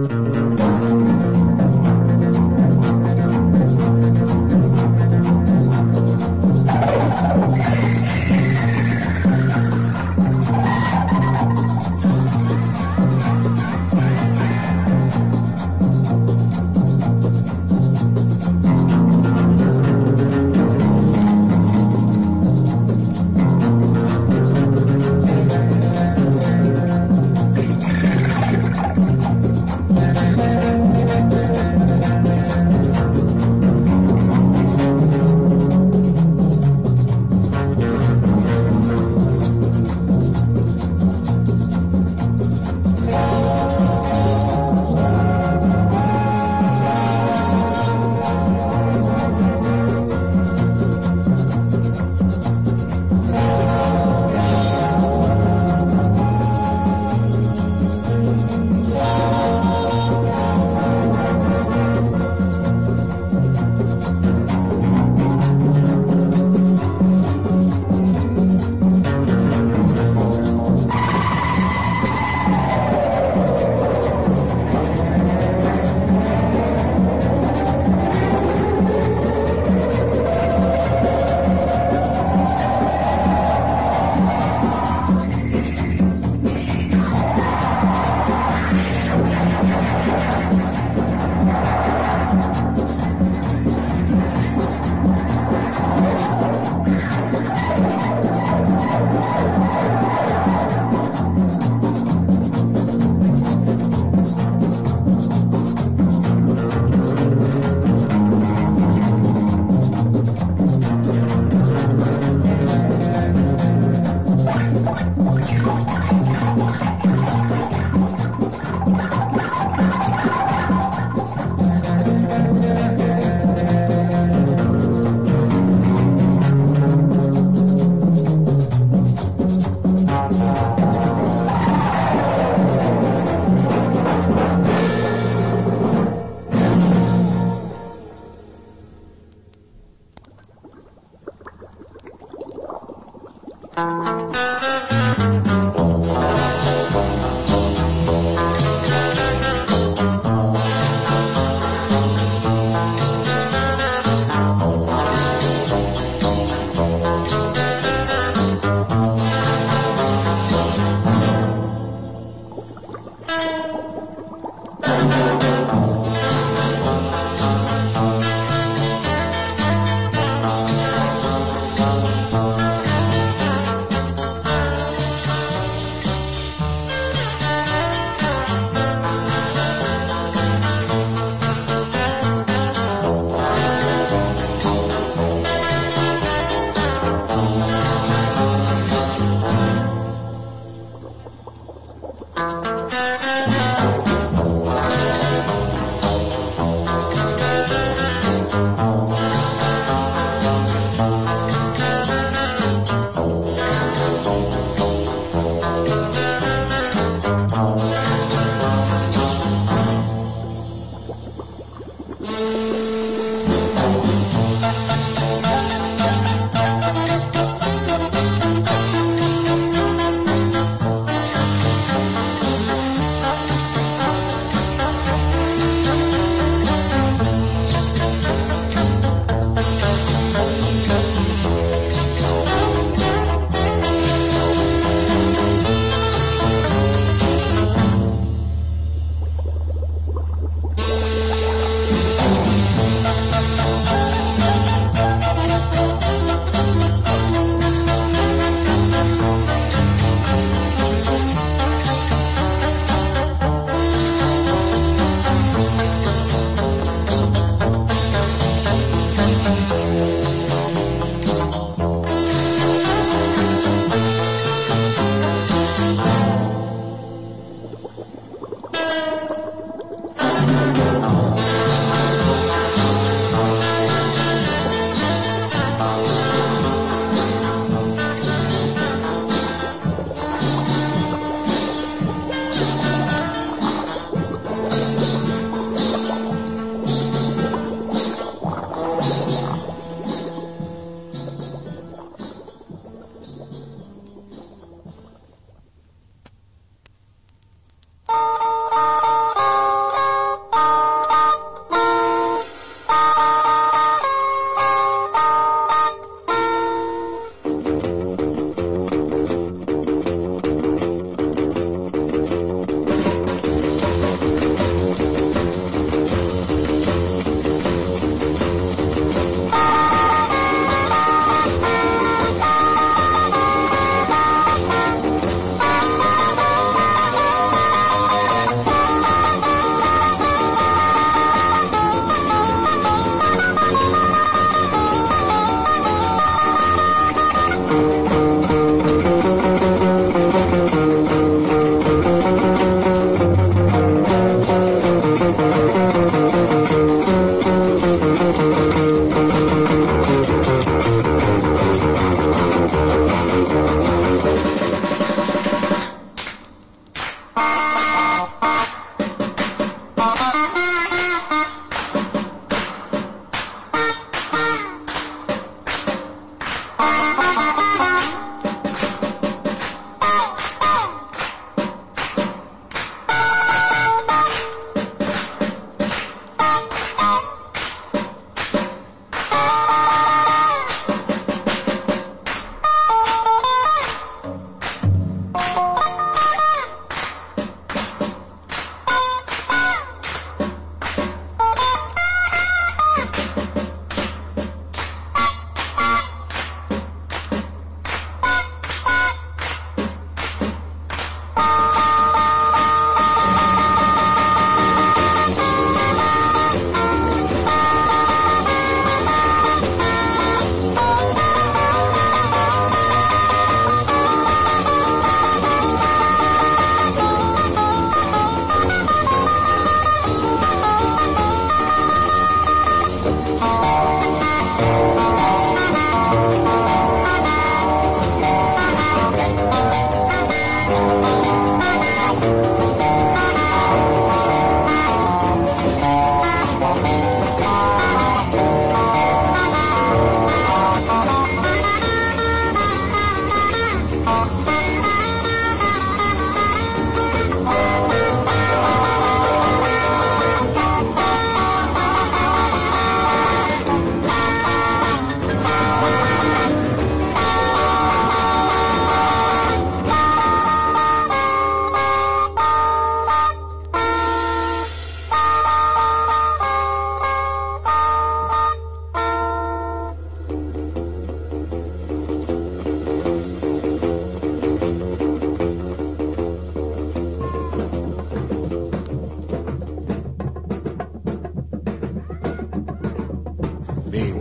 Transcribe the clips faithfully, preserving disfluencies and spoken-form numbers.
Thank you.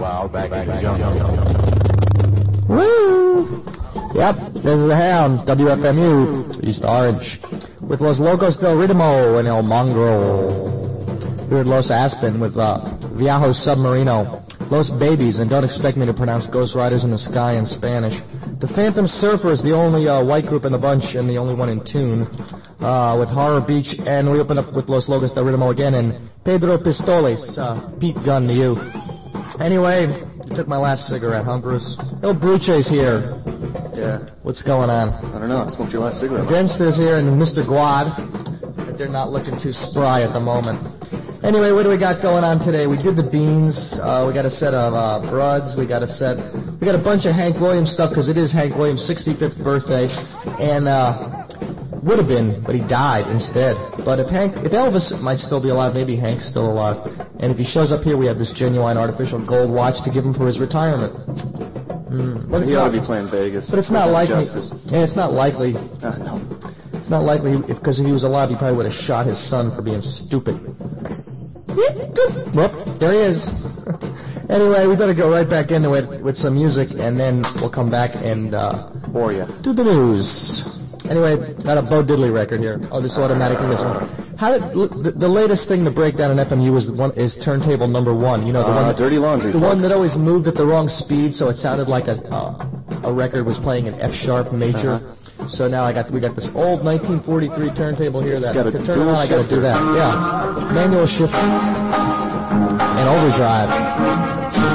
Wild back in the jungle. Woo! Yep, this is the Hound, W F M U, East Orange, with Los Locos del Ritmo and El Mongrel. We're at Los Aspen with uh, Viajo Submarino, Los Babies, and don't expect me to pronounce Ghost Riders in the Sky in Spanish. The Phantom Surfers, the only uh, white group in the bunch and the only one in tune, uh, with Horror Beach, and we open up with Los Locos del Ritmo again, and Pedro Pistoles, uh, Pete Gunn to you. Anyway, you took my last cigarette, huh, Bruce? El Bruce's here. Yeah. What's going on? I don't know. I smoked your last cigarette. Denster's here and Mister Guad. But they're not looking too spry at the moment. Anyway, what do we got going on today? We did the beans. Uh, we got a set of uh, Bruds. We got a set. We got a bunch of Hank Williams stuff because it is Hank Williams' sixty-fifth birthday, and uh, would have been, but he died instead. But if Hank, if Elvis might still be alive, maybe Hank's still alive. And if he shows up here, we have this genuine artificial gold watch to give him for his retirement. Mm. But it's he not, ought to be playing Vegas. But it's not likely. Justice. Yeah, it's not likely. Uh, no. It's not likely because if, if he was alive, he probably would have shot his son for being stupid. Whoop, there he is. Anyway, we better go right back into it with some music, and then we'll come back and uh, Or ya. do the news. Anyway, got a Bo Diddley record here. Oh, this automatically this one. How did the, the latest thing to break down in F M U is the one is turntable number one. You know the uh, one that, Dirty Laundry. the folks. one that always moved at the wrong speed, so it sounded like a uh, a record was playing an F sharp major. Uh-huh. So now I got we got this old nineteen forty-three turntable here It's that got a can turn dual on. I got to shifter. do that. Yeah, manual shift and overdrive.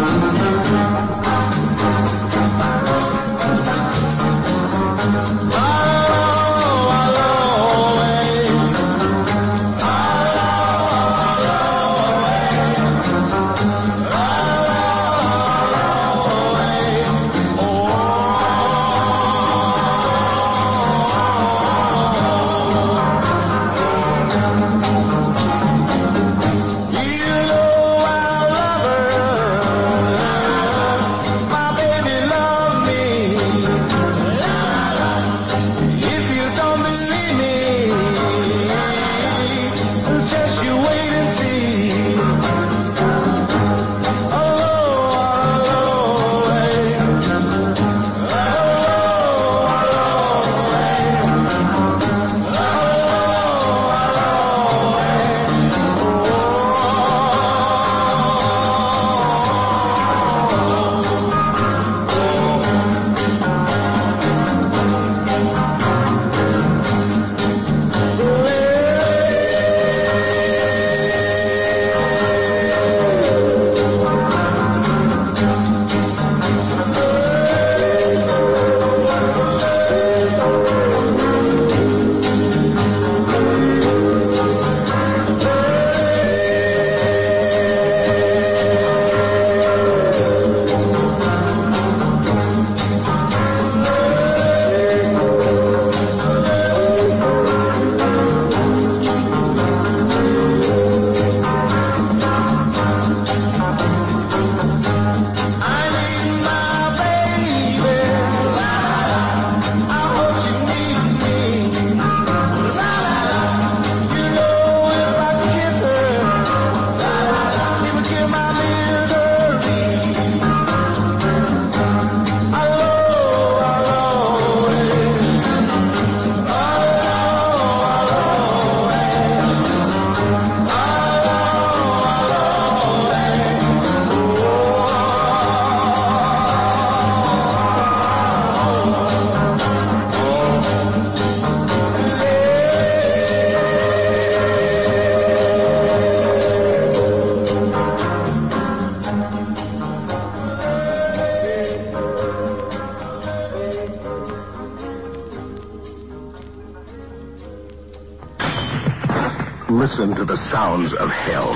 Listen to the sounds of hell.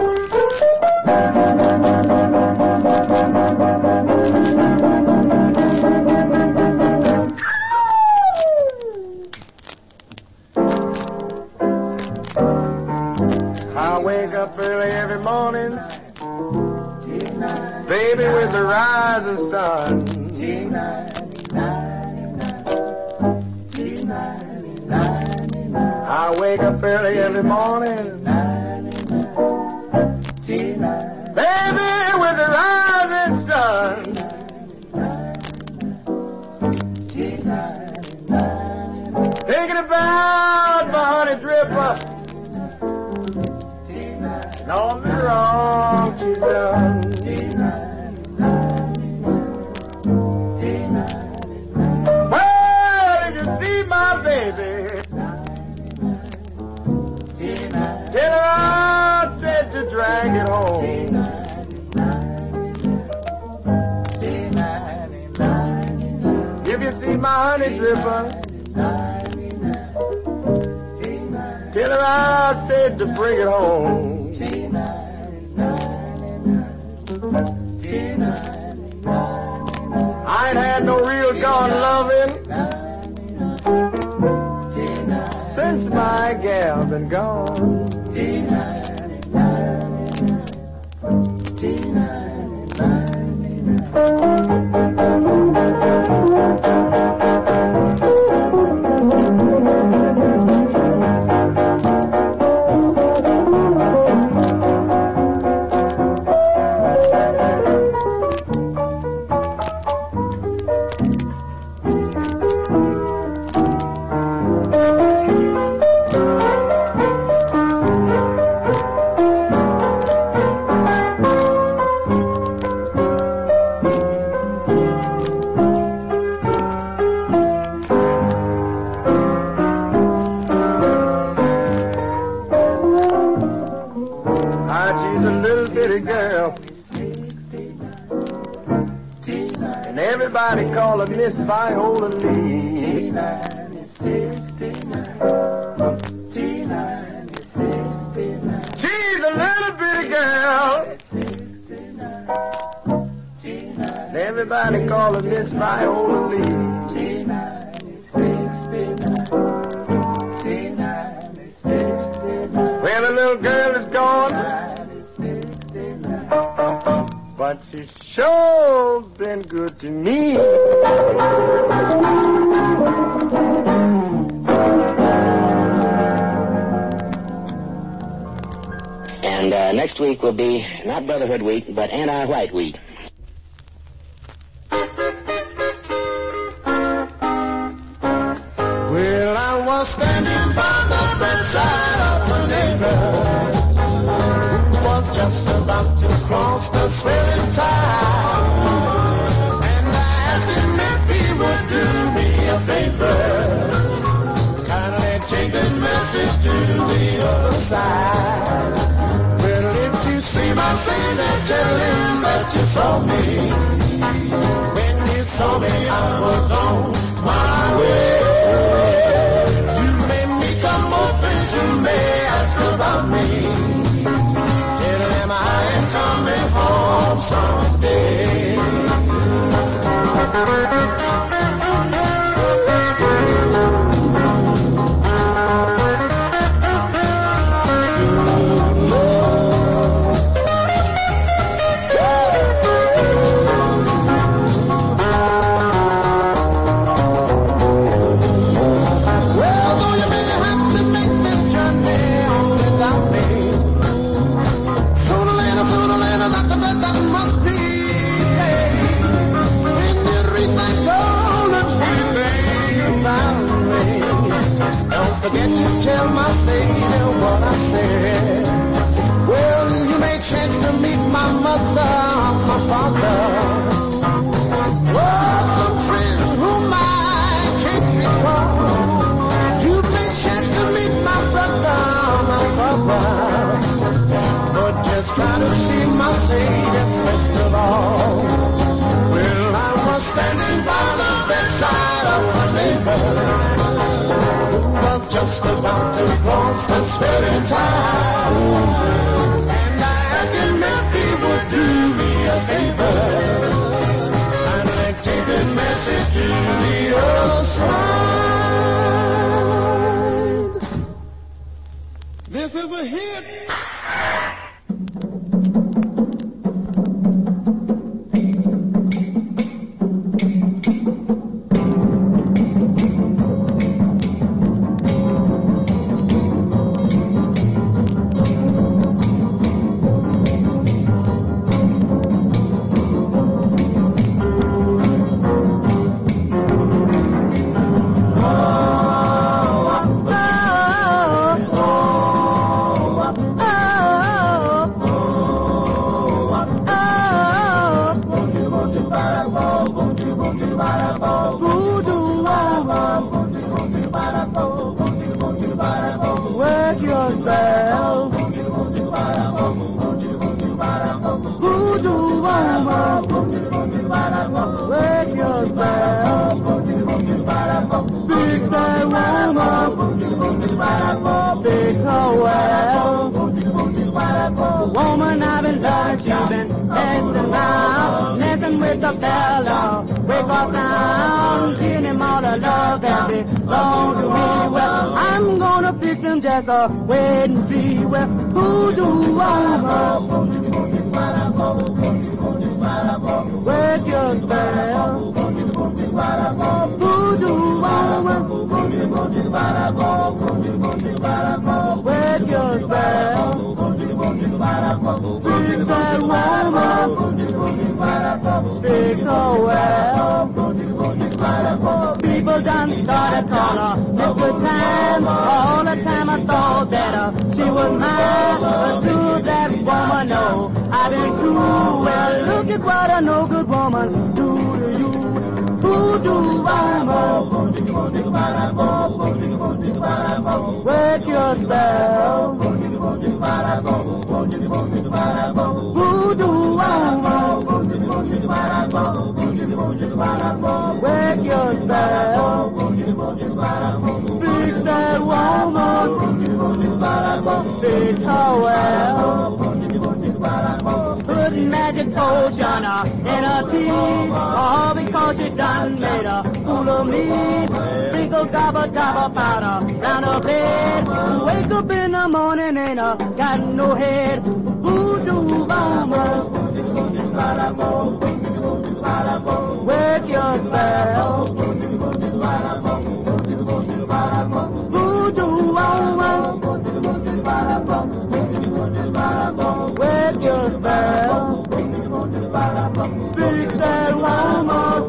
I wake up early every morning, baby, with the rising sun. I wake up early every morning, baby, with the rising thinking about my honey dripper and all the wrong she's done. Well, if you see my baby, tell her I said to drag it home. If you see my honey dripper, tell her I said to bring it home. I ain't had no real gone loving since my gal been gone. Everybody call her Miss Viola Lee. She's a little bitty girl. Everybody call her Miss Viola Lee. Well, the little girl is gone, but she's sure been good to me. And uh, next week will be not Brotherhood Week, but Anti-White Week. Well, I was standing by the bedside of a neighbor who was just about to cross the swelling tide, and I asked him if he would do me a favor, kindly take this message to the other side. Well, if you see my Savior, tell him that you saw me. When you saw me, I was on my way. You may meet some more friends who may ask about me. Tell them I am coming home someday. Well, though you may have to make this journey on without me, sooner or later, sooner or later, that, that, that must be paid. When you reach that golden sweet thing you found me, don't forget to tell my Savior what I said. Well, you may chance to meet my mother or my father, or some friend whom I can't recall. You may chance to meet my brother or my brother, but just try to see my Savior first of all. Well, I was standing by the bedside of a neighbor who was just about to cross the swelling tide, and I asked him if he would do me a favor, and I'd take this message to the other side. This is a hit. Oh, your spell. Voodoo woman, break your spell. Fix that woman, fix her well. Woman, I've been loving, she's been messing around, messing with the fella. Wake up now, giving him all the love that belongs to me. Well, I'm gonna fix him, just uh, wait and see. Well, voodoo woman, work your spell. Voodoo woman, work your spell. Fix that woman, fix her well. People done started calling her Mister Time. All the time I thought that uh, she was mine. But to that woman, no, I've been true. Well, look at what a no good woman do to you. Voodoo woman, work your spell. Voodoo woman, work your spell. Fix that woman, fix her well. Put magic potion in her tea, all because she done made a fool of me. Sprinkle gobble gobble powder round her bed. Wake up in the morning ain't a got no head. Voodoo mama, work your spell. Voodoo mama, work your spell. Fix that woman,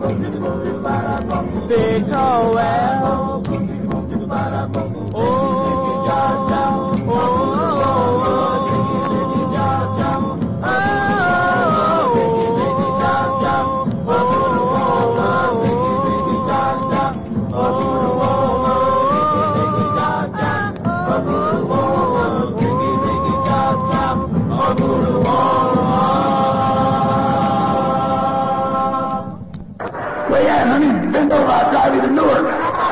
fix her well. Oh, oh, oh, oh, Where you at, honey? Bend over, I'll drive you to Newark.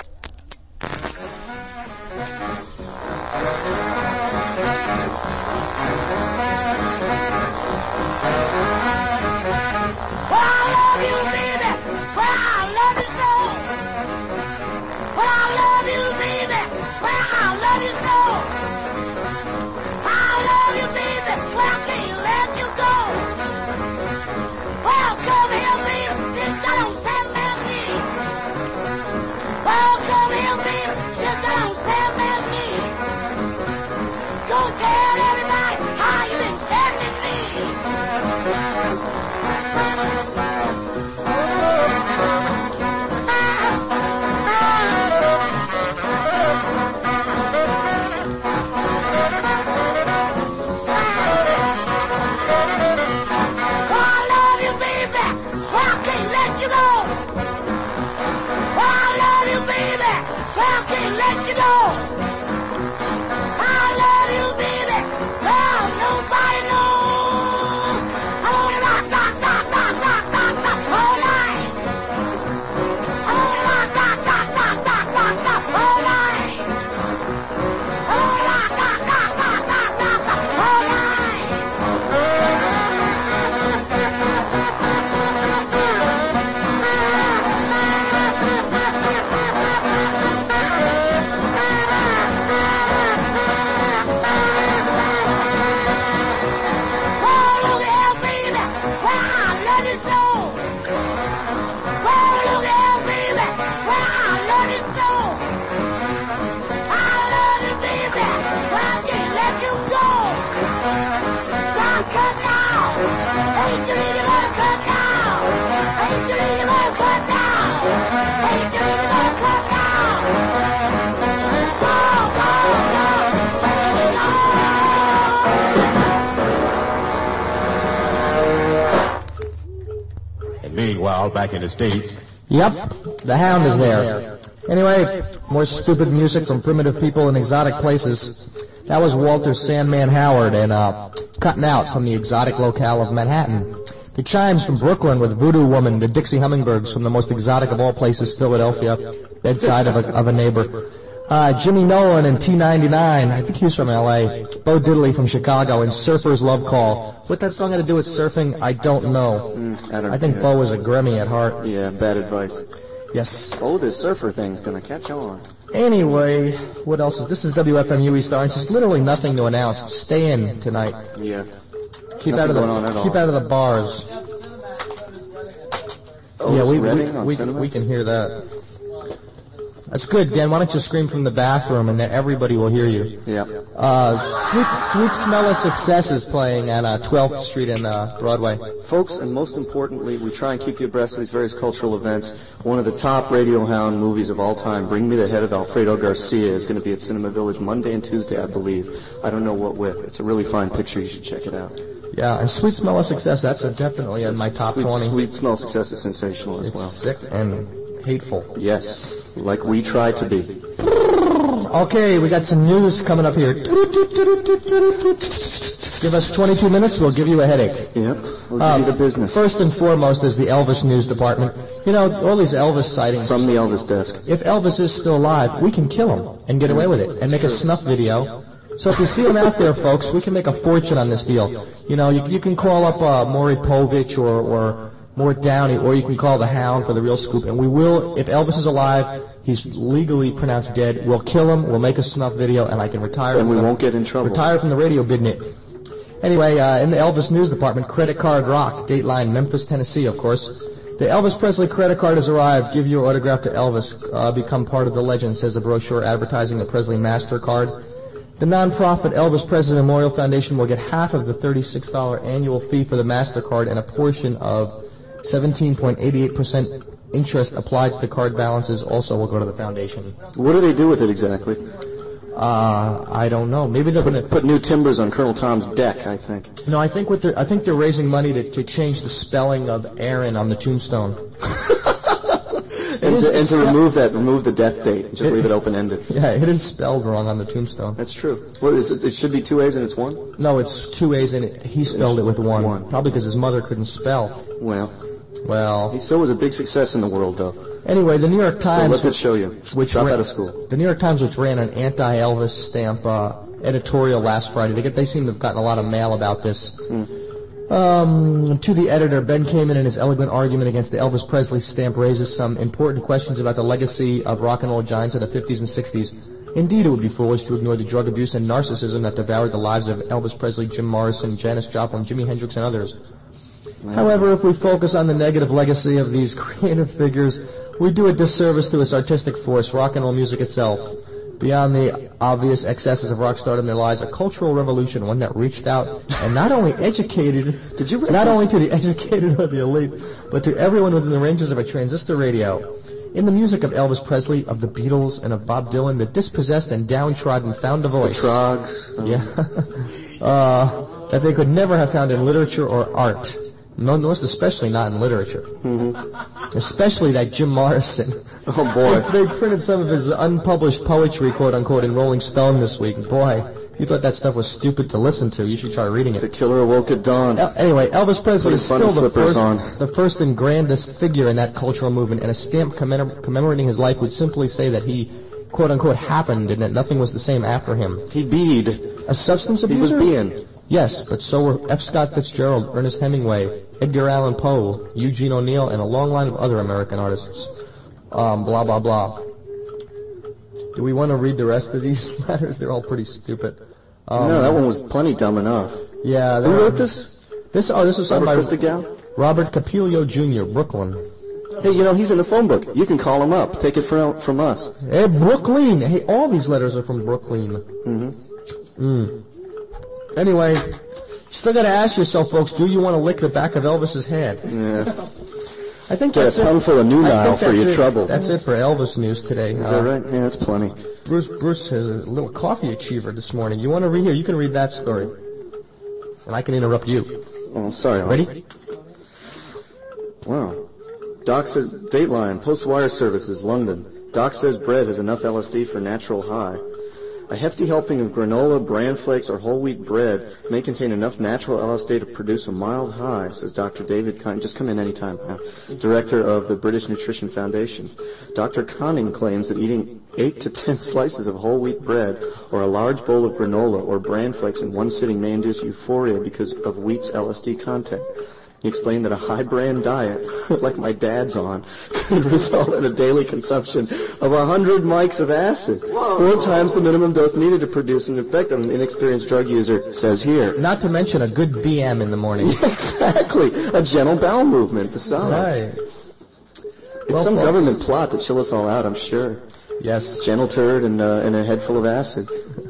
Meanwhile, back in the States. Yep, the Hound is there. Anyway, more stupid music from primitive people in exotic places. That was Walter Sandman Howard and uh, Cutting Out from the exotic locale of Manhattan. The Chimes from Brooklyn with Voodoo Woman, the Dixie Hummingbirds from the most exotic of all places, Philadelphia, bedside of a, of a neighbor. Uh, Jimmy Nolan and T ninety-nine, I think he was from L A. Bo Diddley from Chicago and Surfer's Love Call. What that song had to do with surfing, I don't know. Mm, I, don't, I think yeah. Bo was a Grammy at heart. Yeah, bad advice. Yes. Oh, this surfer thing's gonna catch on. Anyway, what else is this? Is W F M U East Orange. There's literally nothing to announce. Stay in tonight. Yeah. Keep Nothing out of going on the at keep all. out of the bars. Oh, yeah, we Redding we, on we, Cinemax? we can hear that. That's good, Dan. Why don't you scream from the bathroom and then everybody will hear you? Yeah. Uh, Sweet Sweet Smell of Success is playing at uh, twelfth Street and uh, Broadway. Folks, and most importantly, we try and keep you abreast of these various cultural events. One of the top Radio Hound movies of all time, Bring Me the Head of Alfredo Garcia, is going to be at Cinema Village Monday and Tuesday, I believe. I don't know what with. It's a really fine picture. You should check it out. Yeah, and Sweet Smell of Success, that's a definitely in my top Sweet, twenty. Sweet Smell Success is sensational as It's well. sick and hateful. Yes, like we try to be. Okay, we got some news coming up here. Give us twenty-two minutes, we'll give you a headache. Yep, we'll give Um, you the business. First and foremost is the Elvis News Department. You know, all these Elvis sightings. From the Elvis desk. If Elvis is still alive, we can kill him and get away with it and make a snuff video. So if you see him out there, folks, we can make a fortune on this deal. You know, you, you can call up uh, Maury Povich or, or Mort Downey, or you can call the Hound for the real scoop. And we will, if Elvis is alive, he's legally pronounced dead, we'll kill him, we'll make a snuff video, and I can retire. And we from the, won't get in trouble. Retire from the radio business. Anyway, uh, in the Elvis News Department, Credit Card Rock, Dateline, Memphis, Tennessee, of course. The Elvis Presley credit card has arrived. Give your autograph to Elvis. Uh, become part of the legend, says the brochure advertising the Presley MasterCard. The nonprofit Elvis Presley Memorial Foundation will get half of the thirty-six dollars annual fee for the MasterCard, and a portion of seventeen point eight eight percent interest applied to the card balances also will go to the foundation. What do they do with it exactly? Uh, I don't know. Maybe they're going to Put new timbers on Colonel Tom's deck, I think. No, I think what they're I think they're raising money to, to change the spelling of Aaron on the tombstone. And is- to, and it's to not- remove that, remove the death date. Just leave it open-ended. Yeah, it is spelled wrong on the tombstone. That's true. What is it? It should be two A's and it's one? No, it's two A's and it, he spelled it with one. One. Probably because his mother couldn't spell. Well, Well, he still was a big success in the world, though. anyway, the New York So Times, let that show you. which Drop ran- out of school. The New York Times, which ran an anti-Elvis stamp uh, editorial last Friday, they get they seem to have gotten a lot of mail about this. Um, to the editor, Ben Kamen, in his eloquent argument against the Elvis Presley stamp, raises some important questions about the legacy of rock and roll giants of the fifties and sixties. Indeed, it would be foolish to ignore the drug abuse and narcissism that devoured the lives of Elvis Presley, Jim Morrison, Janis Joplin, Jimi Hendrix, and others. However, if we focus on the negative legacy of these creative figures, we do a disservice to its artistic force, rock and roll music itself. Beyond the obvious excesses of rock stardom, there lies a cultural revolution, one that reached out and not only educated, Did you read not this? only to the educated or the elite, but to everyone within the ranges of a transistor radio. In the music of Elvis Presley, of the Beatles, and of Bob Dylan, the dispossessed and downtrodden found a voice. Trogs. um, Yeah. uh, that they could never have found in literature or art. No, most especially not in literature. Mm-hmm. Especially that Jim Morrison. Oh, boy. They printed some of his unpublished poetry, quote unquote, in Rolling Stone this week. Boy, if you thought that stuff was stupid to listen to, you should try reading The it. killer awoke at dawn. El- Anyway, Elvis Presley Put is his bunny still the slippers first, on. the first and grandest figure in that cultural movement, and a stamp commemor- commemorating his life would simply say that he, quote unquote, happened and that nothing was the same after him. He beed. A substance He was abuser? being. Yes, but so were F. Scott Fitzgerald, Ernest Hemingway, Edgar Allan Poe, Eugene O'Neill, and a long line of other American artists. Um, blah, blah, blah. Do we want to read the rest of these letters? They're all pretty stupid. Um, No, that one was plenty dumb enough. Yeah. Who they're- wrote this? This, oh, this was Robert something by Christogal? Robert Capilio Junior, Brooklyn. Hey, you know, he's in the phone book. You can call him up. Take it from, from us. Hey, Brooklyn. Hey, all these letters are from Brooklyn. Mm-hmm. Mm. Anyway, still got to ask yourself, folks, do you want to lick the back of Elvis's hand? Yeah. I think Get a that's ton it. full of new I Nile think for that's your it. trouble. That's it for Elvis news today. Is Uh, that right? Yeah, that's plenty. Bruce Bruce has a little coffee achiever this morning. You want to read here? You can read that story, and I can interrupt you. Oh, sorry. Al. Ready? Wow. Doc says, Dateline, Post-Wire Services, London. Doc says bread has enough L S D for natural high. A hefty helping of granola, bran flakes, or whole wheat bread may contain enough natural L S D to produce a mild high, says Doctor David Conning. Just come in anytime, uh, director of the British Nutrition Foundation. Doctor Conning claims that eating eight to ten slices of whole wheat bread or a large bowl of granola or bran flakes in one sitting may induce euphoria because of wheat's L S D content. He explained that a high-bran diet, like my dad's on, could result in a daily consumption of one hundred mics of acid, four times the minimum dose needed to produce an effect on an inexperienced drug user, says here. Not to mention a good B M in the morning. Exactly. A gentle bowel movement besides. Right. It's Well, some folks. government plot to chill us all out, I'm sure. Yes. Gentle turd and, uh, and a head full of acid.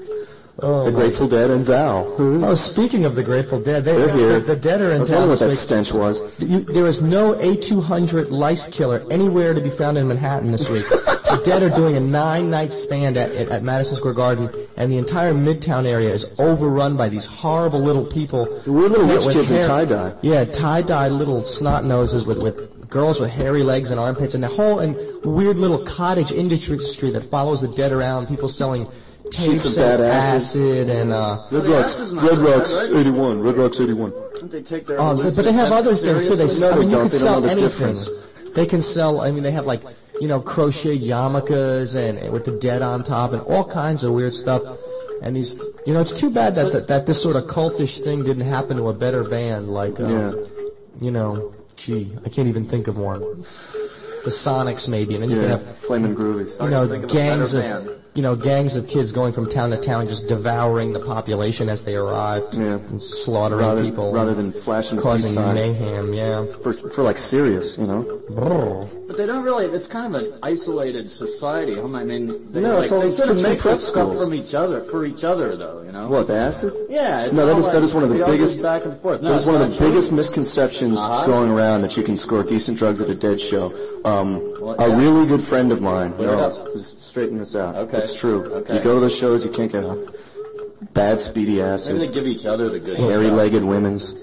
Oh, The my- Grateful Dead and Val. Oh, speaking of the Grateful Dead, they, They're here. The, the Dead are I in was town wondering what this that week. stench was. You, there is no A two hundred lice killer anywhere to be found in Manhattan this week. The Dead are doing a nine-night stand at, at, at Madison Square Garden, and the entire Midtown area is overrun by these horrible little people. We're little with- rich with kids in hair- tie-dye. Yeah, tie-dye little snot noses with, with girls with hairy legs and armpits, and the whole and weird little cottage industry that follows the Dead around, people selling Sheets tapes of bad and acid. acid and uh Red the Rocks, acid is not Red so Rocks bad, right? eighty-one, Red Rocks eighty-one. Don't they take their Oh, but they have other things too. They, No, I they mean, you don't. could They don't sell know the anything. difference. They can sell. I mean, they have like you know crochet yarmulkes and, and with the Dead on top and all kinds of weird stuff. And these, you know, it's too bad that that, that this sort of cultish thing didn't happen to a better band like, uh, Yeah. you know, gee, I can't even think of one. The Sonics maybe, and then you Yeah, can have Flamin' Groovies. you know think of a gangs better of band. you know gangs of kids going from town to town just devouring the population as they arrived Yeah. and slaughtering Rather, people, rather than flashing the causing peace sign. mayhem. Yeah. For, for like serious, you know? Brrr. But they don't really, it's kind of an isolated society. huh? I mean, they, No, like, it's all they these sort of kids from make prep this stuff schools. from each other, for each other though, you know? What, the acid? Yeah, it's No, that all is- like that is one of the the others biggest- back and forth. No, That is it's one of not the true. biggest misconceptions Uh-huh. going around that you can score decent drugs at a Dead show. Um, Well, a yeah. really good friend of mine Clear it knows. up. Just straighten this out. Okay. It's true. Okay. You go to the shows, you can't get a bad speedy Maybe they acid, give each other the good hairy-legged women's.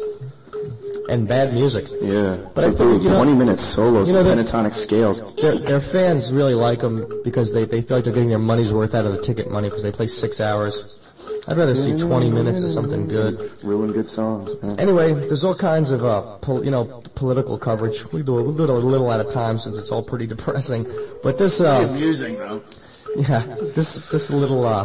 And bad music. Yeah. But I Dude, think, you know- twenty minute solos you know, and the- pentatonic scales. Their, their fans really like them because they, they feel like they're getting their money's worth out of the ticket money because they play six hours. I'd rather see twenty minutes of something good. Really good songs, man. Anyway, there's all kinds of, uh, pol- you know, political coverage. We do, we'll do it a little at a time since it's all pretty depressing. But this, uh, amusing though. yeah, this, this little, uh,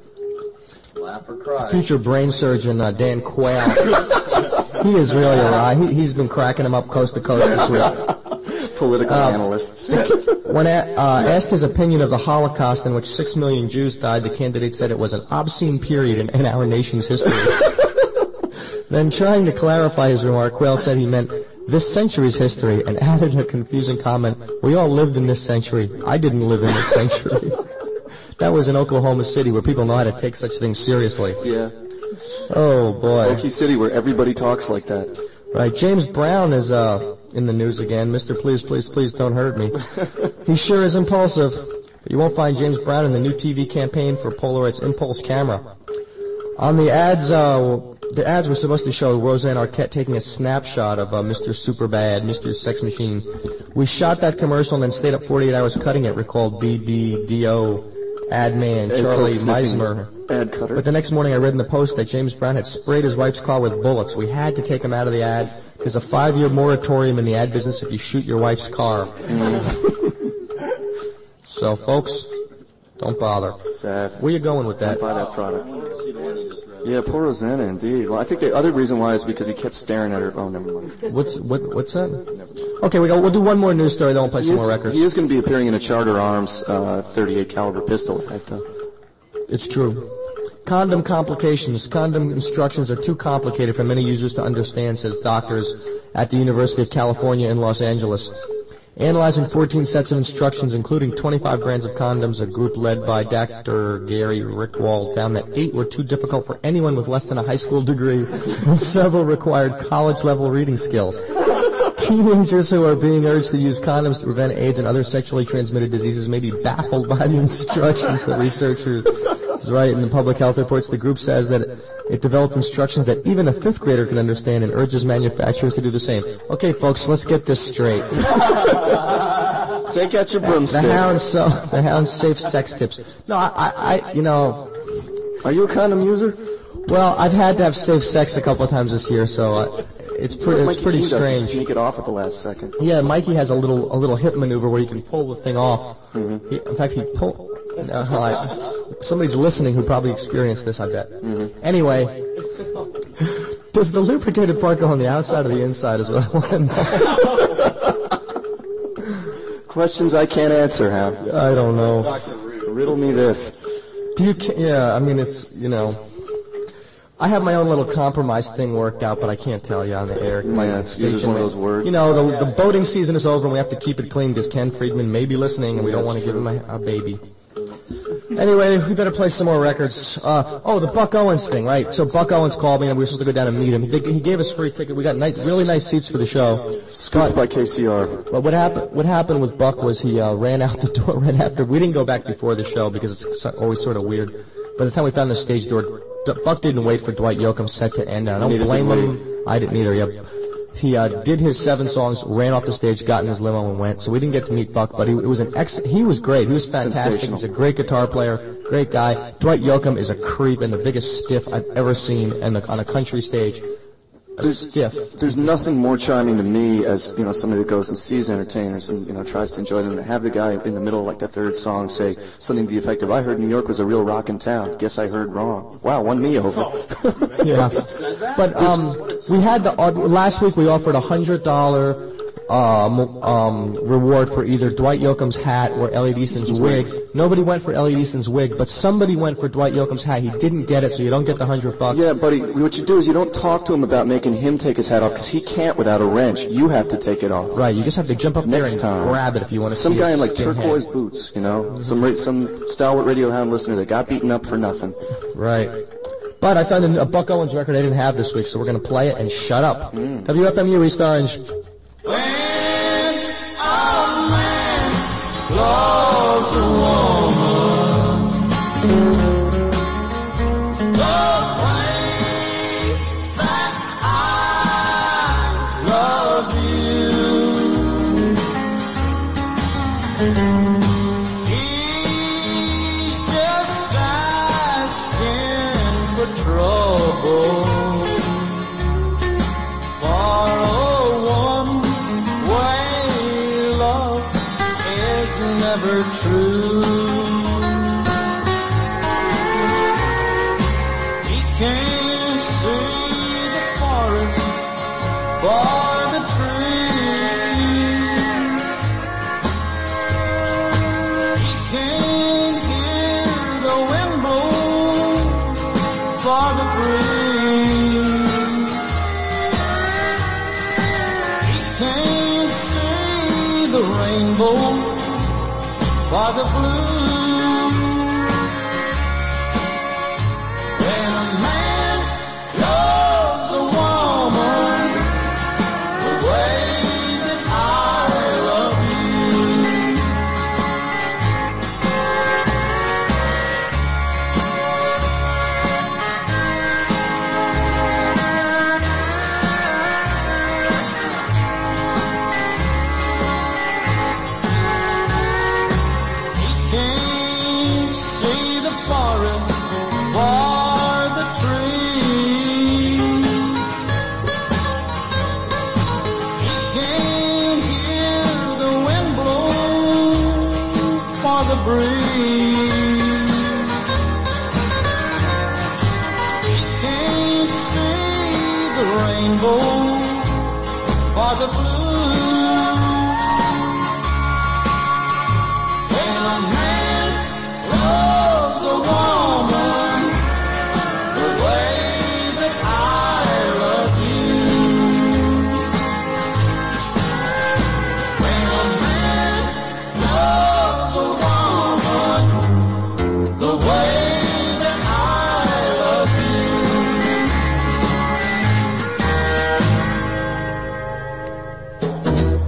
Laugh or cry. future brain surgeon, uh, Dan Quayle, he is really a lie. He, he's been cracking him up coast to coast this week. Political Uh, analysts. When a- uh, asked his opinion of the Holocaust in which six million Jews died, the candidate said it was an obscene period in, in our nation's history. Then, trying to clarify his remark, Quayle said he meant this century's history and added a confusing comment, we all lived in this century. I didn't live in this century. That was in Oklahoma City where people know how to take such things seriously. Yeah. Oh, boy. Okie City, where everybody talks like that. Right, James Brown is uh in the news again. Mister Please, please, please don't hurt me. He sure is impulsive, but you won't find James Brown in the new T V campaign for Polaroid's Impulse camera. On the ads, uh, the ads were supposed to show Roseanne Arquette taking a snapshot of uh, Mister Superbad, Mister Sex Machine. We shot that commercial and then stayed up forty-eight hours cutting it, recalled B B D O ad man Ed Charlie Coke sniffing Meismer. Ad cutter. But the next morning I read in the Post that James Brown had sprayed his wife's car with bullets. We had to take him out of the ad. There's a five-year moratorium in the ad business if you shoot your wife's car. So, folks, don't bother. Sad. Where you going with that? Buy that product. Yeah, poor Rosanna, indeed. Well, I think the other reason why is because he kept staring at her. Oh, never mind. What's what? What's that? Okay, we go. We'll do one more news story. Then we'll play some more records. He is going to be appearing in a Charter Arms uh, thirty-eight caliber pistol, right, though. It's true. Condom complications. Condom instructions are too complicated for many users to understand, says doctors at the University of California in Los Angeles. Analyzing fourteen sets of instructions, including twenty-five brands of condoms, a group led by Doctor Gary Rickwald found that eight were too difficult for anyone with less than a high school degree, and several required college-level reading skills. Teenagers who are being urged to use condoms to prevent AIDS and other sexually transmitted diseases may be baffled by the instructions, the researchers write in the public health reports. The group says that it developed instructions that even a fifth grader can understand and urges manufacturers to do the same. Okay, folks, let's get this straight. Take out your broomstick. The hound's so, the hound's safe sex tips. No, I, I, I, you know, Are you a condom user? Well, I've had to have safe sex a couple of times this year, so uh, it's pretty it's Mikey pretty King does strange. Sneak it off at the last second. Yeah, Mikey has a little a little hip maneuver where he can pull the thing off. Mm-hmm. He, in fact, he pull. Uh, like, somebody's listening who probably experienced this, I bet. Mm-hmm. Anyway, does the lubricated part go on the outside or the inside is what I want to know. Questions I can't answer, Hal. I don't know. Riddle me this. Do you? ca- Yeah, I mean it's you know. I have my own little compromise thing worked out, but I can't tell you on the air. My Yeah, it's uses one of those words. You know, the, the boating season is over and we have to keep it clean because Ken Friedman may be listening and we don't want to give him a, a baby. Anyway, we better play some more records. Uh, oh, the Buck Owens thing, right? So Buck Owens called me and we were supposed to go down and meet him. He, he gave us free ticket. We got nice, really nice seats for the show. Scooped by K C R. But what happened? What happened with Buck was he uh, ran out the door right after. We didn't go back before the show because it's so- always sort of weird. By the time we found the stage door, D- Buck didn't wait for Dwight Yoakam's set to end. I don't Neither blame did we. him. I didn't either. Yep. He uh, did his seven songs, ran off the stage, got in his limo, and went. So we didn't get to meet Buck, but he it was an ex. He was great. He was fantastic. He's a great guitar player, great guy. Dwight Yoakam is a creep and the biggest stiff I've ever seen in the, on a country stage. A There's, stiff. there's nothing more charming to me as, you know, somebody that goes and sees entertainers and, you know, tries to enjoy them, to have the guy in the middle of like the third song say something to the effect of, I heard New York was a real rockin' town. Guess I heard wrong. Wow, won me over. Yeah. But um, we had the, uh, last week we offered a hundred dollar um, um, reward for either Dwight Yoakam's hat or Elliot Easton's wig. Nobody went for Elliot Easton's wig, but somebody went for Dwight Yoakam's hat. He didn't get it, so you don't get the hundred bucks. Yeah, buddy, what you do is you don't talk to him about making him take his hat off, because he can't without a wrench. You have to take it off. Right, you just have to jump up there Next and time. grab it if you want to Some see guy his in like skin turquoise head. boots, you know? Some ra- some stalwart Radio Hound listener that got beaten up for nothing. Right. But I found a, a Buck Owens record I didn't have this week, so we're going to play it and shut up. Mm. W F M U East Orange. When a man loves a woman, the way that I love you, he's just asking for trouble. For a one-way love is never true. He can't see the forest for the trees. He can't hear the wind blow for the breeze. Can't see the rainbow for the blue. When a man loves a woman the way that I love you, he can't see the forest for the trees. He can't hear the wind blow for the breeze. He can't see the rainbow for the blue. When a man loves a woman the way that I love you, when a man loves a woman the way that I love you.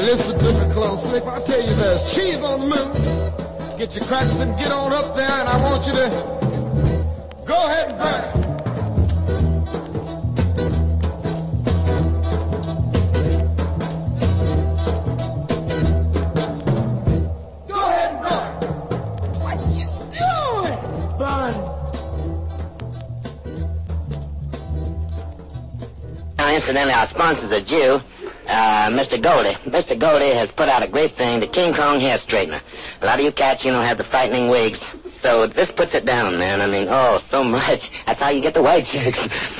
listen to me closely. If I tell you there's cheese on the moon, get your crackers and get on up there, and I want you to go ahead and burn it. Incidentally, our sponsor's a Jew, uh, Mister Goldie. Mister Goldie has put out a great thing, the King Kong hair straightener. A lot of you cats, you know, have the frightening wigs. So this puts it down, man. I mean, oh, so much. That's how you get the white chicks.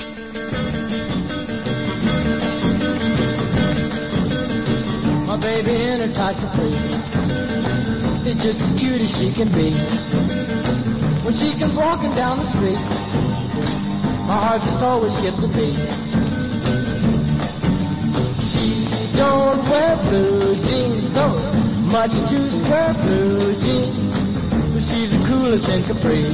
My baby in her tight capri is just as cute as she can be. When she comes walking down the street, my heart just always skips a beat. She don't wear blue jeans, those much too square blue jeans, but she's the coolest in Capri.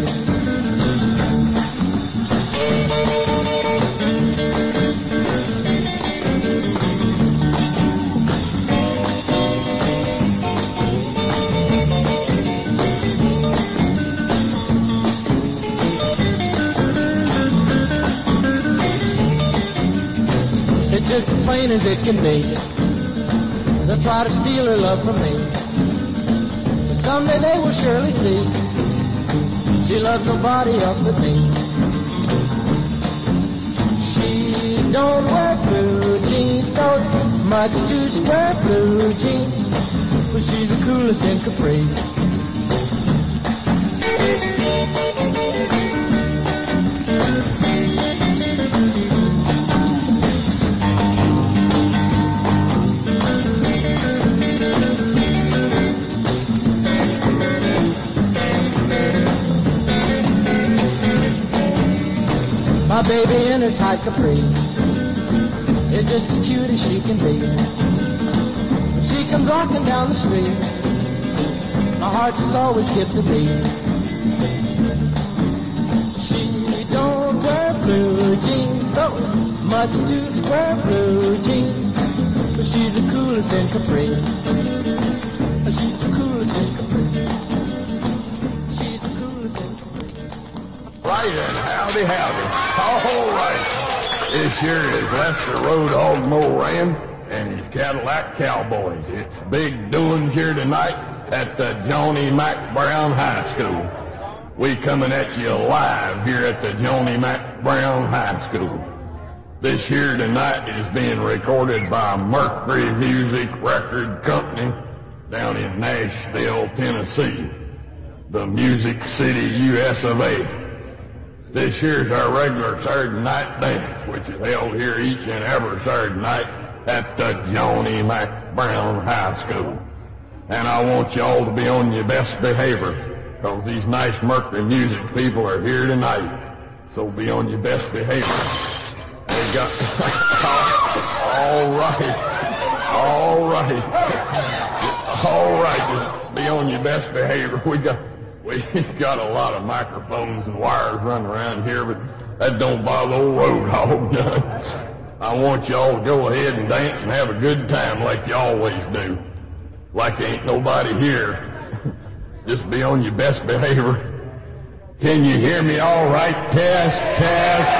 It's just as plain as it can be. They'll try to steal her love from me, but someday they will surely see she loves nobody else but me. She don't wear blue jeans, those much too square blue jeans, but she's the coolest in Capri. My baby in her tight capri is just as cute as she can be. When she comes walking down the street, my heart just always skips a beat. She don't wear blue jeans, those much too square blue jeans, but she's the coolest in Capri. She's the coolest in Capri. She's the coolest in Capri. Right, and howdy, howdy. All right. This year is Lester Road Hog Moran and his Cadillac Cowboys. It's big doings here tonight at the Johnny Mack Brown High School. We coming at you live here at the Johnny Mack Brown High School. This year tonight is being recorded by Mercury Music Record Company down in Nashville, Tennessee, the Music City, U S of A. This year's our regular Saturday night dance, which is held here each and every Saturday night at the Johnny Mack Brown High School. And I want y'all to be on your best behavior, because these nice Mercury Music people are here tonight. So be on your best behavior. They got all right, all right, all right. Just be on your best behavior. We got. We've got a lot of microphones and wires running around here, but that don't bother old Road Hog none. I want y'all to go ahead and dance and have a good time like you always do. Like there ain't nobody here. Just be on your best behavior. Can you hear me all right? Test, test.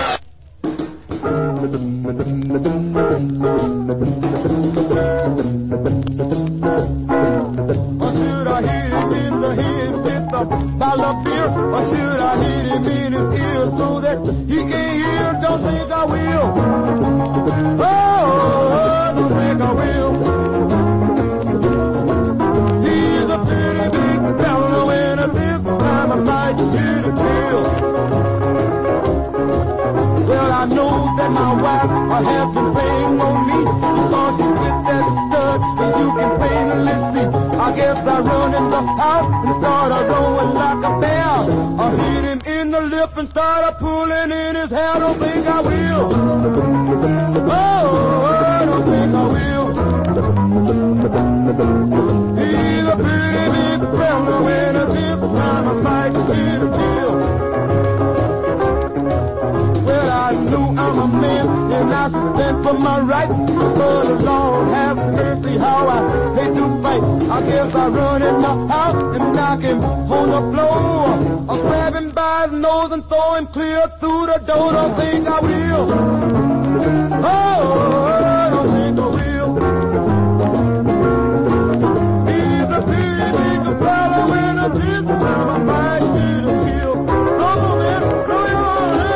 Or should I hit him in the head with a bottle of beer? Or should I hit him in his ear so that he can't hear? Don't think I will. Oh, don't think I will. He's a pretty big fellow, and at this time I might get a chill. Well, I know that my wife I have been playing on me, because she's with that stud, and you can plainly see. I guess I run in the house and start a rolling like a bear. I hit him in the lip and started pulling in his hair. Don't think I will. Oh, I don't think I will. He's a pretty big fella, and at this time I might get a kill. Well, I know I'm a man, and I should stand for my rights, but the Lord have mercy how I I run in the house and knock him on the floor. I grab him by his nose and throw him clear through the door. Don't think I will. Oh, I don't think I will. He's a big, big fella when I this time I might need a kill. Blow me, blow your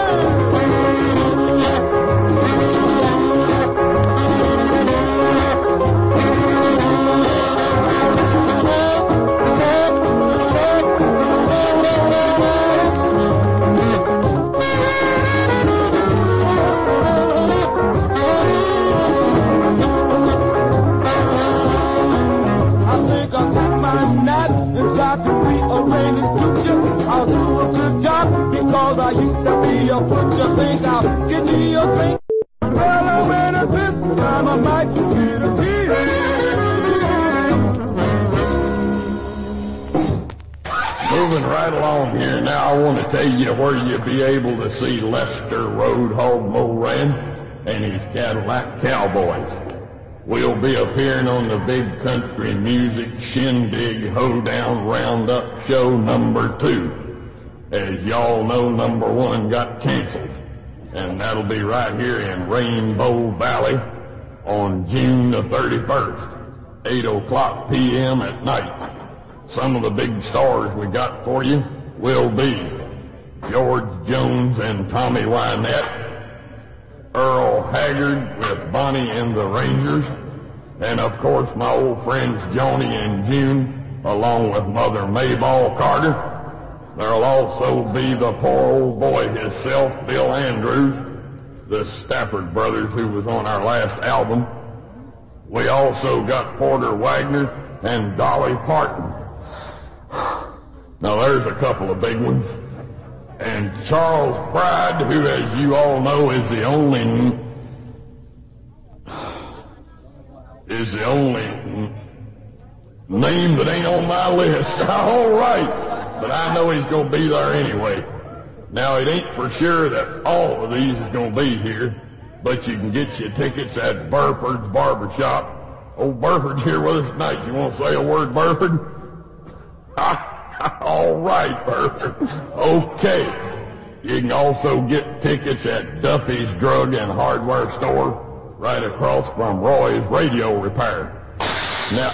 I'll do a good job because I used to be a butcher. Think I'll give me a drink. Well, when it's this time I might get a tea. Moving right along here now, I want to tell you where you'll be able to see Lester Road Hog Moran and his Cadillac Cowboys. We'll be appearing on the Big Country Music Shindig Hoedown Roundup Show number two. As y'all know, number one got canceled, and that'll be right here in Rainbow Valley on June the thirty-first, eight o'clock p m at night. Some of the big stars we got for you will be George Jones and Tommy Wynette, Earl Haggard with Bonnie and the Rangers, and of course my old friends Johnny and June, along with Mother Mayball Carter. There'll also be the poor old boy himself, Bill Andrews, the Stafford brothers who was on our last album. We also got Porter Wagner and Dolly Parton. Now there's a couple of big ones. And Charles Pride, who, as you all know, is the only is the only name that ain't on my list. All right, but I know he's going to be there anyway. Now, it ain't for sure that all of these is going to be here, but you can get your tickets at Burford's Barbershop. Old Burford's here with us tonight. You want to say a word, Burford? All right, Burford. Okay. You can also get tickets at Duffy's Drug and Hardware Store right across from Roy's Radio Repair. Now...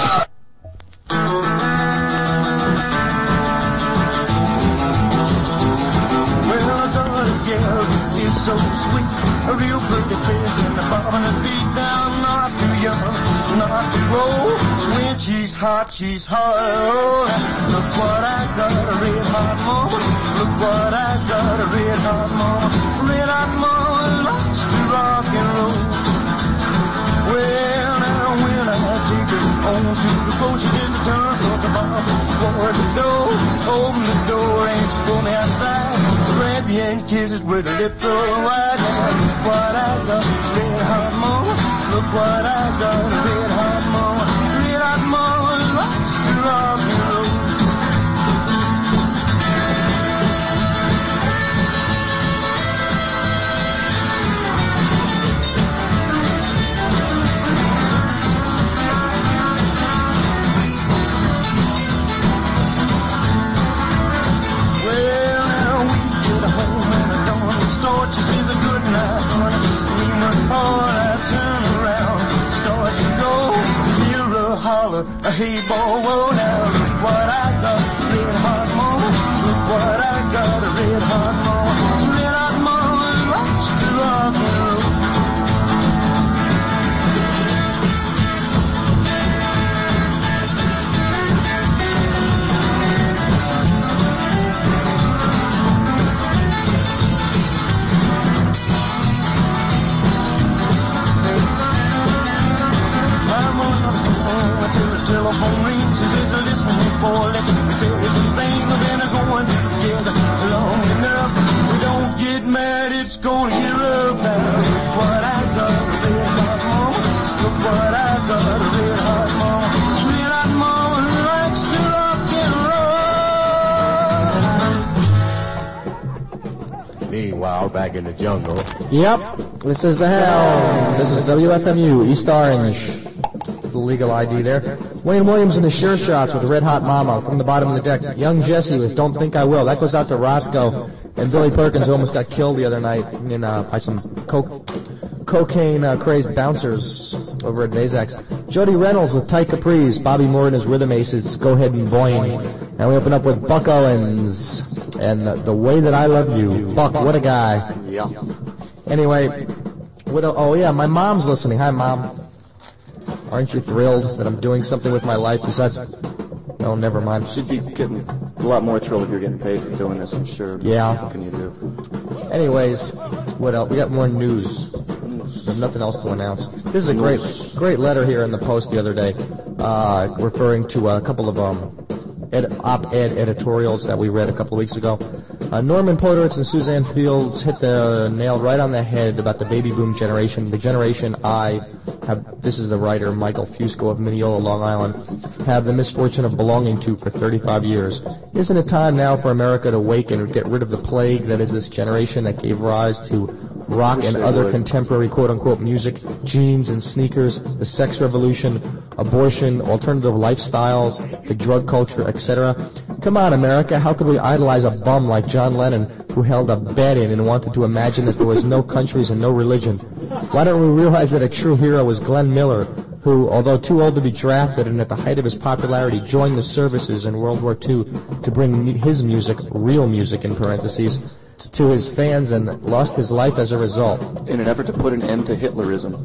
So sweet, a real pretty face and the bobbing her feet down, not too young, not too old. When she's hot, she's hot. Oh, look what I got, a red hot mama. Look what I got, a red hot mama. Red hot mama likes to rock and roll. Well, now when I take her on to the boat, she did the turn for the bomb. Toward the door, open the door and pull me outside. Grab you and kisses with a lip so wide. Look what I got, red hot mama. Look what I got, red hot mama. Red hot mama likes to rock and roll. She says a good night, honey. We must fall, I turn around, start to go. Hear a holler, a hey boy, whoa, now look what I got, red hot mama. Look what I got, a red hot mama. Red hot mama likes to rock and roll. Telephone rings, she says, listen, boy, let me tell you some things we've been going together long enough. We don't get mad, it's gonna get rough now. Look what I got, a red hot mama. Look what I got, a red hot mama. Red hot mama likes to rock and roll. Meanwhile, back in the jungle. Yep, this is the Hound. This is W F M U, East Orange. the legal I D there. Wayne Williams and the Sure Shots with Red Hot Mama from the bottom of the deck. Young Jesse with Don't Think I Will. That goes out to Roscoe and Billy Perkins, who almost got killed the other night in, uh, by some coke, cocaine uh, crazed bouncers over at Nazak's. Jody Reynolds with Tight Capris. Bobby Moore and his Rhythm Aces. Go ahead and boing. And we open up with Buck Owens and uh, The Way That I Love You. Buck, what a guy. Yeah. Anyway, what, oh yeah, my mom's listening. Hi, Mom. Aren't you thrilled that I'm doing something with my life besides... No, never mind. She'd be getting a lot more thrilled if you're getting paid for doing this, I'm sure. Yeah. What can you do? Anyways, what else? We got more news. There's nothing else to announce. This is a great, great letter here in the Post the other day, uh, referring to a couple of um, ed- op-ed editorials that we read a couple of weeks ago. Uh, Norman Poteritz and Suzanne Fields hit the nail right on the head about the baby boom generation, the generation I have, this is the writer Michael Fusco of Mineola, Long Island, have the misfortune of belonging to for thirty-five years. Isn't it time now for America to awaken and get rid of the plague that is this generation that gave rise to rock and other would. contemporary quote-unquote music, jeans and sneakers, the sex revolution, abortion, alternative lifestyles, the drug culture, et cetera? Come on, America, how could we idolize a bum like John Lennon who held a bed in and wanted to imagine that there was no countries and no religion? Why don't we realize that a true hero was Glenn Miller, who, although too old to be drafted and at the height of his popularity, joined the services in World War Two to bring his music, real music in parentheses, to his fans and lost his life as a result. In an effort to put an end to Hitlerism.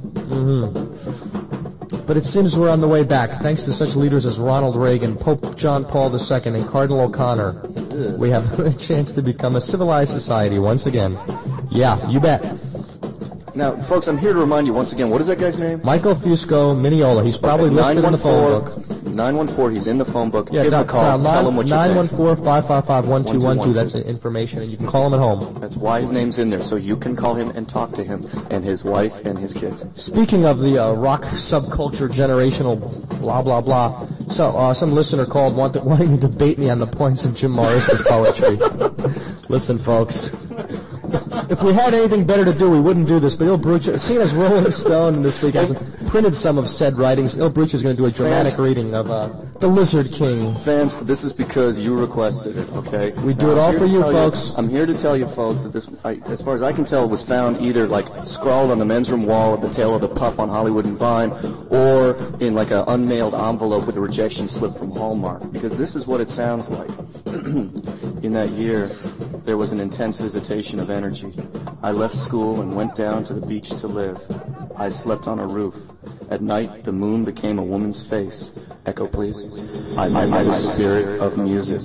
Mm-hmm. But it seems we're on the way back, thanks to such leaders as Ronald Reagan, Pope John Paul the Second, and Cardinal O'Connor. We have a chance to become a civilized society once again. Yeah, you bet. Now, folks, I'm here to remind you once again, what is that guy's name? Michael Fusco, Mineola. He's probably okay, listed in the phone book. nine one four, he's in the phone book. Yeah, Give him a call, nine, tell him what you nine think. one four, five five five, one two one two, that's information, and you can call him at home. That's why his name's in there, so you can call him and talk to him, and his wife and his kids. Speaking of the uh, rock subculture generational blah, blah, blah, so uh, some listener called wanted, wanting to debate me on the points of Jim Morris's poetry. Listen, folks. If we had anything better to do, we wouldn't do this. But Il Brucia, seeing as Rolling Stone this week has printed some of said writings, Il Brucia is going to do a dramatic Fans, reading of uh, The Lizard King. Fans, this is because you requested it, okay? We do now, it all for you, folks. You, I'm here to tell you, folks, that this, I, as far as I can tell, was found either like scrawled on the men's room wall at the tail of the pup on Hollywood and Vine, or in like an unmailed envelope with a rejection slip from Hallmark. Because this is what it sounds like. In that year, there was an intense visitation of energy. I left school and went down to the beach to live. I slept on a roof. At night, the moon became a woman's face. Echo, please. I met the spirit of music.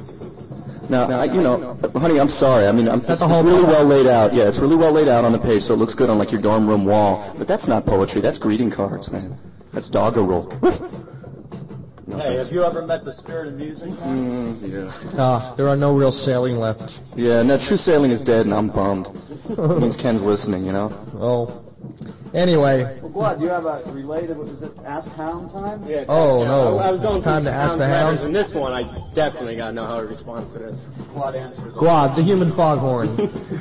Now, I, you know, honey, I'm sorry. I mean, I'm, it's really well laid out. Yeah, it's really well laid out on the page, so it looks good on like your dorm room wall. But that's not poetry. That's greeting cards, man. That's doggerel. No, hey, have you ever met the spirit of music? Mm, yeah. Ah, there are no real sailing left. Yeah, no, true sailing is dead, and I'm bummed. It means Ken's listening, you know? Oh. Anyway. Well, what, do you have a related, is it Ask Hound time? Yeah, oh, no. I was going it's time to ask the Hound. And this one, I definitely got to know how he responds to this. Quad answers. Quad, the human foghorn.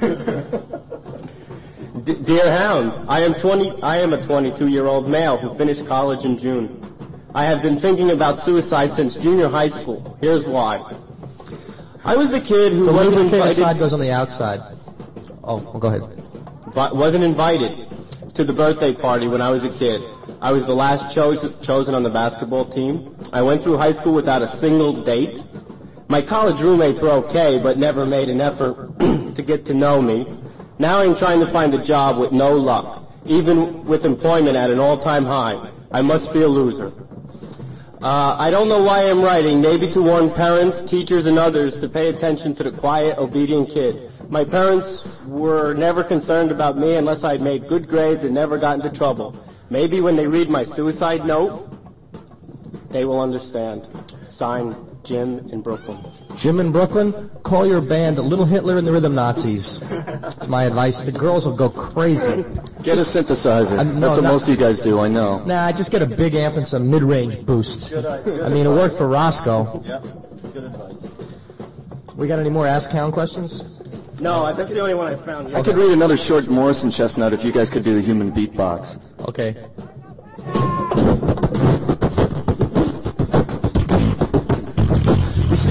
D- Dear Hound, I am twenty. I am a twenty-two-year-old male who finished college in June. I have been thinking about suicide since junior high school. Here's why. I was the kid who the wasn't invited. The side goes on the outside. Oh, well, go ahead. Wasn't invited to the birthday party when I was a kid. I was the last cho- chosen on the basketball team. I went through high school without a single date. My college roommates were okay, but never made an effort to get to know me. Now I'm trying to find a job with no luck, even with employment at an all-time high. I must be a loser. Uh, I don't know why I'm writing, maybe to warn parents, teachers, and others to pay attention to the quiet, obedient kid. My parents were never concerned about me unless I had made good grades and never got into trouble. Maybe when they read my suicide note, they will understand. Signed, Jim in Brooklyn. Jim in Brooklyn, call your band Little Hitler and the Rhythm Nazis. That's my advice. The girls will go crazy. Get just, a synthesizer. I'm, no, That's what not, most of you guys do, I know. Nah, just get a big amp and some mid-range boost. Good, uh, good I mean, advice. It worked for Roscoe. Yeah, good advice. We got any more Ask Hound questions? No, that's the only one I found. I could read another short Morrison chestnut if you guys could do the human beatbox. Okay.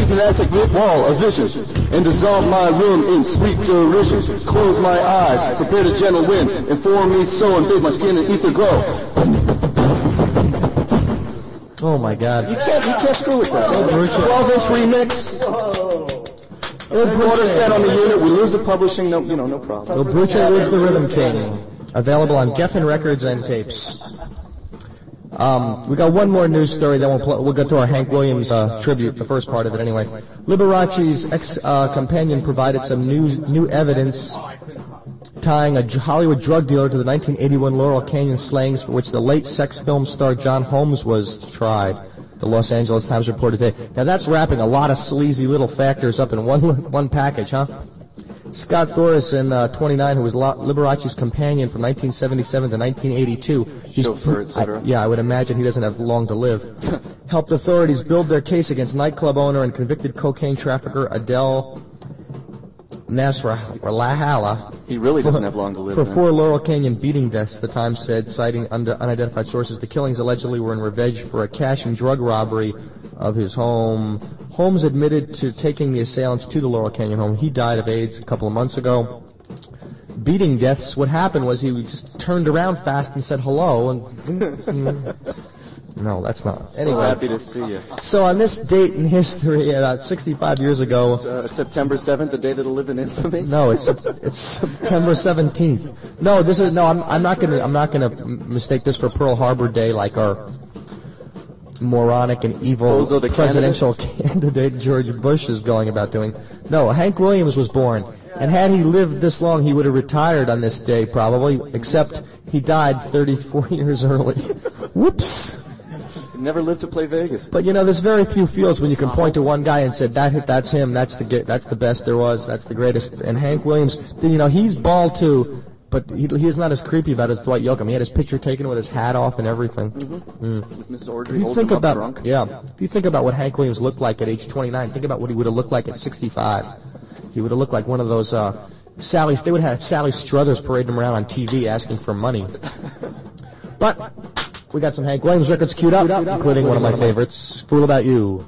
elastic wall of vision, and dissolve my room in sweet derision. Close my eyes, prepare the gentle wind, inform me so, and bathe my skin in ether glow. Oh my God! You can't, you can't screw with that. twelve inch remix. Quarter set on the unit. We lose the publishing. No, you know, no problem. So Bruce leads the Rhythm King. Available on Geffen Records and tapes. Um, we got one more news story, then we'll, pl- we'll get to our Hank Williams uh, tribute, the first part of it anyway. Liberace's ex-companion uh, provided some new, new evidence tying a Hollywood drug dealer to the nineteen eighty-one Laurel Canyon slayings for which the late sex film star John Holmes was tried. The Los Angeles Times reported today. Now that's wrapping a lot of sleazy little factors up in one one package, huh? Scott Thorson, uh, twenty-nine, who was Liberace's companion from nineteen seventy-seven to nineteen eighty-two. Chauffeur, et cetera. I, yeah, I would imagine he doesn't have long to live. Helped authorities build their case against nightclub owner and convicted cocaine trafficker Adele Nasrallah. He really doesn't have long to live. For man. four Laurel Canyon beating deaths, the Times said, citing under unidentified sources. The killings allegedly were in revenge for a cash and drug robbery of his home. Holmes admitted to taking the assailants to the Laurel Canyon home. He died of AIDS a couple of months ago. Beating deaths, what happened was he just turned around fast and said hello. And no, that's not. Anyway, so happy to see you. So on this date in history, about sixty-five years ago, it's, uh, September seventh, the day that'll live in infamy. No, it's it's September seventeenth. No, this is no. I'm I'm not gonna I'm not gonna mistake this for Pearl Harbor Day like our moronic and evil Bozo the presidential candidate. candidate George Bush is going about doing. No, Hank Williams was born, and had he lived this long, he would have retired on this day probably. Except he died thirty-four years early. Whoops. Never lived to play Vegas. But you know, there's very few fields when you can point to one guy and say that that's him, that's the that's the best there was, that's the greatest. And Hank Williams, you know, he's bald too, but he, he's not as creepy about it as Dwight Yoakam. He had his picture taken with his hat off and everything. Mm-hmm. Mm. With Missus Ordry you holding think him about, up drunk. Yeah. If you think about what Hank Williams looked like at age twenty-nine, think about what he would have looked like at sixty-five. He would have looked like one of those uh, Sally. They would have had Sally Struthers parading him around on T V asking for money. But we got some Hank Williams records queued up, including one of my favorites, Fool About You.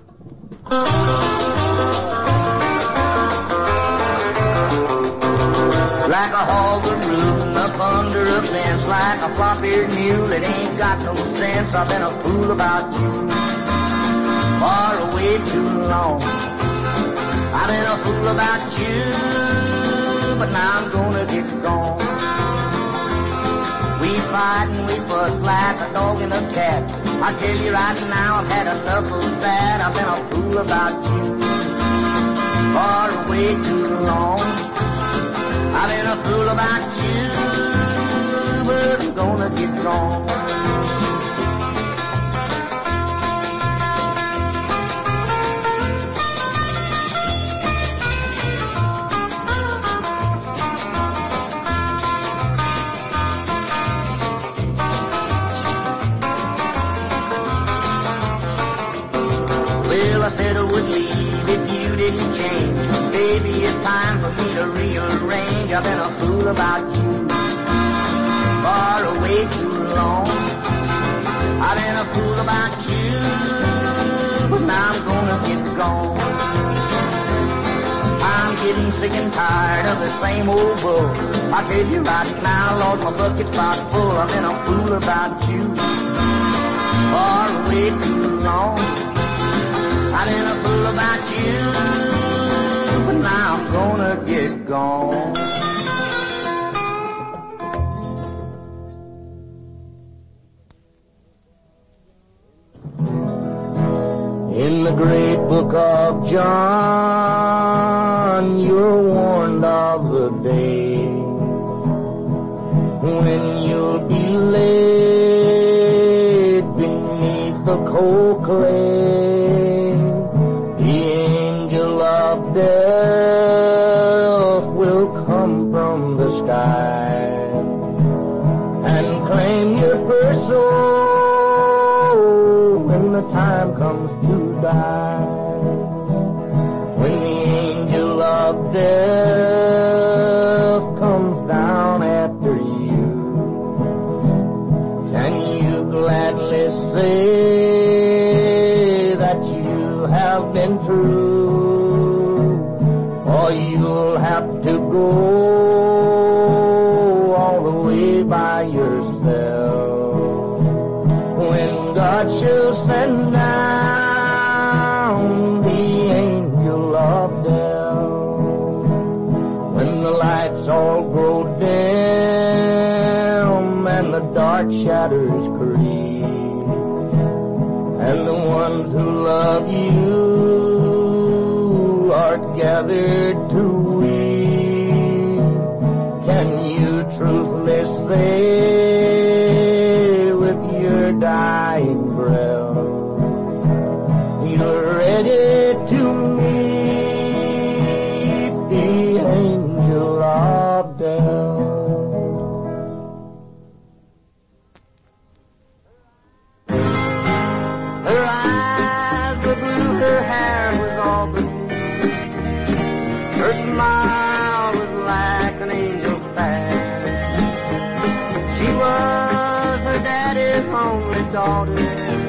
Like a hog rootin' up under a fence, like a flop-eared mule that ain't got no sense. I've been a fool about you for way too long. I've been a fool about you, but now I'm gonna get gone. We fight and we fuss like a dog and a cat. I tell you right now, I've had enough of that. I've been a fool about you for way too long. I've been a fool about you, but I'm gonna get gone. Well, I said I would leave if you didn't change. Baby, it's time for me to rearrange. I've been a fool about you for way too long. I've been a fool about you, but now I'm gonna get gone. I'm getting sick and tired of the same old bull. I tell you right now, Lord, my bucket's about full. I've been a fool about you for way too long. I've been a fool about you, but now I'm gonna get gone. In the great book of John, you're warned of the day when you'll be laid beneath the cold clay. The angel of death will come from the sky and claim your first soul when the time comes to die. When the angel of death comes down after you, can you gladly say that you have been true? got to go all the way by yourself. When God shall send down the angel of death, when the lights all grow dim and the dark shadows creep, and the ones who love you are gathered to weep, can you truthfully say with your dying breath, you're ready to meet the angel of death? Her eyes were blue, her hair was auburn, her smile was like an angel's fan. She was her daddy's only daughter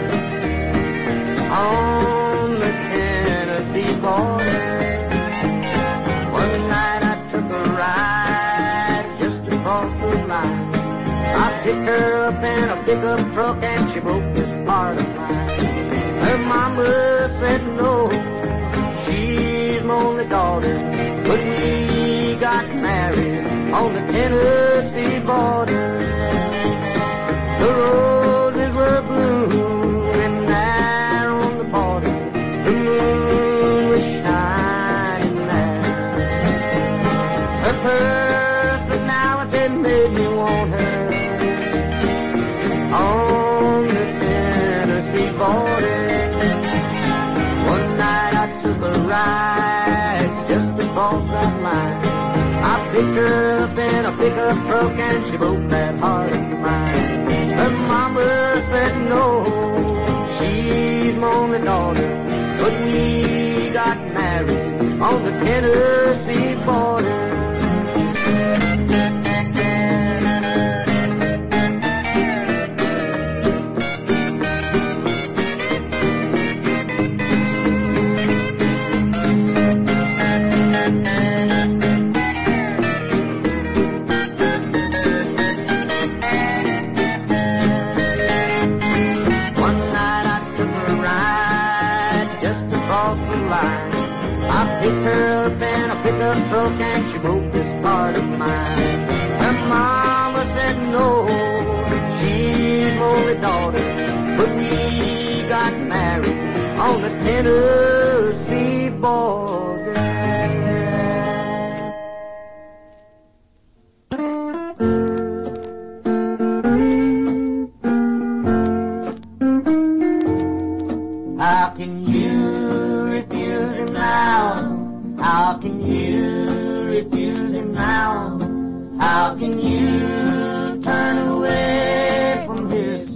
on the Tennessee border. One night I took a ride just across the line. I picked her up in a pickup truck and she broke this heart of mine. Her mama said no, she's my only daughter, but we got married on the Tennessee border. The roses were blooming there on the border, the moon was shining there. Her personality made me want her on the Tennessee border. One night I took a ride just across that line. I picked her up in a pickup truck and she broke that heart of mine. Her mama said no, she's my only daughter, but we got married on the Tennessee border. Picked her up in a pickup truck and she broke this heart of mine. Her mama said no, she's my only daughter, but we got married on the Tennessee border. How can you refuse him now? How can you refuse him now? How can you turn away from his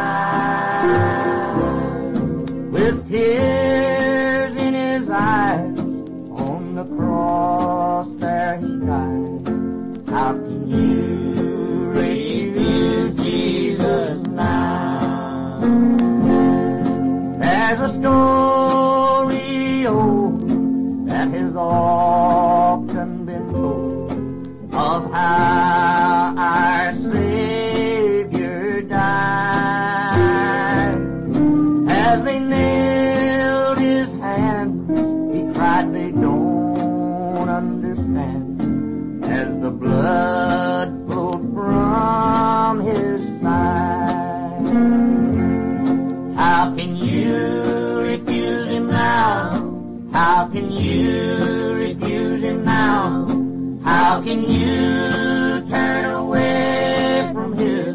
side? With tears in his eyes, on the cross there he died. How can you refuse Jesus now? There's a story old that has often been told of how our Savior died. As they nailed his hands, he cried, they don't understand, as the blood flowed from his side. How can you refuse him now? How can you refuse him now? How can you turn away from his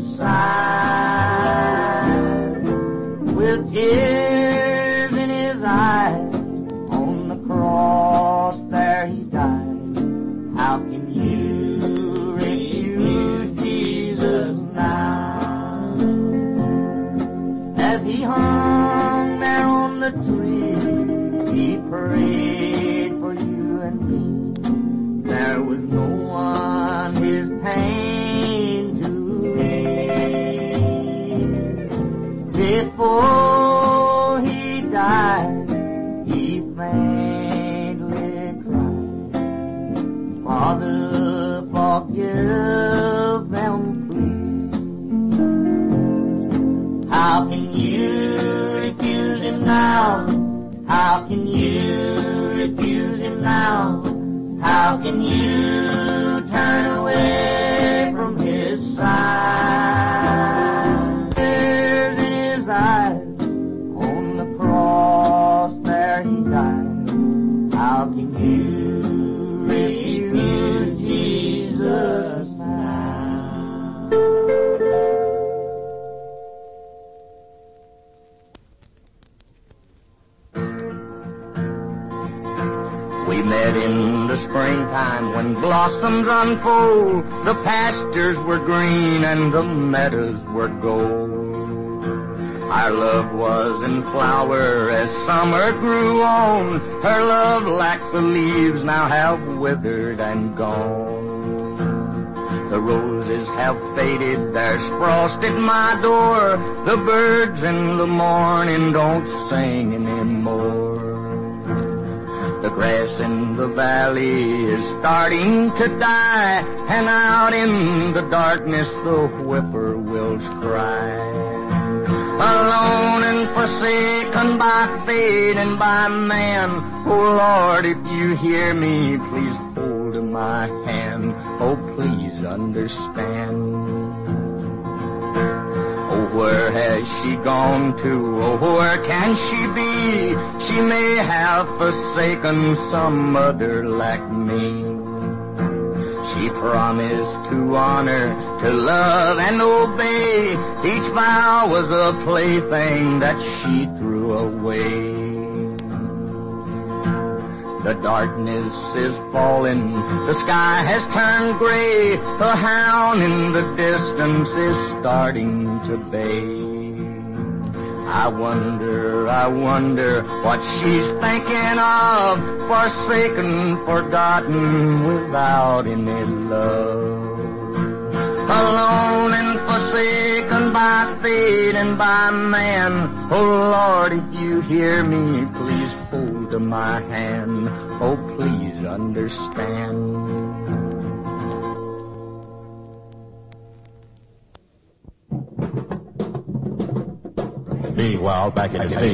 side? With tears in his eyes, on the cross there he died. How can you refuse Jesus now? As he hung there on the tree, he prayed for you and me. There was no one his pain to ease. Before he died, he faintly cried, How can you refuse him now? How can you refuse him now? How can you turn away from his side? Tears in his eyes, on the cross there he died. How can you refuse Jesus now? We met in the springtime when blossoms unfold. The pastures were green and the meadows were gold. Our love was in flower as summer grew on. Her love, like the leaves, now have withered and gone. The roses have faded, there's frost at my door. The birds in the morning don't sing anymore. The grass in the valley is starting to die, and out in the darkness the whippoorwills cry. Alone and forsaken by fate and by man, oh Lord, if you hear me, please hold my hand, oh please understand. Oh, where has she gone to? Oh, where can she be? She may have forsaken some other like me. She promised to honor, to love and obey. Each vow was a plaything that she threw away. The darkness is falling, the sky has turned gray. A hound in the distance is starting to bay. I wonder, I wonder what she's thinking of, forsaken, forgotten, without any love. Alone and forsaken by fate and by man, oh Lord, if you hear me, please hold my hand, oh please understand. Meanwhile, back in the States.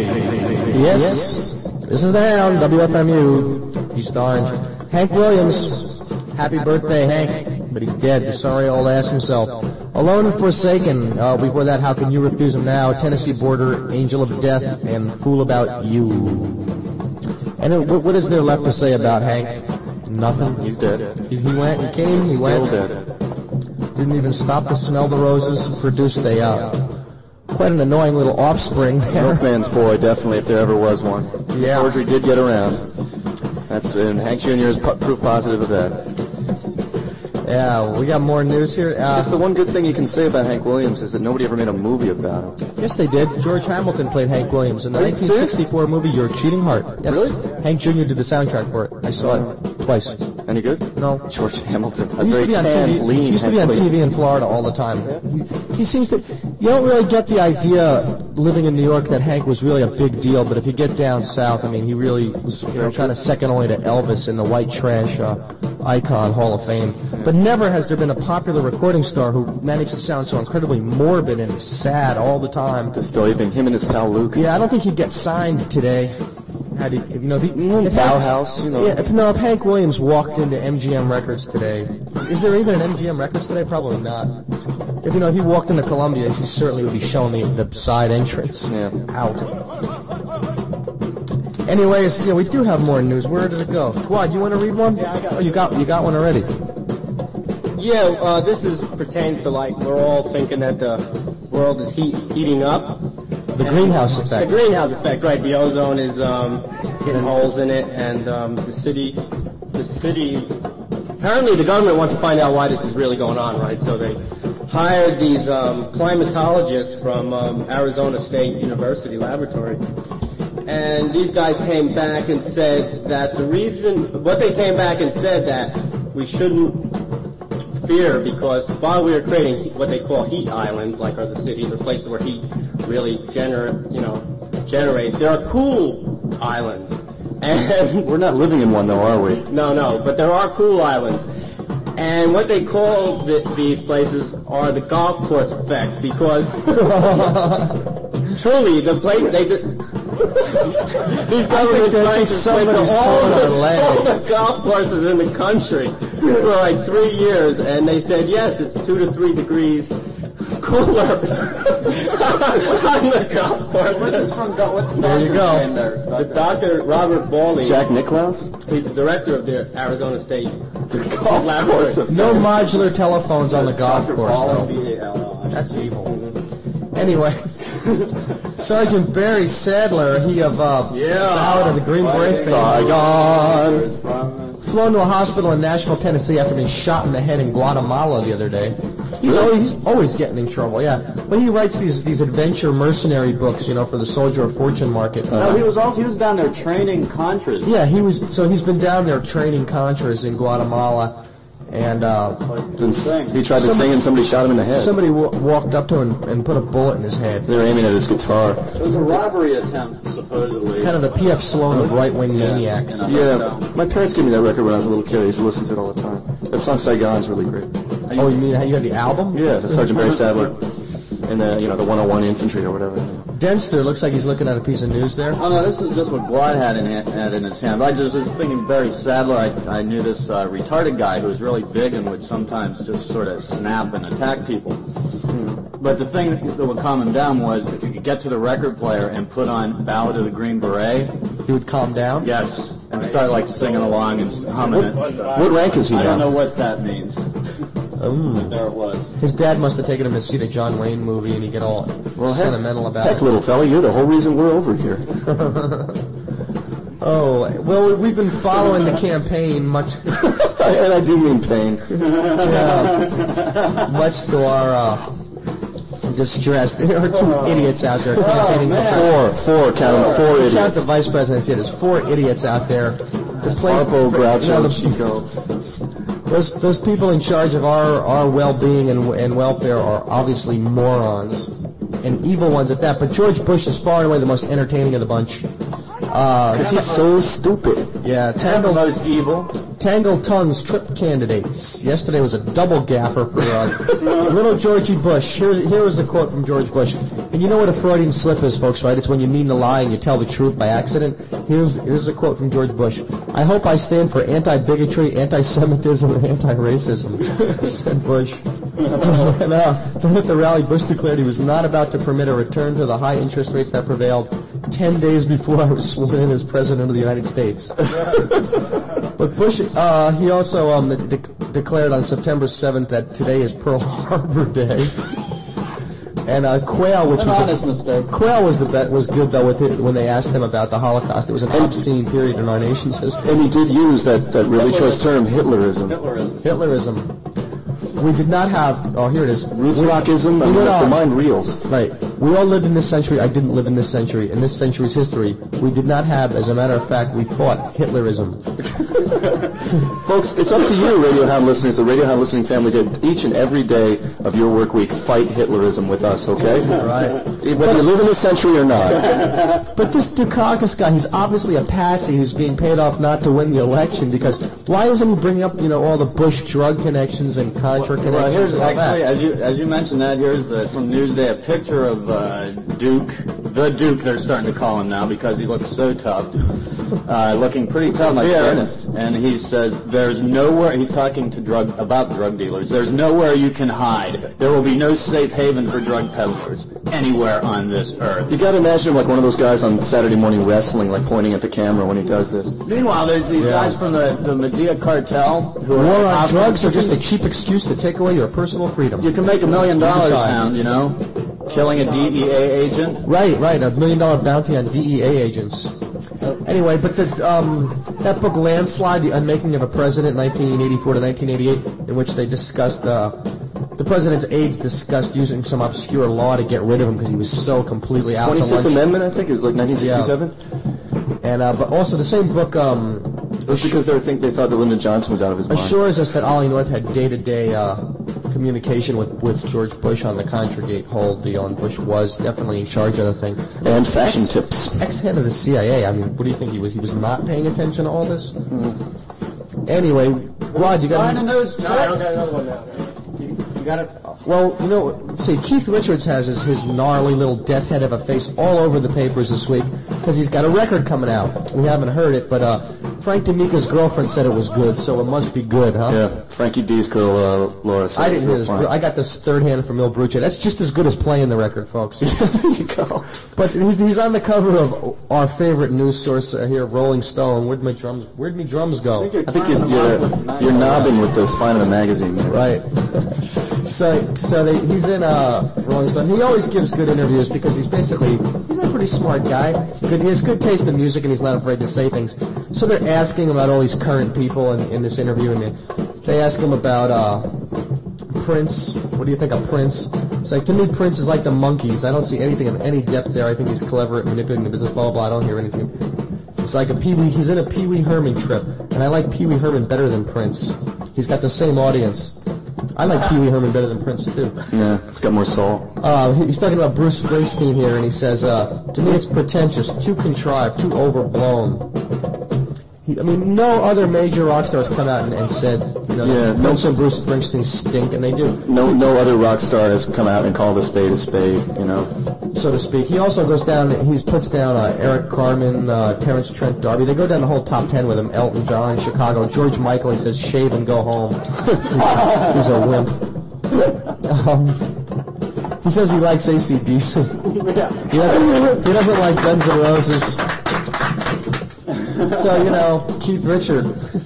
Yes, this is the Hound, W F M U, East Orange. Hank Williams, happy birthday, Hank. But he's dead, the sorry old ass himself. Alone and Forsaken, uh, before that, How Can You Refuse Him Now, Tennessee Border, Angel of Death, and Fool About You. And it, what is there left to say about Hank? Nothing. He's dead. He, he went, he came, he Still went. dead. Didn't even stop to smell the roses, produced a, uh, quite an annoying little offspring. Milkman's boy, definitely, if there ever was one. Yeah. Forgery did get around. That's, and Hank Junior is pu- proof positive of that. Yeah, we got more news here. Uh, I guess the one good thing you can say about Hank Williams is that nobody ever made a movie about him. Yes, they did. George Hamilton played Hank Williams in the nineteen sixty-four movie Your Cheating Heart. Yes. Really? Hank Junior did the soundtrack for it. I saw it twice. Any good? No. George Hamilton. He used to be on T V. He used to be on T V in Florida all the time. He, he seems to. You don't really get the idea living in New York that Hank was really a big deal, but if you get down south, I mean, he really was, you know, kind of second only to Elvis in the white trash uh, icon Hall of Fame. But never has there been a popular recording star who managed to sound so incredibly morbid and sad all the time. Disturbing. Him and his pal Luke. Yeah, I don't think he'd get signed today. Had he, you know, the, if Bauhaus, Hank, you know. Yeah, if, no, if Hank Williams walked into M G M Records today, is there even an M G M Records today? Probably not. If, you know, if he walked into Columbia, he certainly would be showing the, the side entrance yeah. out. Anyways, yeah, we do have more news. Where did it go? Quad, you want to read one? Yeah, I got it. Oh, you got, you got one already. Yeah, uh, this is pertains to, like, we're all thinking that the world is heat, heating up. The greenhouse effect. The greenhouse effect, right. The ozone is um, getting holes in it, and um, the city, the city, apparently the government wants to find out why this is really going on, right? So they hired these um, climatologists from um, Arizona State University Laboratory. And these guys came back and said that the reason, what they came back and said that we shouldn't fear, because while we were creating what they call heat islands, like are the cities or places where heat really gener, you know, generates, there are cool islands. And we're not living in one though, are we? No, no, but there are cool islands. And what they call the, these places are the golf course effect, because truly the place they did. These governments trying to switch to all the, all the golf courses in the country for like three years, and they said yes, it's two to three degrees cooler on the golf course. What's from go- what's There you go. name there? The Doctor Robert Bawley. Jack Nicklaus? He's the director of the Arizona State Golf course effect. No modular telephones on the golf course, though. B A L L. That's evil. Anyway, Sergeant Barry Sadler, he of uh, Yeah. Ballad of the Green Beret fame, Saigon. flown to a hospital in Nashville, Tennessee after being shot in the head in Guatemala the other day. He's always, he's always getting in trouble, yeah. But he writes these these adventure mercenary books, you know, for the Soldier of Fortune market. No, he was also he was down there training Contras. Yeah, he was. So he's been down there training Contras in Guatemala, and uh, He tried to sing and somebody shot him in the head. somebody w- walked up to him and, and put a bullet in his head. They were aiming at his guitar. It was a robbery attempt, supposedly. Kind of the P F Sloan of right-wing maniacs. Yeah, my parents gave me that record when I was a little kid. I used to listen to it all the time. That song Saigon's really great. Oh, you mean you had the album? Yeah, the Sergeant Barry Sadler and the you know the one oh one Infantry or whatever. Denster looks like he's looking at a piece of news there. Oh no, this is just what Glad had in, had in his hand. I just was thinking Barry Sadler. I, I knew this uh, retarded guy who was really big and would sometimes just sort of snap and attack people. But the thing that would calm him down was if you could get to the record player and put on Ballad of the Green Beret, he would calm down. Yes, and start like singing along and humming it. What rank is he I don't now? know what that means. Mm. There it was. His dad must have taken him to see the John Wayne movie, and he get all Well, heck- sentimental about Heck, it. little fella, you're the whole reason we're over here. Oh, well, we've been following the campaign much, And I do mean pain. yeah, much to our uh, distress. There are two idiots out there campaigning for Four, four, count them, four Count the idiots. vice presidents here. There's four idiots out there. The place, Harpo, Groucho, you know, the- Chico. Those those people in charge of our, our well-being and, and welfare are obviously morons, and evil ones at that. But George Bush is far and away the most entertaining of the bunch. Uh, Because he's so stupid. yeah, And the Tangled, most evil. Tangled Tongues trip candidates. Yesterday was a double gaffer for uh, little Georgie Bush. Here, here was the quote from George Bush. And you know what a Freudian slip is, folks, right? It's when you mean to lie and you tell the truth by accident. Here's, here's a quote from George Bush. I hope I stand for anti-bigotry, anti-Semitism, and anti-racism, said Bush. And, uh, then at the rally, Bush declared he was not about to permit a return to the high interest rates that prevailed ten days before I was sworn in as President of the United States. But Bush, uh, he also um, de- declared on September seventh that today is Pearl Harbor Day. And uh, Quayle, which An was honest mistake. Quayle was the bet was good though with it when they asked him about the Holocaust. It was an obscene period in our nation's history. And he did use that, that really choice term, Hitlerism. Hitlerism. Hitlerism. We did not have. Oh, here it is. Roots We- rockism, we and went the on. mind reels. Right. We all lived in this century. I didn't live in this century. In this century's history, we did not have, as a matter of fact, we fought Hitlerism. Folks, it's up to you, Radio Hound listeners, the Radio Hound listening family, to each and every day of your work week fight Hitlerism with us, okay? Right. Whether you live in this century or not. But this Dukakis guy, he's obviously a patsy who's being paid off not to win the election, because why isn't he bringing up, you know, all the Bush drug connections and Contra connections? Well, here's and all actually, that? as you as you mentioned that, here's uh, from Newsday a picture of uh, Duke, the Duke they're starting to call him now because he looks so tough, uh, looking pretty tough like here. Ernest. And he says, "There's nowhere." He's talking to drug about drug dealers. There's nowhere you can hide. There will be no safe haven for drug peddlers anywhere on this earth. You gotta imagine him like one of those guys on Saturday morning wrestling, like pointing at the camera when he does this. Meanwhile, there's these Yeah. guys from the the Medea cartel who are War on out- drugs are just a cheap excuse to take away your personal freedom. You can make a million dollars, decide. Hound, you know, killing a D E A agent. Right, right, a million dollar bounty on D E A agents. Anyway, but the, um, that book Landslide, The Unmaking of a President, nineteen eighty-four to nineteen eighty-eight, in which they discussed, uh, the president's aides discussed using some obscure law to get rid of him because he was so completely out to twenty-fifth lunch. Amendment, I think, it was like nineteen sixty-seven. And, uh, but also the same book, um, It was because they think they thought that Lyndon Johnson was out of his mind. assures us that Ollie North had day-to-day uh, communication with, with George Bush on the Contragate whole deal, and Bush was definitely in charge of the thing. And fashion Ex- tips. Ex-head of the C I A. I mean, what do you think he was? He was not paying attention to all this. Anyway, Guad, you got Signing those No, I don't checks. got another one now. You got it? Well, you know, see, Keith Richards has his, his gnarly little death head of a face all over the papers this week because he's got a record coming out. We haven't heard it, but uh, Frank D'Amica's girlfriend said it was good, so it must be good, huh? Yeah, Frankie D's girl, uh, Laura. said I it was didn't hear real this. fun. I got this third hand from Il Bruce. That's just as good as playing the record, folks. There you go. But he's, he's on the cover of our favorite news source uh, here, Rolling Stone. Where'd my drums? Where'd my drums go? I think I think you're, you're, you're knobbing with the spine of the magazine there. Right. So, so they, he's in uh, Rolling Stone. He always gives good interviews because he's basically he's a pretty smart guy. Good, he has good taste in music, and he's not afraid to say things. So they're asking him about all these current people in, in this interview, and they, they ask him about uh, Prince. What do you think of Prince? It's like, to me, Prince is like the Monkees. I don't see anything of any depth there. I think he's clever at manipulating the business. Blah blah blah. I don't hear anything. It's like a Pee Wee. He's in a Pee Wee Herman trip, and I like Pee Wee Herman better than Prince. He's got the same audience. I like Pee Wee Herman better than Prince too. Yeah, it's got more soul. Uh, he's talking about Bruce Springsteen here, and he says, uh, to me it's pretentious, too contrived, too overblown. He, I mean, no other major rock stars come out and, and said, you know, Yeah, no- Prince and Bruce Springsteen stink, and they do, No, no other rock star has come out and called a spade a spade. You know. so to speak. He also goes down, he puts down uh, Eric Carmen, uh, Terrence Trent D'Arby. They go down the whole top ten with him. Elton John, Chicago, George Michael. He says, shave and go home. He's a wimp. Um, he says he likes A C D C. He doesn't, he doesn't like Guns N' Roses. So, you know, Keith Richard.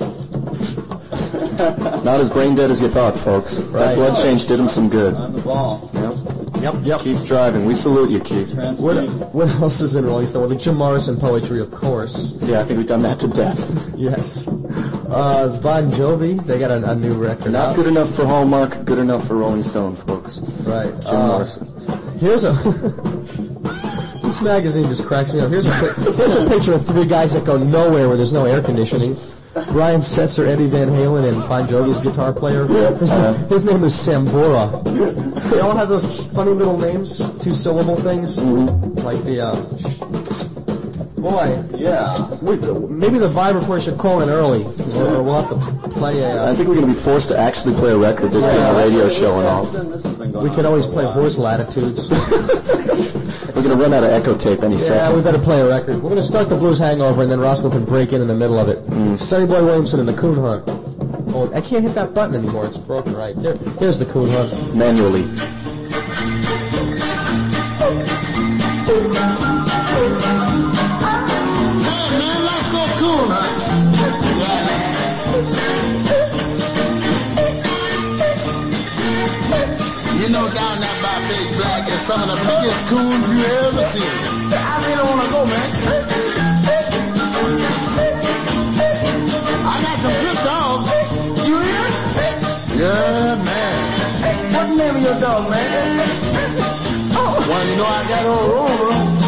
Not as brain dead as you thought, folks. Right. That blood change did him some good. On the ball. Yep. Yep, yep. Keith's driving. We salute you, Keith. What, what else is in Rolling Stone? Well, the Jim Morrison poetry, of course. Yeah, I think we've done that to death. Yes. Uh, Bon Jovi, they got a, a new record Not out. good enough for Hallmark, good enough for Rolling Stone, folks. Right. Jim Uh, Morrison. Here's a... This magazine just cracks me up. Here's a, pi- here's a picture of three guys that go nowhere where there's no air conditioning. Brian Setzer, Eddie Van Halen, and Bon Jovi's guitar player. His, name, his name is Sambora. They all have those funny little names, two-syllable things, Mm-hmm. like the... Uh, boy, Yeah. we, maybe the Vibe Report should call in early, or, or we'll have to play a... Uh, I think we're going to be forced to actually play a record, this being a radio show and all. This has been going we on could always for a play while. Horse Latitudes. We're going to run out of echo tape any Yeah, second. we better play a record. We're going to start the Blues Hangover, and then Roscoe can break in in the middle of it. Mm. Sonny Boy Williamson and the Coon Hunt. Oh, I can't hit that button anymore. It's broken, right? There, here's the Coon Hunt. Manually. Man, let's go cool, huh? You know, down there by Big Black is some of the biggest coons you ever seen. I really wanna go, man. I got some good dogs. You hear? Yeah, man. What's the name of your dog, man? Well, you know I got old Rover.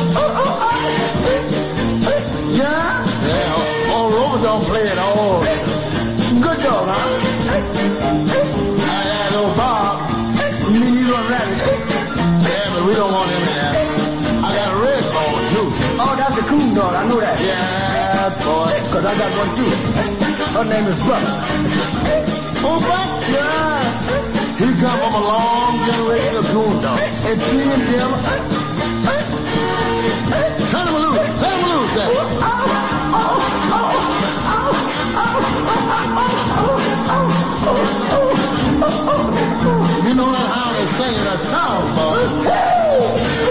Yeah? Yeah, old Rover don't play at all. Good dog, huh? I got old Bob. You mean you don't rabbit? Yeah, but we don't want him in there. I got a red bone, too. Oh, that's a coon dog. I know that. Yeah, boy. Because I got one, too. Her name is Buck. Oh, Buck? Yeah. He come from a long generation of coon dogs. And T and Jim. Turn him loose. Turn him loose, there. You know that hound is singing a song, boy.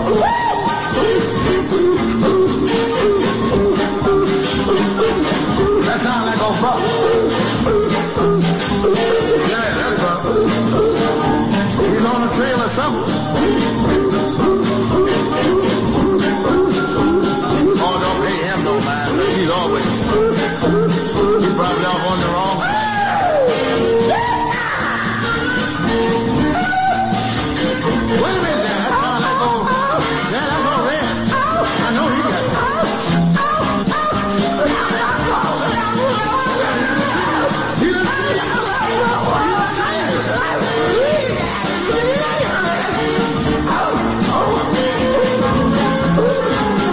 That sounds like old Buck. Yeah, that's Buck. He's on the trail of something. Oh, don't pay him no mind. He's always. He's probably off on the wrong. Wait a minute, there. That sounds like old. Yeah, that's all red. I know he got something. He done see it.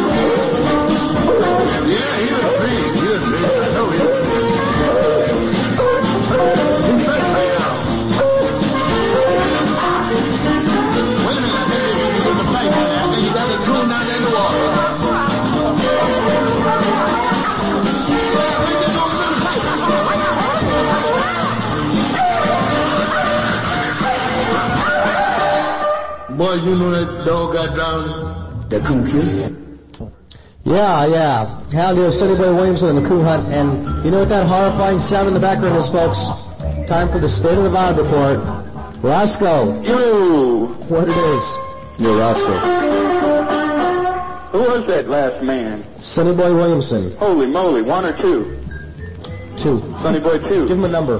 Yeah, he done see it. He done see it. I know he done. Boy, you know that dog got drowned? The coon killed? Yeah, yeah. Hal Neal, Sonny Boy Williamson, and the Coon Hunt. And you know what that horrifying sound in the background is, folks? Time for the State of the Vibe Report. Roscoe. Yo! What it is? Yo, Roscoe. Who was that last man? Sonny Boy Williamson. Holy moly, one or two? Two. Sonny Boy two. Give him a number.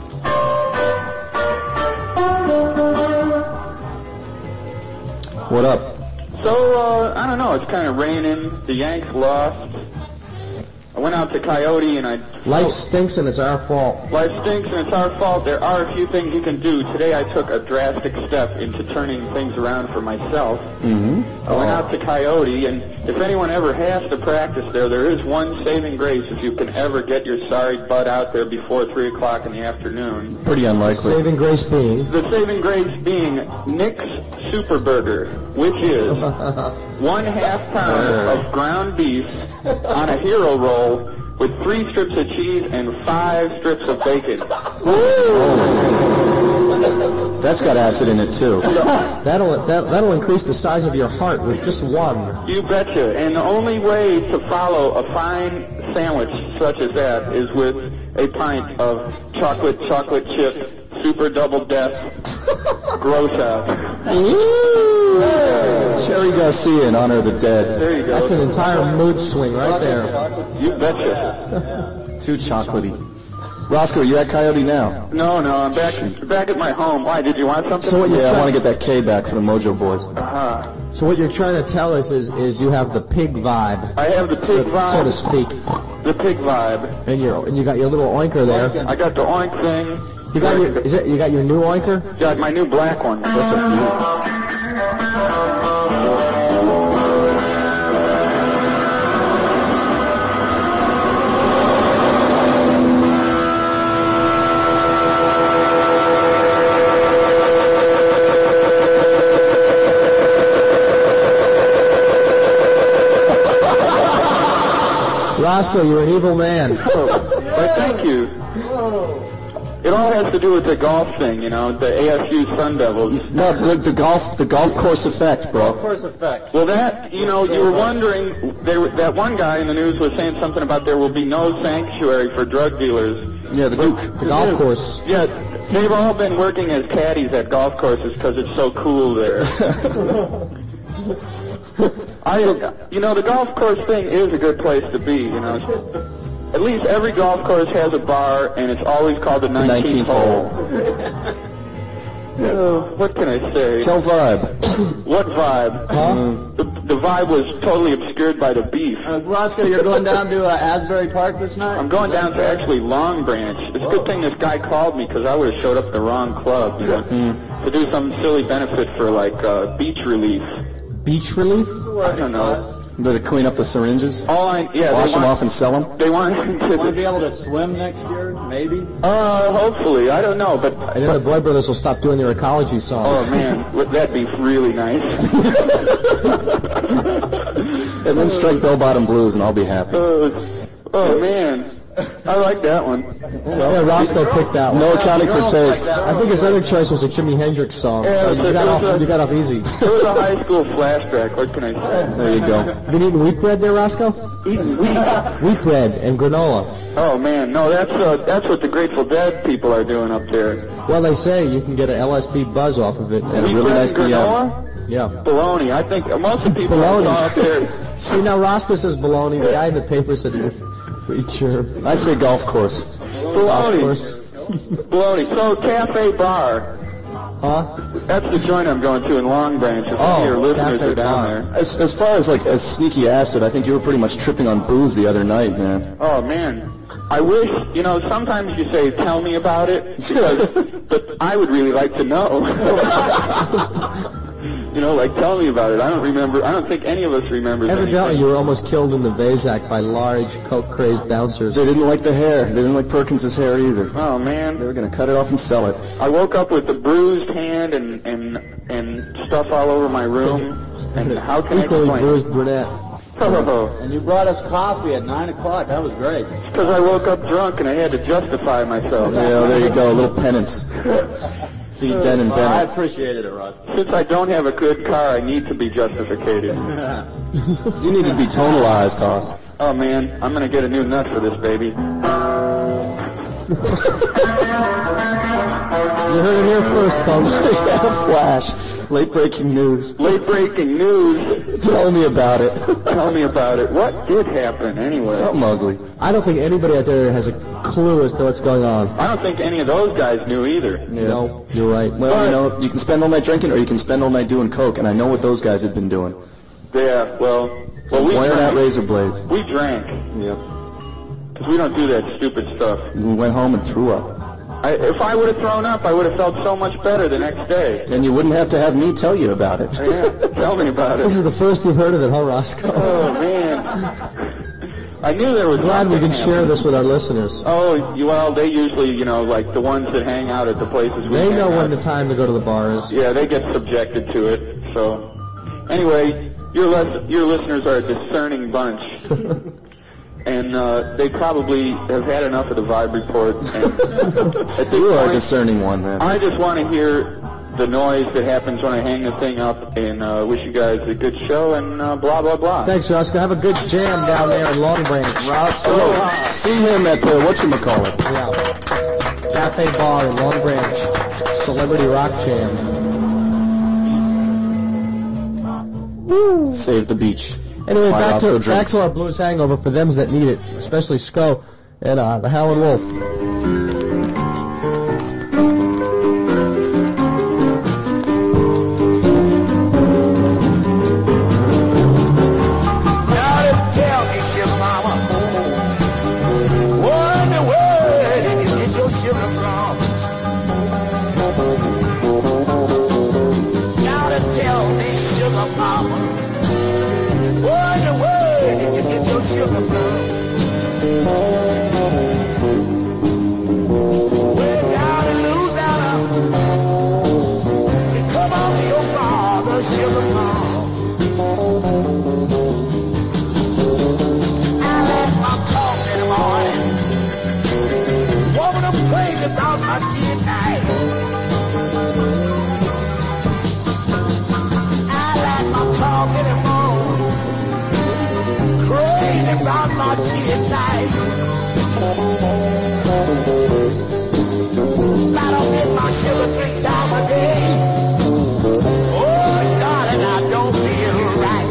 What up? So, uh, I don't know, it's kind of raining. The Yanks lost. I went out to Coyote and I... Life stinks and it's our fault. Life stinks and it's our fault. There are a few things you can do. Today I took a drastic step into turning things around for myself. Mm-hmm. I went out to Coyote, and if anyone ever has to practice there, there is one saving grace if you can ever get your sorry butt out there before three o'clock in the afternoon. Pretty unlikely. Saving grace being? The saving grace being Nick's Super Burger, which is one half pound of ground beef on a hero roll with three strips of cheese and five strips of bacon. That's got acid in it, too. That'll, that, that'll increase the size of your heart with just one. You betcha. And the only way to follow a fine sandwich such as that is with a pint of chocolate, chocolate chip, super double death, gross out. Cherry Garcia in honor of the dead. There you go. That's an entire mood swing right there. You betcha. Too chocolatey. Roscoe, are you at Coyote now? No, no, I'm back back at my home. Why, did you want something? So what you're Yeah, I trying- want to get that K back for the Mojo Boys. Uh-huh. So what you're trying to tell us is, is you have the pig vibe. I have the pig so, vibe. so to speak. The pig vibe. And you and you got your little oinker there. I got the oink thing. You got your is it you got your new oinker? Got my new black one. That's a few. Roscoe, you're an evil man. Oh, well, thank you. It all has to do with the golf thing, you know, the A S U Sun Devils. No, the, the golf, the golf course effect, bro. Course effect. Well, that, you know, you were wondering, there, that one guy in the news was saying something about there will be no sanctuary for drug dealers. Yeah, the Duke. The golf course. Yeah, they've all been working as caddies at golf courses because it's so cool there. I, you know, the golf course thing is a good place to be, you know. At least every golf course has a bar, and it's always called the nineteenth, the nineteenth hole. Oh, what can I say? Tell vibe. What vibe? Huh? The, the vibe was totally obscured by the beef. Uh, Roscoe, you're going down to uh, Asbury Park this night? I'm going down to actually Long Branch. It's a good thing this guy called me because I would have showed up at the wrong club, you know, Mm. to do some silly benefit for like uh, beach relief. Beach relief? I don't know. To clean up the syringes? All I yeah. Wash they them want, off and sell them? They want Want to be able to swim next year, maybe? Uh, hopefully. I don't know, but And then the Boy Brothers will stop doing their ecology song. oh man, that'd be really nice. And then strike Bell Bottom Blues and I'll be happy. Uh, oh man, I like that one. Yeah, Roscoe picked that one. No accounting for taste. I think his other choice was a Jimi Hendrix song. Yeah, So it's you, a- got it's off, a- you got off easy. It was a high school flashback. What can I say? There you go. Been eating wheat bread there, Roscoe? Eating wheat. Wheat bread and granola. Oh man, no, that's uh, that's what the Grateful Dead people are doing up there. Well, they say you can get an L S D buzz off of it. And a Wheat really bread nice and B M. granola? Yeah. Baloney. I think most of the people I Baloney. saw up there. See, now Roscoe says baloney. The guy in the paper said preacher. I say golf course. Baloney. course. Baloney. So cafe bar. Huh? That's the joint I'm going to in Long Branch. If Oh, any of your listeners cafe are down bar. there. As, as far as like as sneaky acid, I think you were pretty much tripping on booze the other night, man. Oh man, I wish, you know, sometimes you say, tell me about it, because, but I would really like to know. You know, like, tell me about it. I don't remember, I don't think any of us remembers Evidently, anything. you were almost killed in the Vazak by large coke-crazed bouncers. They didn't like the hair. They didn't like Perkins's hair either. Oh man. They were going to cut it off and sell it. I woke up with a bruised hand and, and, and stuff all over my room, and how can I Equally explain? bruised brunette. Oh, And you brought us coffee at nine o'clock. That was great. because I woke up drunk and I had to justify myself. Yeah, there you go. A little penance. Speed, Den, and Well, I Bennett. appreciated it, Russ. Since I don't have a good car, I need to be justificated. You need to be tonalized, Toss. Oh man, I'm gonna get a new nut for this baby. You heard it here first, folks. Yeah, flash. Late breaking news. Late breaking news. Tell me about it. Tell me about it. What did happen anyway? Something ugly. I don't think anybody out there has a clue as to what's going on. I don't think any of those guys knew either. Yeah. No, you're right. Well, you know, you can spend all night drinking or you can spend all night doing coke, and I know what those guys have been doing. Yeah, well, well we Wearing out drank. razor blades. We drank. Yep. Because we don't do that stupid stuff. We went home and threw up. I, if I would have thrown up, I would have felt so much better the next day. And you wouldn't have to have me tell you about it. Yeah, tell me about This it. is the first you've heard of it, huh, Roscoe? Oh, man. I knew there was Glad we something can share happening. this with our listeners. Oh, you- well, they usually, you know, like the ones that hang out at the places we They hang know out. when the time to go to the bar is. Yeah, they get subjected to it. So, anyway, your les- your listeners are a discerning bunch. And uh, they probably have had enough of the Vibe Report. And at this You are a point, discerning one, man. I just want to hear the noise that happens when I hang the thing up, and uh, wish you guys a good show, and uh, blah, blah, blah. Thanks, Roscoe. Have a good jam down there in Long Branch. Roscoe. See him at the, whatchamacallit. Yeah. Cafe Bar in Long Branch. Celebrity Rock Jam. Save the beach. Anyway, Buy back Roscoe to, back drinks. to our blues hangover for them that need it, especially Sco and uh, the Howlin' Wolf. Gotta tell me, sugar mama, what in the world did you get your sugar from? Gotta tell me, sugar mama, what in the world did you get your sugar from? Well, down in Louisiana, you come on to your father's sugar farm. Talk in the morning. Woman, I'm crazy about my tea at night. I like my talk in the morning. Crazy about my tea at night. I don't get my sugar three times a day. Oh, darling, I don't feel right.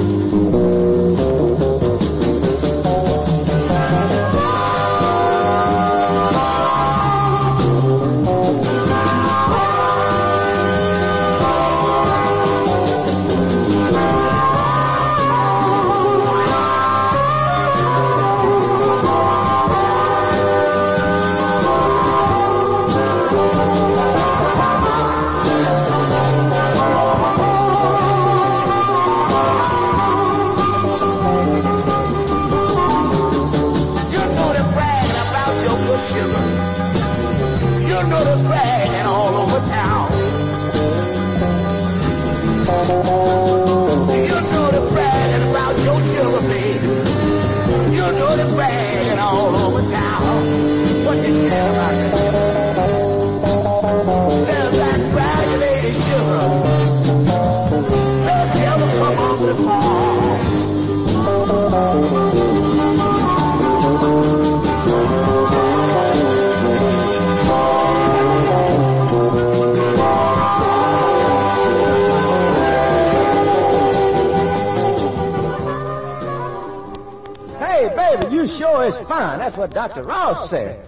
Hey, baby, you sure is fine. That's what Doctor Ross said.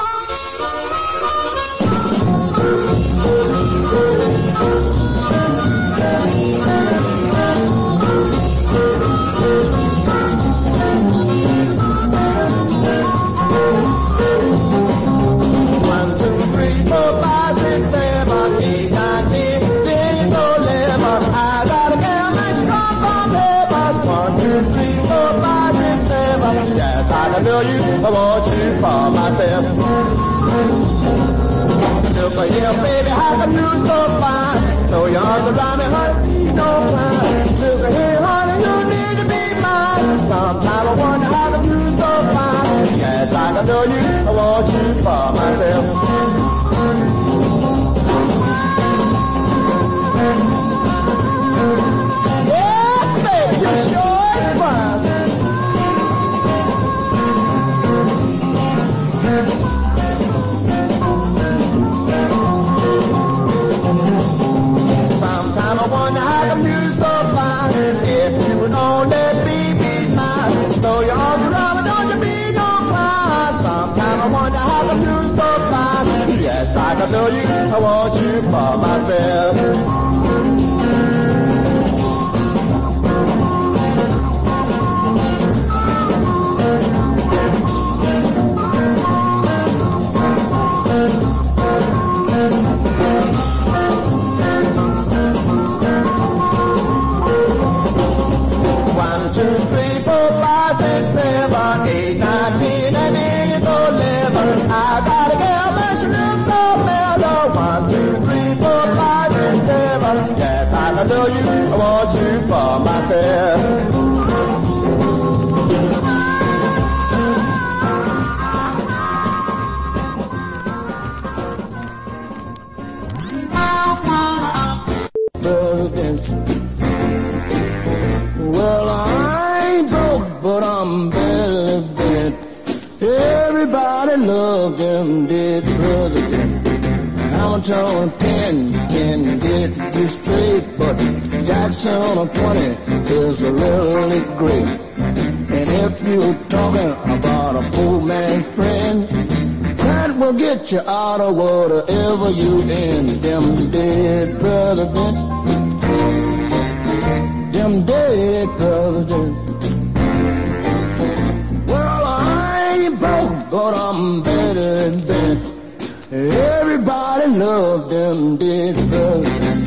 One, two, three, four, five, six, seven, eight, nine, ten, ten, eleven. I got a girl that's come from heaven. One, two, three, four, five, six, seven. Yes, I can know you. I want you for myself. Look at here, baby, how come you so fine? Throw your arms around me, honey, you don't mind. Look at here, honey, you need to be mine. Sometimes I wonder how come you so fine. Yes, I can know you. I want you for myself. wonder how come you're so fine. If you would only be mine, throw your arms around me, don't you be no clown. Sometimes I wonder how come you're so fine. Yes, I can know you, I want you for myself. I know you, I want you for myself. Well, I ain't broke, but I'm barely bent. Everybody loved them dead president. Hamilton on a pen can get you straight, but Jackson on a twenty is really great. And if you're talking about a poor man's friend, that will get you out of whatever you in. Them dead presidents, them dead presidents. Well, I ain't broke, but I'm better than bent. Everybody loved them dead presidents.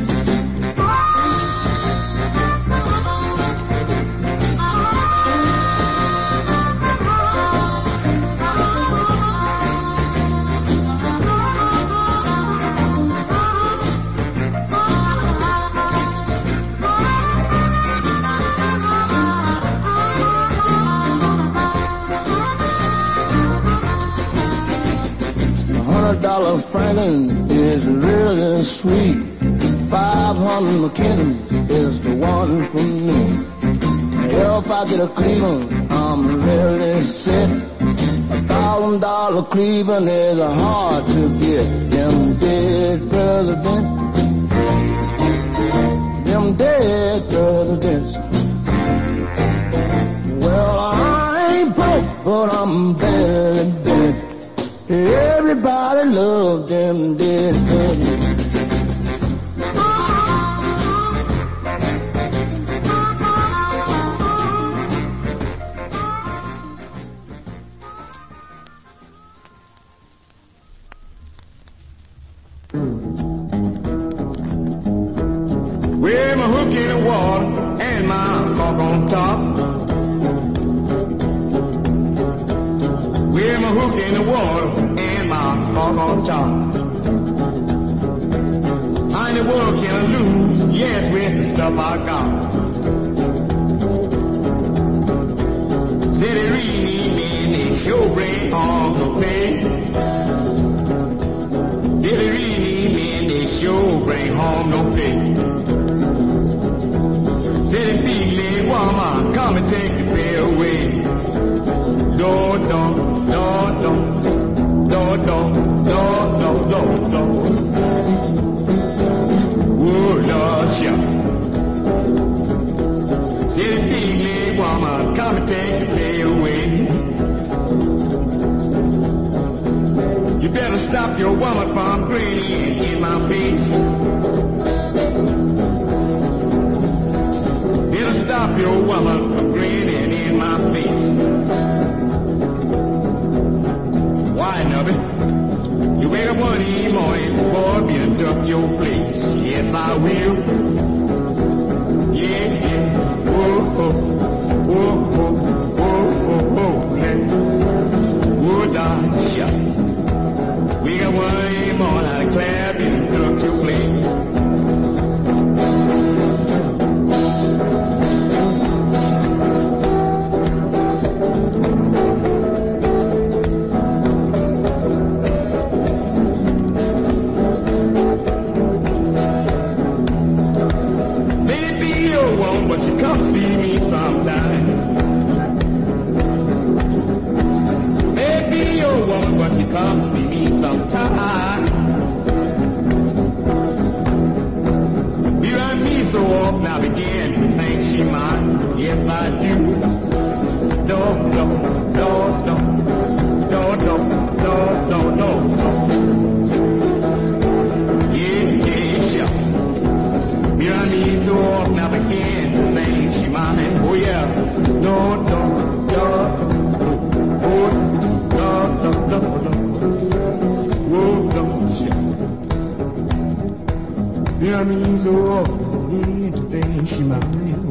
Dollar Franklin is really sweet. Five hundred McKinnon is the one for me. If I get a Cleveland, I'm really set. A thousand dollar Cleveland is hard to get. Them dead presidents, them dead presidents. Well, I ain't broke, but I'm better than dead. Everybody loved them dead presidents. With my hook in the water and my cork on top. With my hook in the water and my cork on top. How in the world can I lose? Yes, with the stuff I got. Say they really need me and they sure bring on the pay. Say they really need me and they sure bring home no pay. Say the big leg woman, come and take the pay away. Do, do, do, do, do, do, do, do, do, do. Oh, Lord, yeah. Say the big leg woman, come and take the pay away. You better stop your woman from grinning in my face. Stop your woman from grinning in my face. Why, Nubby? You wake up one e morning, boy, build up your place. Yes, I will. Yeah, yeah. Whoa, whoa, whoa, whoa, whoa, whoa, whoa, man. Whoa, darn, shut. Wake up one e morning, I declare, build up your place. up, now begin to think she mine. Yes, I do. No, no, no, no, no, no, no, no, no, no. Yeah, yeah, sure. Me and me so up, now begin to think she mine. Oh yeah, no, no, no, oh, no, no, no, no. Oh, no, shit. Me and me so up, begin to think she mine.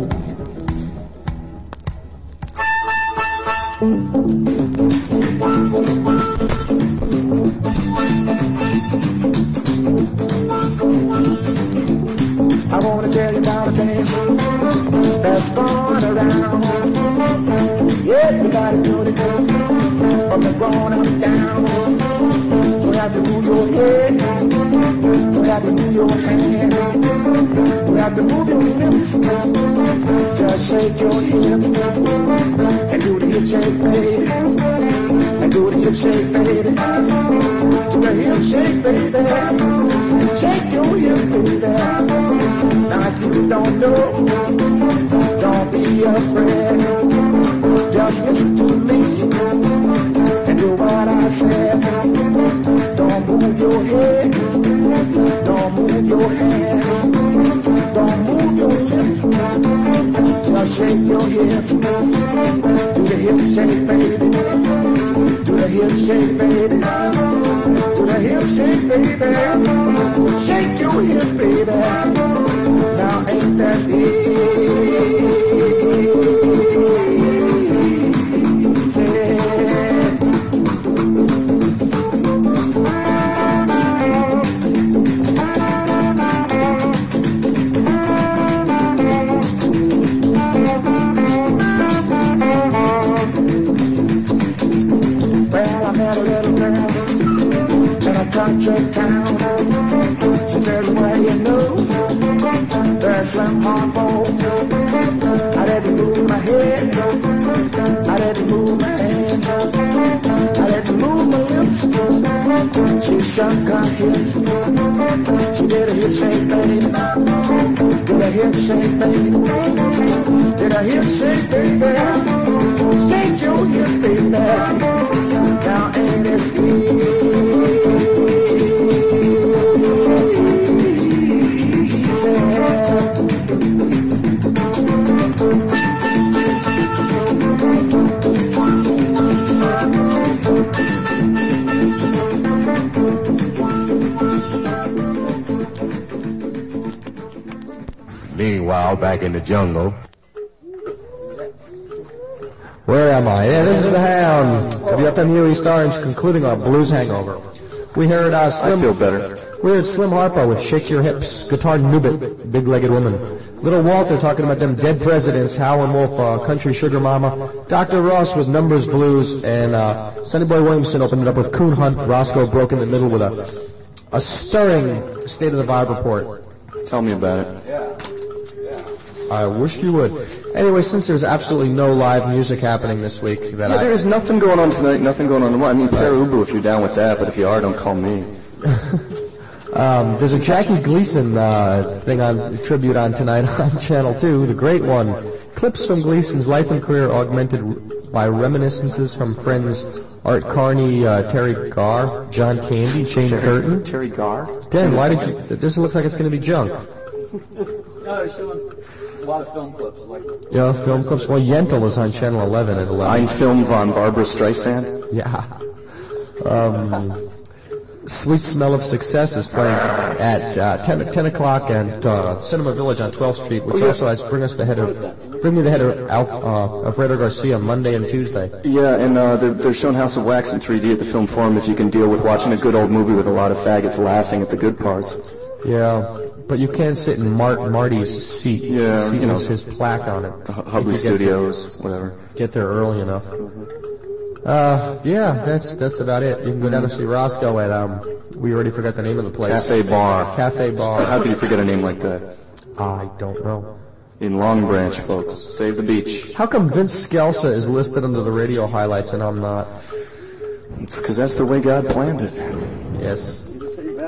I wanna tell you about a dance that's going around. Everybody do it, from the grown up down. You have to move your head, you have to move your hands, you have to move your lips, just shake your hips, and do the hip shake, baby, and do the hip shake, baby, do the hip shake, baby, shake your hips, baby. Now if you don't know, don't be afraid, just listen to me, and do what I said. Don't move your head, don't move your hands, don't move your lips, just shake your hips, do the hip shake, baby, do the hip shake, baby, do the hip shake, baby, shake your hips, baby, now ain't that easy? Country town. She says, well, you know, there's some harmful. I had to move my head, I had to move my hands, I had to move my lips. She shook her hips, she did a hip shake, baby, did a hip shake, baby, did a hip shake, baby, shake your hips, baby, now ain't it sweet? Meanwhile, back in the jungle. Where am I? Yeah, this is the Hound. W F M U East Orange, concluding our blues hangover. We heard uh, Slim. I feel better. We heard Slim Harpo with "Shake Your Hips," Guitar Nubit, Big-Legged Woman. Little Walter talking about them dead presidents, Howlin' Wolf, uh, Country Sugar Mama. Doctor Ross with Numbers Blues, and uh, Sonny Boy Williamson opened it up with Coon Hunt. Roscoe broke in the middle with a, a stirring State of the Vibe report. Tell me about it. I wish you would. Anyway, since there's absolutely no live music happening this week, that yeah, I... there is nothing going on tonight, nothing going on tomorrow. I mean, Pere Ubu if you're down with that, but if you are, don't call me. um, there's a Jackie Gleason uh, thing on tribute on tonight on Channel two, the great one. Clips from Gleason's life and career augmented by reminiscences from friends Art Carney, uh, Terry Garr, John Candy, Jane Curtin. Terry Garr? Dan, why did you... This looks like it's going to be junk. No, it's showing a lot of film clips. Like yeah, film clips. Well, Yentl is on Channel eleven at eleven. Ein Film von Barbara Streisand? Yeah. Um, Sweet Smell of Success is playing at uh, ten, ten o'clock at uh, Cinema Village on twelfth Street, which also has Bring Us the Head of... Bring Me the Head of Al, uh, Alfredo Garcia Monday and Tuesday. Yeah, and uh, they're, they're showing House of Wax in three D at the Film Forum if you can deal with watching a good old movie with a lot of faggots laughing at the good parts. Yeah. But you can sit in Mark Marty's seat. Yeah, seat you know, his plaque on it. Hubley Studios, there, whatever. Get there early enough. Uh, yeah, that's that's about it. You can go down to see Roscoe at um. We already forgot the name of the place. Cafe Bar. Cafe Bar. How could you forget a name like that? I don't know. In Long Branch, folks. Save the beach. How come Vince Scelsa is listed under the radio highlights and I'm not? It's because that's the way God planned it. Yes.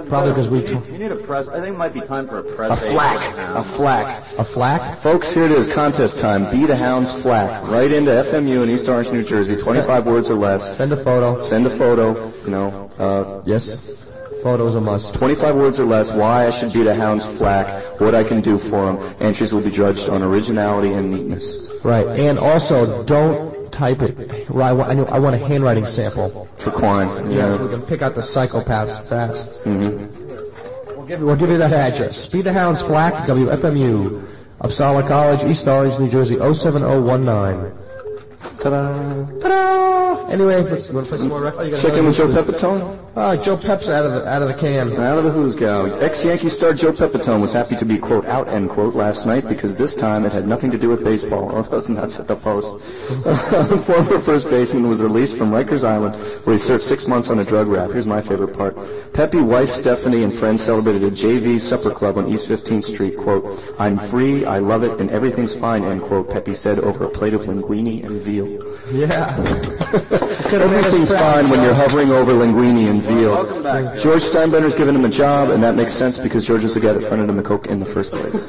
probably because we... You need, you need a press. I think it might be time for a press. A flack. A flack. A flack? Folks, here it is. Contest time. Be the Hounds flack. Right into F M U in East Orange, New Jersey. twenty-five words or less. Send a photo. Send a photo. You know. Uh, yes. Photos a must. twenty-five words or less. Why I should be the Hounds flack. What I can do for them. Entries will be judged on originality and neatness. Right. And also, don't type it. Right. I want, I want a handwriting sample. For Quine. Yeah, Yeah. so we can pick out the psychopaths fast. Mm-hmm. We'll give, we'll give you that address. Be the Hounds flack. W F M U. Uppsala College, East Orange, New Jersey, oh seven oh one nine. Ta-da! Ta-da! Anyway, let's, you want to play some more records? Check in with Joe Pepitone. Ah, Joe Pep's out of the out of the can. Out of the who's gal. Ex-Yankee star Joe Pepitone was happy to be, quote, out, end quote, last night because this time it had nothing to do with baseball. Oh, those nuts at the post. Former first baseman was released from Rikers Island where he served six months on a drug rap. Here's my favorite part. Pepe, wife Stephanie, and friends celebrated a J V supper club on East fifteenth Street, quote, I'm free, I love it, and everything's fine, end quote, Pepe said over a plate of linguine and veal. Yeah. Everything's fine when you're hovering over linguine and veal. George Steinbrenner's given him a job, and that makes sense because George was the guy that fronted him the coke in the first place.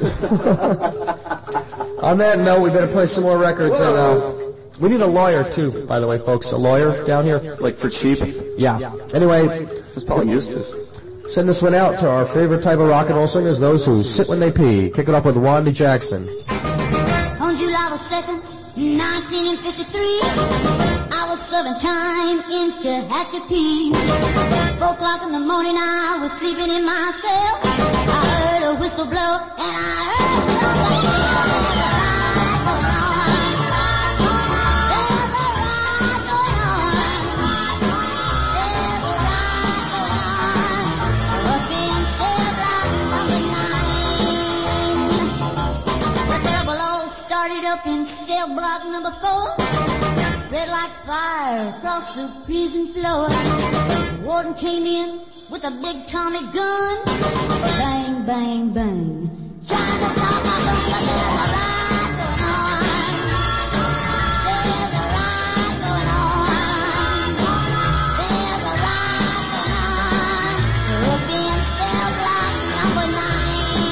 On that note, we better play some more records. And uh, we need a lawyer, too, by the way, folks. A lawyer down here. Like for cheap? Yeah. Anyway. Who's Paul Eustace? Send this one out to our favorite type of rock and roll singers, those who sit when they pee. Kick it up with Wandy Jackson. On July the second, nineteen fifty-three, I was serving time in Tehachapi. Four o'clock in the morning, I was sleeping in my cell. I heard a whistle blow, and I heard somebody yell, there's a ride going on. There's a ride going on. Up in cell block number nine. The trouble all started up in cell block number four. Spread like fire across the prison floor. Warden came in with a big Tommy gun. Bang, bang, bang. Trying to stop my gun, but there's a ride going on. There's a ride going on. There's a ride going on. Up in cell block number nine.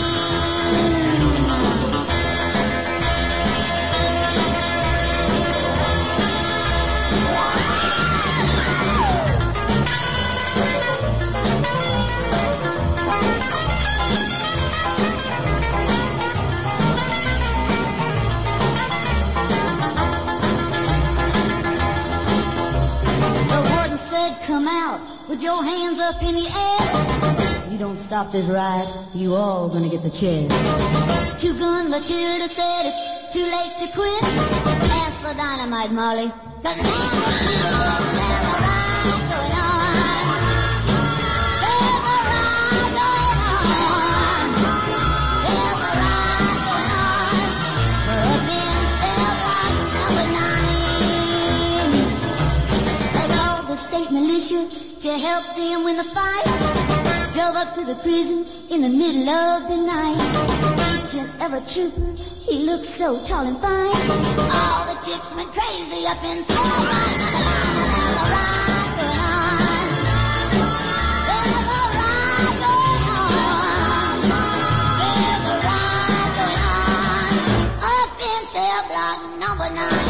Come out with your hands up in the air. You don't stop this ride, you all gonna get the chair. Two-Gun Matilda said it's too late to quit. Ask for dynamite, Molly, 'cause now there's a ride going on. There's a ride going on. There's a ride going on. Up in cell block number nine. They called the state militia to help them win the fight. Drove up to the prison in the middle of the night. Each and every trooper, he looked so tall and fine. All the chicks went crazy up in cell block number nine. There's a ride going on. There's a ride going on. There's a ride going on. Up in cell block number nine.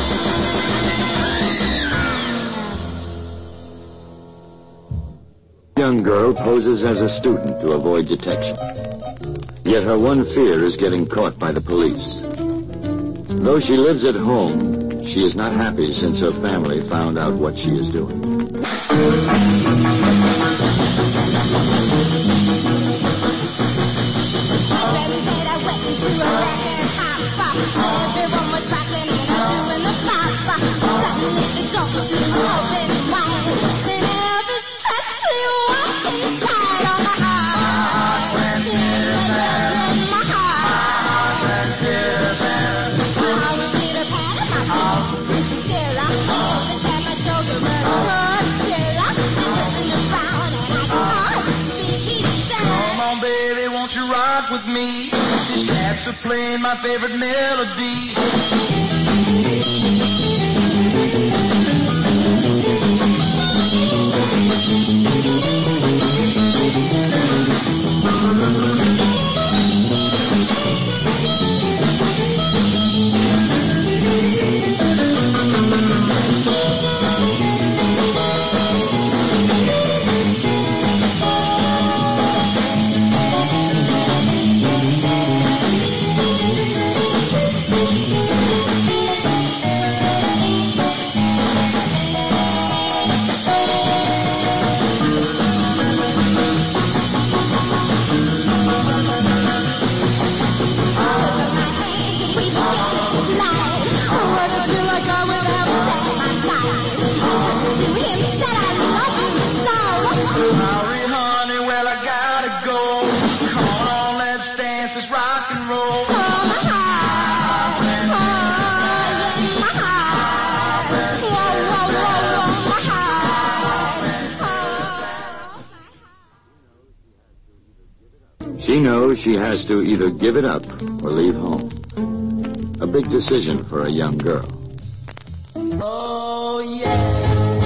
Young girl poses as a student to avoid detection. Yet her one fear is getting caught by the police. Though she lives at home, she is not happy since her family found out what she is doing. With me, these cats are playing my favorite melody. She knows she has to either give it up or leave home. A big decision for a young girl. Oh, yeah.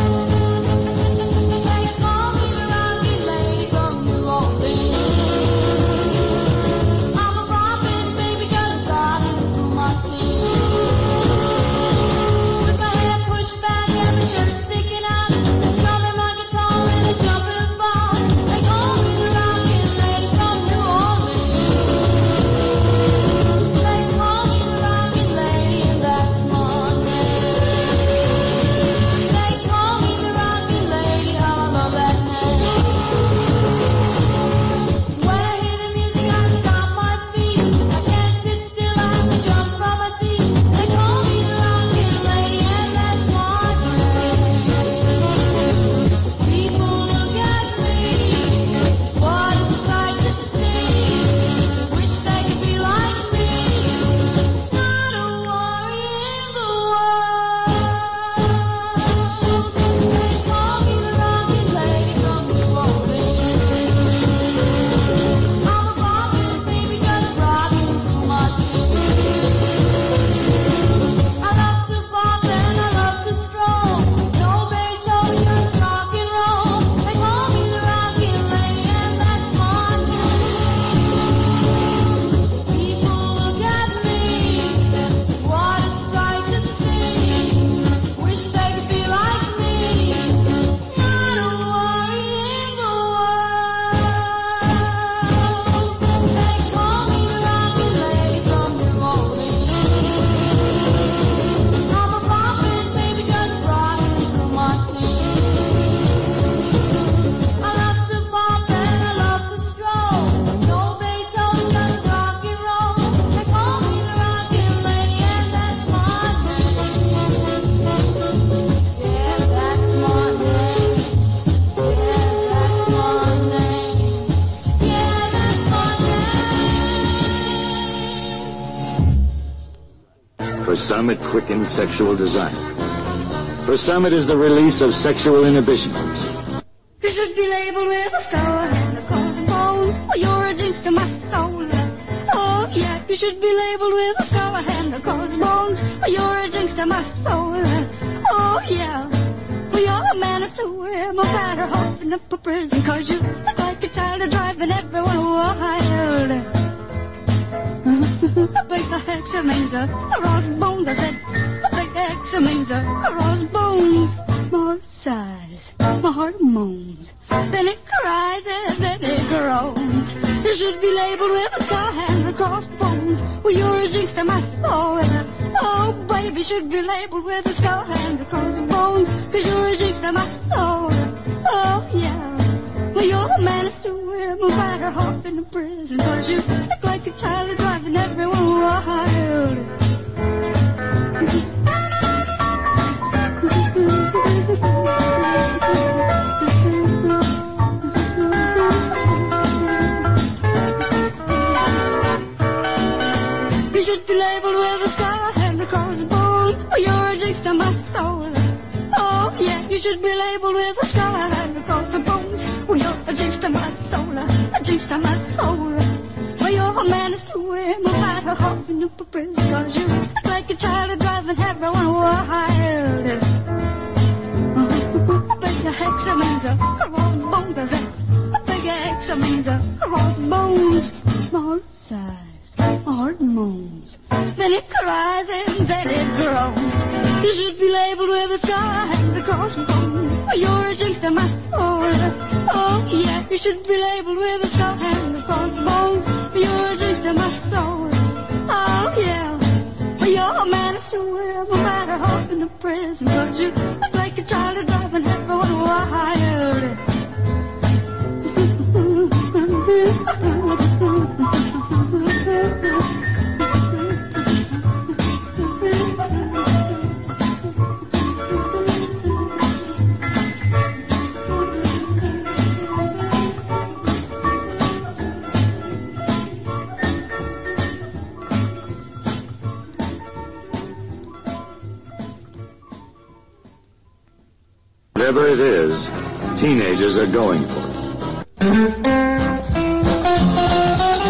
For some, it quickens sexual desire. For some, it is the release of sexual inhibitions. You should be labeled with a skull and a crossbones, or you're a jinx to my soul. Oh, yeah, you should be labeled with a skull and a crossbones, or you're a jinx to my soul. Oh, yeah, well, you're a menace to him, a batter hopping up a prison, cause you look like a child driving everyone wild. A big hexa means a cross bones, I said. A big hexa means a cross bones. More sighs, my heart moans. Then it cries and then it groans. You should be labeled with a sky and a crossbones. Well, you're a jinx to my soul. Oh, baby, should be labeled with a skull and a crossbones. Cause you're a jinx to my soul. Oh, yeah. Well, you're a menace to him, a batter hop in a prison. Cause you look like a child driving everyone wild. You should be labeled with a scar and a crossbones, or you're a jinx to my soul. Oh, yeah, you should be labeled with a scar and a crossbones, or you're a jinx to my soul, a jinx to my soul. Well, you're a menace to him, a batter hopping up a prison, cause you look like a child driving everyone wild. A big hexa means a crossbones, I said. A big hexa means a crossbones. My heart sighs, my heart moans. Then it cries and then it groans. You should be labeled with a scar and a crossbones, or you're a jinx to my soul. Oh, yeah, you should be labeled with a scar and a crossbones, or you're a jinx to my soul. Oh, yeah. Well, you're a menace to him, a batter hop in a prison, cause you look like a child driving everyone wild. Whatever it is, teenagers are going for it.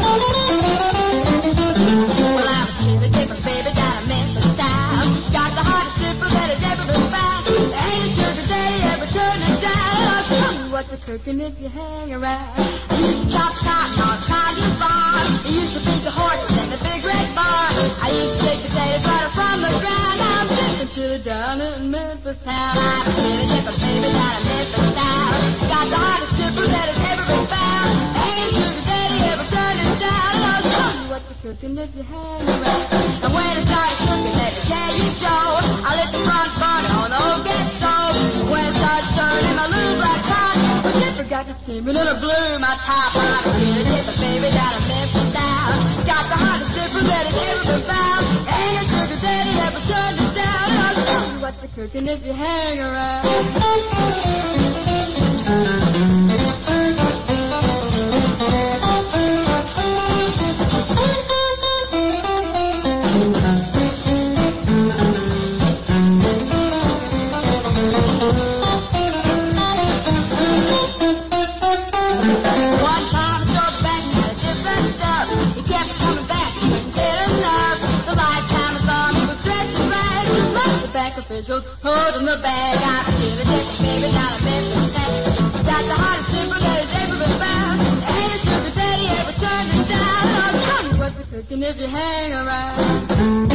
cooking if you hang around. I used to chop cotton on cotton farm. I used to feed the horses in the big red barn. I used to take potatoes right from the ground. I'm dipping chili down in Memphis town. I'm a chili dipper, baby, down in Memphis town. Got the hottest dipper that has ever been found. Ain't a sugar daddy ever turned it down. And I'll show you what's a cooking if you hang around. And when it starts cooking, let me tell you, Joe, I lit the front burner on the old gas stove. When it starts turning my little black pot, the dipper got to steaming and it blew my top. I'm a chili dipper, baby, down in Memphis town. Got the hottest dipper that has ever been found. Ain't a sugar daddy ever turned it down. And I'll show you what's a cooking if you hang around. Officials holding the bag. I'm a chili dipper, baby, down in Memphis town. Got the hottest dipper that has ever been found. Ain't a sugar daddy ever turned it down. I'll tell you what's a cooking if you hang around.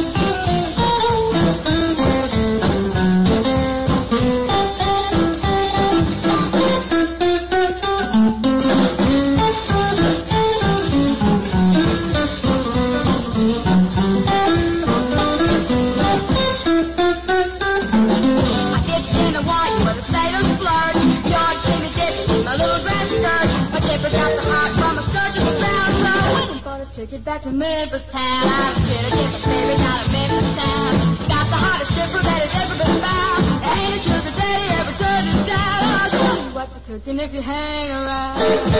Ticket back to Memphis town. I'm a chili dipper, baby, down in Memphis town. Got the hottest dipper that has ever been found. Ain't a sugar daddy ever turned it down. I'll show you what's a cooking if you hang around.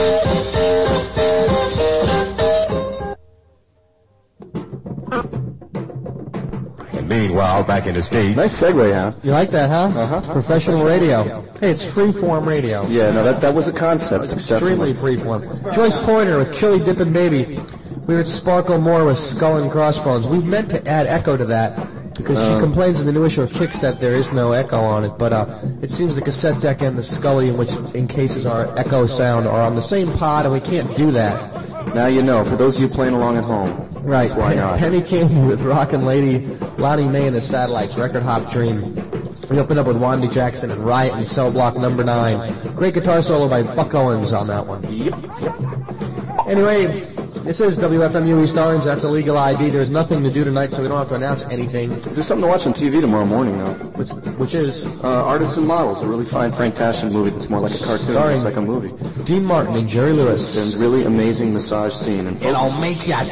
And meanwhile, back in the States. Nice segue, huh? You like that, huh? Uh-huh. Professional radio. Hey, it's free-form radio. Yeah, no, that, that was a concept. It's extremely free-form. Joyce Pointer with Chili Dippin' Baby. We heard Sparkle Moore with Skull and Crossbones. We've meant to add echo to that because she Um. complains in the new issue of Kicks that there is no echo on it, but uh, it seems the cassette deck and the Scully in which encases our echo sound are on the same pod, and we can't do that. Now you know, for those of you playing along at home. Right. That's why not. Penny Candy with Rockin' Lady, Lonnie Mae and the Satellites, Record Hop Dream. We opened up with Wandy Jackson and Riot in Cell Block Number nine. Great guitar solo by Buck Owens on that one. Yep, yep. Anyway, this is W F M U East Orange. That's a legal I D. There's nothing to do tonight, so we don't have to announce anything. There's something to watch on T V tomorrow morning, though. Which, which is? Uh, Artists and Models, a really fine Frank Tashin movie that's more like a cartoon. Starring It's like a movie. Dean Martin and Jerry Lewis. There's a really amazing massage scene. And It'll make ya.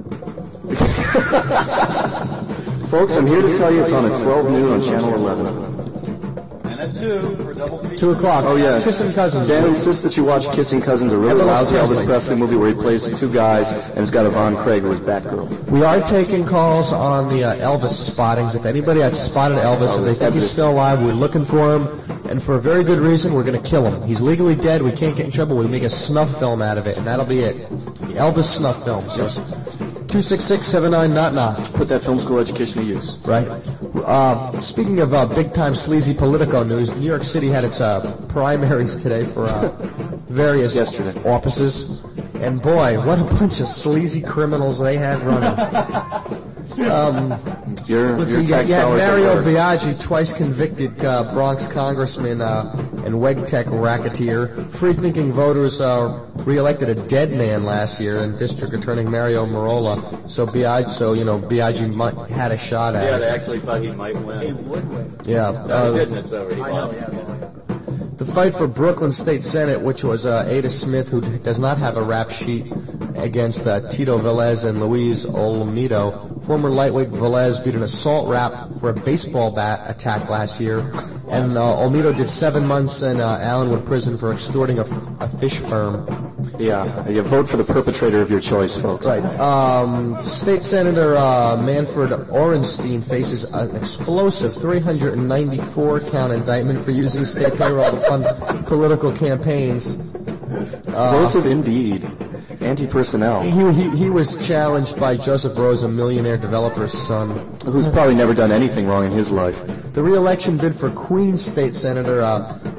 Folks, I'm here to tell you it's on at twelve noon on Channel eleven. And at two for double feature. Two o'clock. Oh, yeah. Kissing Cousins. Dan insists that you watch Kissing Cousins, a really Elvis lousy Elvis Presley. Presley movie where he plays two guys, and it's got Yvonne Craig who is Batgirl. We are taking calls on the uh, Elvis spottings. If anybody had spotted Elvis, if they think he's still alive, we're looking for him. And for a very good reason, we're going to kill him. He's legally dead. We can't get in trouble. We make a snuff film out of it, and that'll be it. The Elvis snuff film. So two six six, seven nine, not not. Put that film school education to use. Right. Uh, speaking of uh, big-time sleazy Politico news, New York City had its uh, primaries today for uh, various Yesterday. offices. And boy, what a bunch of sleazy criminals they had running. Um, Your, let's your see, you tax had dollars are Mario worth. Biaggi, twice convicted uh, Bronx congressman uh, and WegTech racketeer. Free-thinking voters uh, re-elected a dead man last year in District Attorney Mario Marola. So Biaggi, so you know, Biaggi might, had a shot at Yeah, it. they actually thought he might win. He would win. Yeah. No, uh, he didn't. It's over. He lost. The fight for Brooklyn State Senate, which was uh, Ada Smith, who does not have a rap sheet, against uh, Tito Velez and Luis Olmedo. Former lightweight Velez beat an assault rap for a baseball bat attack last year, and uh, Olmedo did seven months in uh, Allenwood prison for extorting a, f- a fish firm. Yeah, you vote for the perpetrator of your choice, folks. Right. Um, State Senator uh, Manfred Orenstein faces an explosive three hundred ninety-four count indictment for using state payroll to fund political campaigns. Explosive uh, indeed. Anti-personnel. He, he, he was challenged by Joseph Rose, a millionaire developer's son. Who's probably never done anything wrong in his life. The re-election bid for Queens State Senator uh,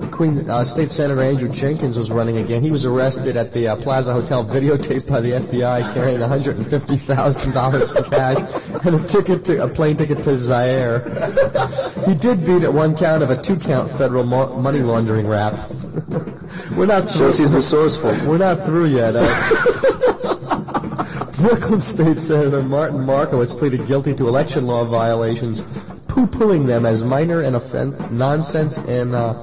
Queen uh, State Senator Andrew Jenkins was running again. He was arrested at the uh, Plaza Hotel, videotaped by the F B I, carrying one hundred fifty thousand dollars in cash and a ticket to a plane ticket to Zaire. He did beat at one count of a two-count federal mo- money laundering rap. We're not through. Shows he's resourceful. We're not through yet. Uh, Brooklyn State Senator Martin Markowitz pleaded guilty to election law violations, poo-pooing them as minor and offen- nonsense, and uh,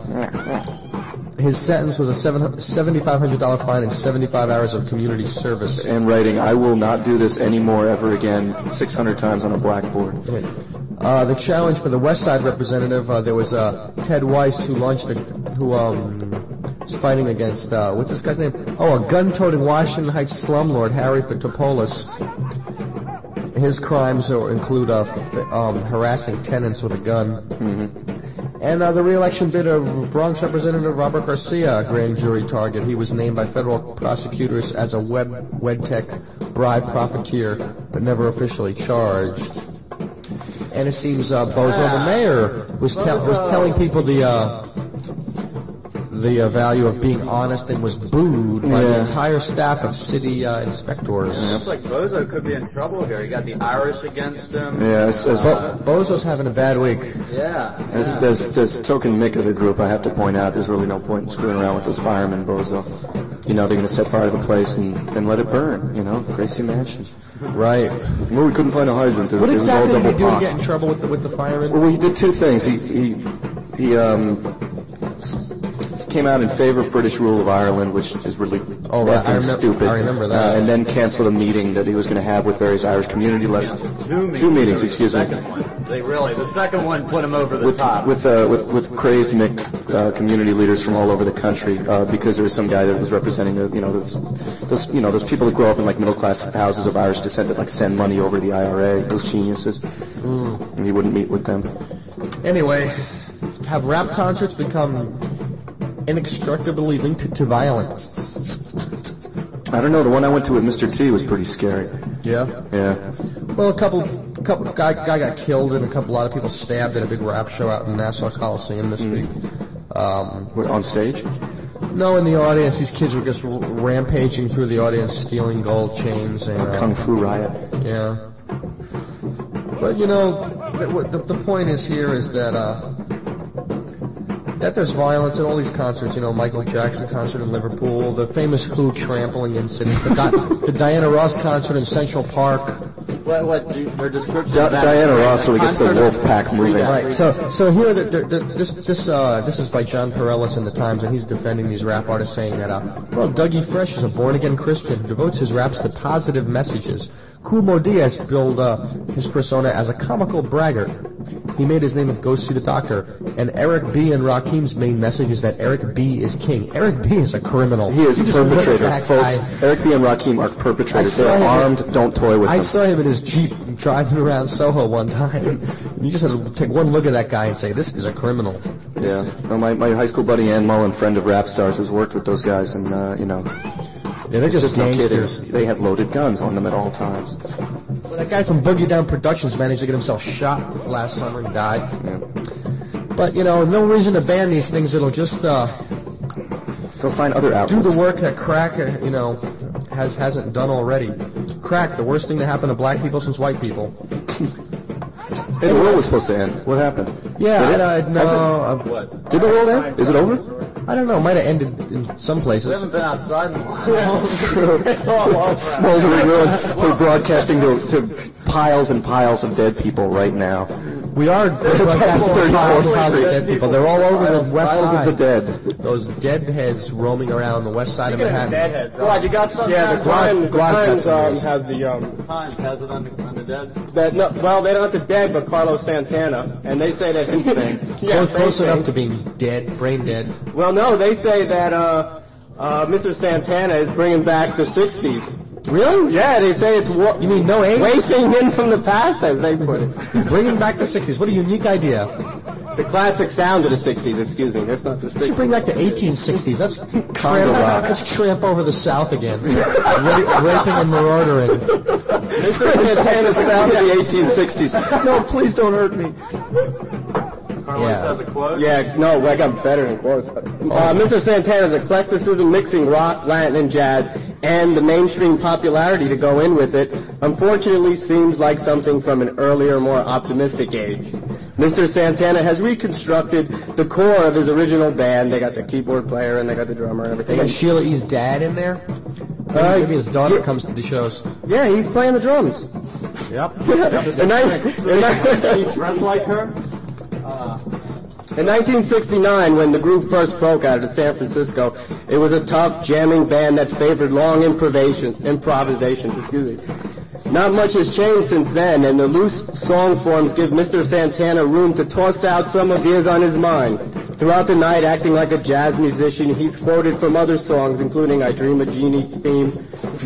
his sentence was a seven thousand five hundred dollars fine and seventy-five hours of community service. And writing, I will not do this anymore ever again, six hundred times on a blackboard. Uh, the challenge for the West Side representative, uh, there was uh, Ted Weiss, who launched a, who um, was fighting against, uh, what's this guy's name? Oh, a gun-toting Washington Heights slumlord, Harry Fitopoulos. His crimes are, include uh, f- um, harassing tenants with a gun. Mm-hmm. And uh, the re-election bid of Bronx Representative Robert Garcia, a grand jury target. He was named by federal prosecutors as a web WedTech bribe profiteer, but never officially charged. And it seems uh, Bozo the mayor was, te- was telling people the uh, the uh, value of being honest and was booed by Yeah. the entire staff of city uh, inspectors. Looks like Bozo could be in trouble here. You got the Irish against him. Yeah, it's, it's, Bo- Bozo's having a bad week. Yeah. As, as, as token Mick of the group, I have to point out there's really no point in screwing around with those firemen, Bozo. You know, they're going to set fire to the place and then let it burn, you know, Gracie Mansion. Right. Well, we couldn't find a hydrant. It, What it was all exactly did double he do to popped. get in trouble with the, with the firemen? Well, he did two things. He, he, he, um, came out in favor of British rule of Ireland, which is really Oh, right. I effing remem- stupid. I remember that. Uh, and then canceled a meeting that he was going to have with various Irish community leaders. Two meetings. Two meetings, excuse the me. second one. They really, the second one put him over the With top. with, uh, with with crazed Mick uh, community leaders from all over the country, uh, because there was some guy that was representing the you know those, those you know those people that grow up in like middle class houses of Irish descent that like send money over the I R A, those geniuses, Mm. and he wouldn't meet with them. Anyway, have rap concerts become inextricably linked to violence? I don't know. The one I went to with Mister T was pretty scary. Yeah? Yeah. Well, a couple, a couple guy, guy got killed and a couple, a lot of people stabbed at a big rap show out in Nassau Coliseum this week. Um, What, on stage? no, in the audience, these kids were just r- rampaging through the audience, stealing gold chains and uh, Kung Fu riot. Yeah. But you know, the, what- the, the point is here is that uh, that there's violence at all these concerts. You know, Michael Jackson concert in Liverpool, the famous Who trampling incident, the, Di- the Diana Ross concert in Central Park. What, what, do- their description Di- of that Diana is- Ross really gets the concert of- wolf pack moving. Right. So, so here, the, the, the, this this uh, this is by John Perellis in the Times, and he's defending these rap artists, saying that, uh, well, Dougie Fresh is a born-again Christian who devotes his raps to positive messages. Kool Moe Diaz billed uh, his persona as a comical braggart. He made his name with Go See the Doctor. And Eric B. and Rakim's main message is that Eric B. is king. Eric B. is a criminal. He is a You just look at perpetrator, that folks. guy. Eric B. and Rakim are I perpetrators. saw They're him- armed. Don't toy with I them. saw him in his Jeep driving around Soho one time. You just had to take one look at that guy and say, this is a criminal. Yeah. No, my, my high school buddy Ann Mullen, friend of Rap Stars, has worked with those guys, and uh, you know, Yeah, they're it's just no kidding. gangsters. They have loaded guns on them at all times. Well, that guy from Boogie Down Productions managed to get himself shot last summer and died. Yeah. But, you know, no reason to ban these things. It'll just uh, They'll find other outlets. do the work that crack, uh, you know, has, hasn't done already. Crack, the worst thing to happen to black people since white people. Hey, the world was supposed to end. What happened? Yeah, Did it? I, I, no, Has it? uh, What? Did the world end? Is it over? I don't know. It might have ended in some We places. haven't been outside in a while. It's all over. Smoldering ruins. We're broadcasting to, to piles and piles of dead people right now. We are broadcasting thirty-fourth piles and piles of Street. dead people. They're all over Piles- the west piles side. of the dead. Those dead heads roaming around the west side of Manhattan. Deadheads. What, you got something? Yeah, the Glad- Times, the Glad's got Times some um, news. has the um, Times has it on the, on the dead. that no, well, they don't have the dead, but Carlos Santana, and they say that Thing. yeah, Close, close they enough say- to being dead, brain dead. Well, no, they say that uh, uh, Mister Santana is bringing back the sixties. Really? Yeah, they say it's wa- You mean no AIDS? wafting in from the past, as they put it. Bringing back the sixties. What a unique idea. The classic sound of the sixties, excuse me. That's not the We should sixties. bring back the eighteen sixties. Let's Congo tramp, rock. let's tramp over the South again. Ra- raping and maraudering. Mister It's Santana the sound of the eighteen sixties. No, please don't hurt me. Carlos Yeah. has a quote? Yeah, no, I got better than quotes. Uh, Mister Santana's eclecticism, mixing rock, Latin, and jazz, and the mainstream popularity to go in with it, unfortunately seems like something from an earlier, more optimistic age. Mister Santana has reconstructed the core of his original band. They got the keyboard player and they got the drummer and They everything. got Sheila E.'s dad in there. Maybe, Uh, maybe his daughter yeah. comes to the shows. Yeah, he's playing the drums. Yep. And I- and I- He dressed like her? In nineteen sixty-nine, when the group first broke out of San Francisco, it was a tough, jamming band that favored long improvisations. improvisations excuse me. Not much has changed since then, and the loose song forms give Mister Santana room to toss out some ideas on his mind. Throughout the night, acting like a jazz musician, he's quoted from other songs, including I Dream a Genie theme,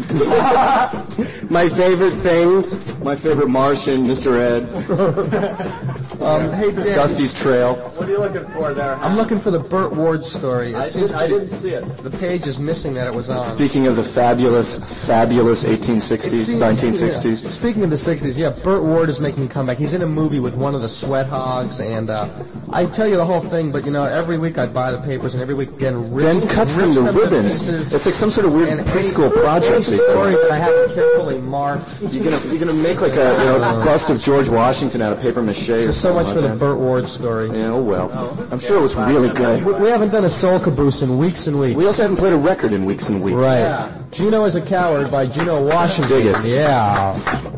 My Favorite Things, My Favorite Martian, Mister Ed, Um, hey, Dan. Dusty's Trail. What are you looking for there? I'm looking for the Burt Ward story. It I, seems did, to I be- didn't see it. The page is missing that it was on. Speaking of the fabulous, fabulous eighteen It sixties, seems- nineteen sixties. yeah. Speaking of the sixties, yeah, Burt Ward is making a comeback. He's in a movie with one of the Sweat Hogs, and uh, I tell you the whole thing, but you know, every week I buy the papers, and every week again rips, Dan cuts them rips to them to ribbons. pieces. It's like some sort of weird And preschool any- project. any they story do. that I haven't carefully marked. You're gonna you're gonna make like a you know, bust of George Washington out of paper mache. or There's so much something for the like Burt Ward story. that. Yeah, oh well. I'm sure it was really good. We, we haven't done a soul caboose in weeks and weeks. We also haven't played a record in weeks and weeks. Right. Gino is a Coward by Gino Washington. Dig it. Yeah.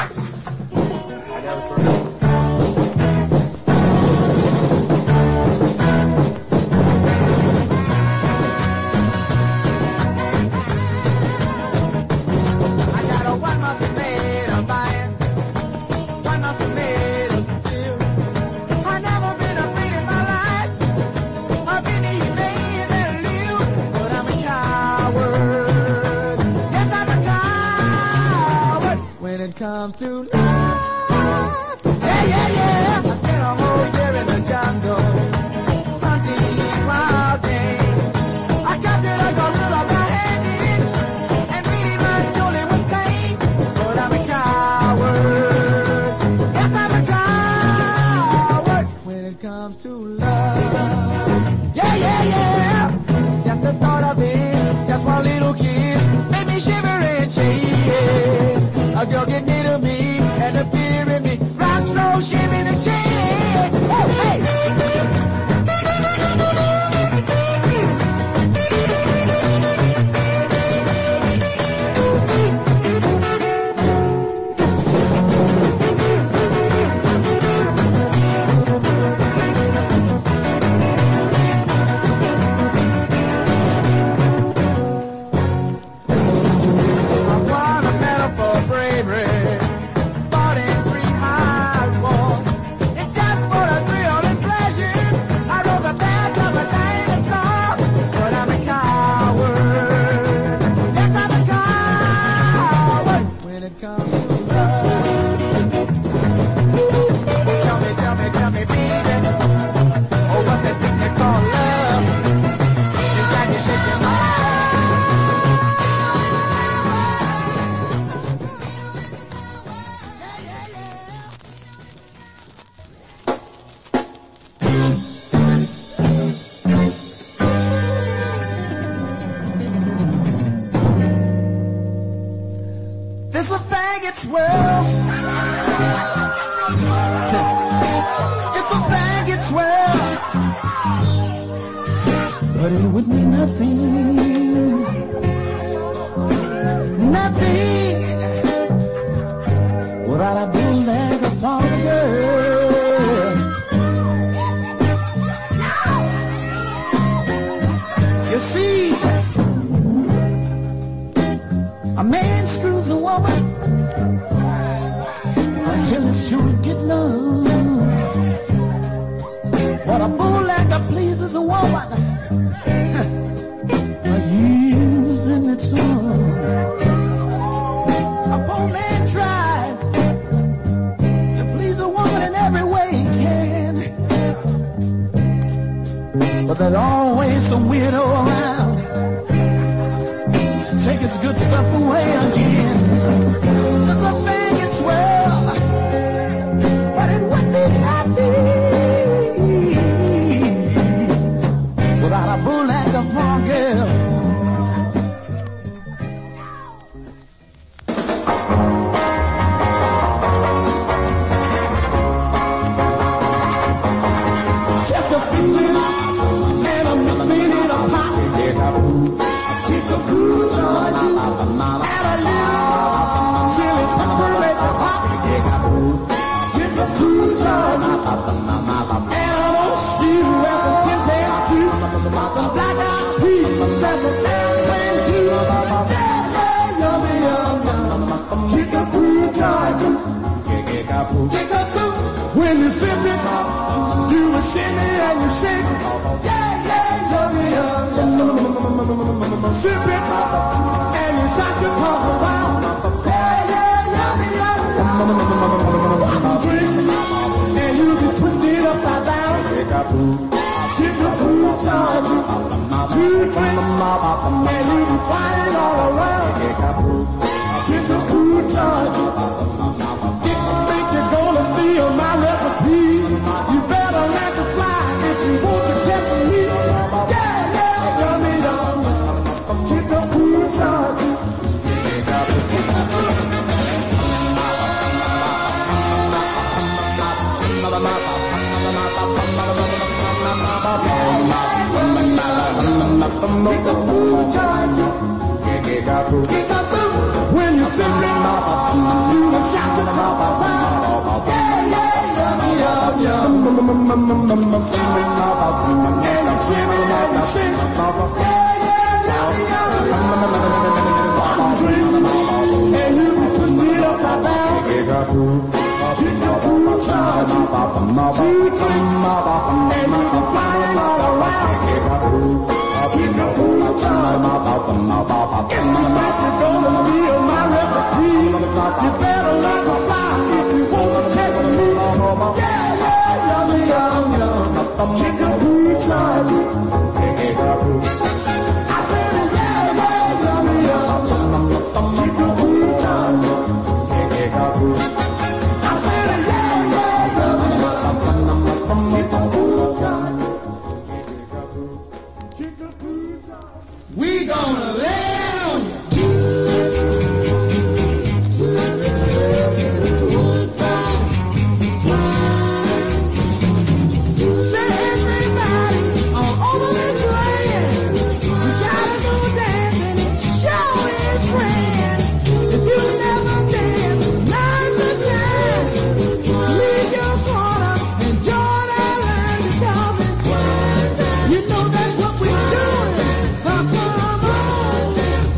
I got a one muscle made of iron, one muscle made of steel. I never been afraid in my life of any man that live, but I'm a coward. Yes, I'm a coward when it comes to love. Yeah, yeah, yeah. I spent a whole year in the jungle, hunting wild game. I captured a gorilla barehanded and beat him until he was tame. But I'm a coward. Yes, I'm a coward when it comes to love. Yeah, yeah, yeah. Just the thought of it, just one little kiss, made me shiver and shake. A girl get near to me and the fear in me rocks, roll, shimmy, and shake. Hey, hey. I won a medal for bravery, fought in three high war. And just for the thrill and pleasure, I rode the back of a dinosaur. But I'm a coward. Yes, I'm a coward when it comes to love. Tell me, tell me, tell me, baby, oh, what's that thing they call love? You got to shake your mind. This a faggot's world. It's a faggot's world. But it would be nothing, nothing without a bootleg of all the girl. You see, a man screws a woman until it's too getting on. But a bootlegger pleases a woman by using its own. A poor man tries to please a woman in every way he can, but there's always some weirdo around. Take its good stuff away again. There's a thing it's well, but it would be nothing I want shoes and some tin cans too. Some black-eyed peas and some airplane blue. Yeah, yeah, yummy, yum, yum. Kick-a-boo, Georgia. Kick-a-boo. When you sip it, you will shimmy and you shake. Yeah, yeah, yummy, yum, yum. Sip it and you shot your tongue around. Yeah, yeah, yummy, yum, yum. Drink and you be twisted upside down. Kick-a-boo, Georgia. Two drink and you be flying all around. Kick-a-boo, Georgia. Think you're gonna steal my recipe? You better learn to fly if you want to catch me. Yeah, yeah, yummy, yum, yum. Kick-a-boo, Georgia. Kick-a-boo, Georgia. Kick-a-boo. When you sip it, you will shout your top around. Yeah, yeah, yummy, yum, yum. Sip it, and you shimmy, and you shake. Yeah, yeah, yummy, yum, yum. Drink, and you be twisted upside down. Kick-a-boo, Georgia. Two drinks, and you be flying all around. Kick-a-boo, Georgia. If you think you're gonna steal my recipe, you better learn to fly if you want to catch me. Yeah, yeah, yummy, yum, yum. Kick-a-boo, Georgia. I said, yeah, yeah, yummy, yum, yum. Kick-a-boo, Georgia. I said, yeah, yeah, yummy, yum. Kick-a-boo, Georgia. Kick-a-boo, Georgia. We gonna land on you. Say everybody all over this land, we gotta go dancing, it sure is grand. If you never dance, now's the time. Leave your corner and join our line because it's grand. You know that's what we're doing. Come on,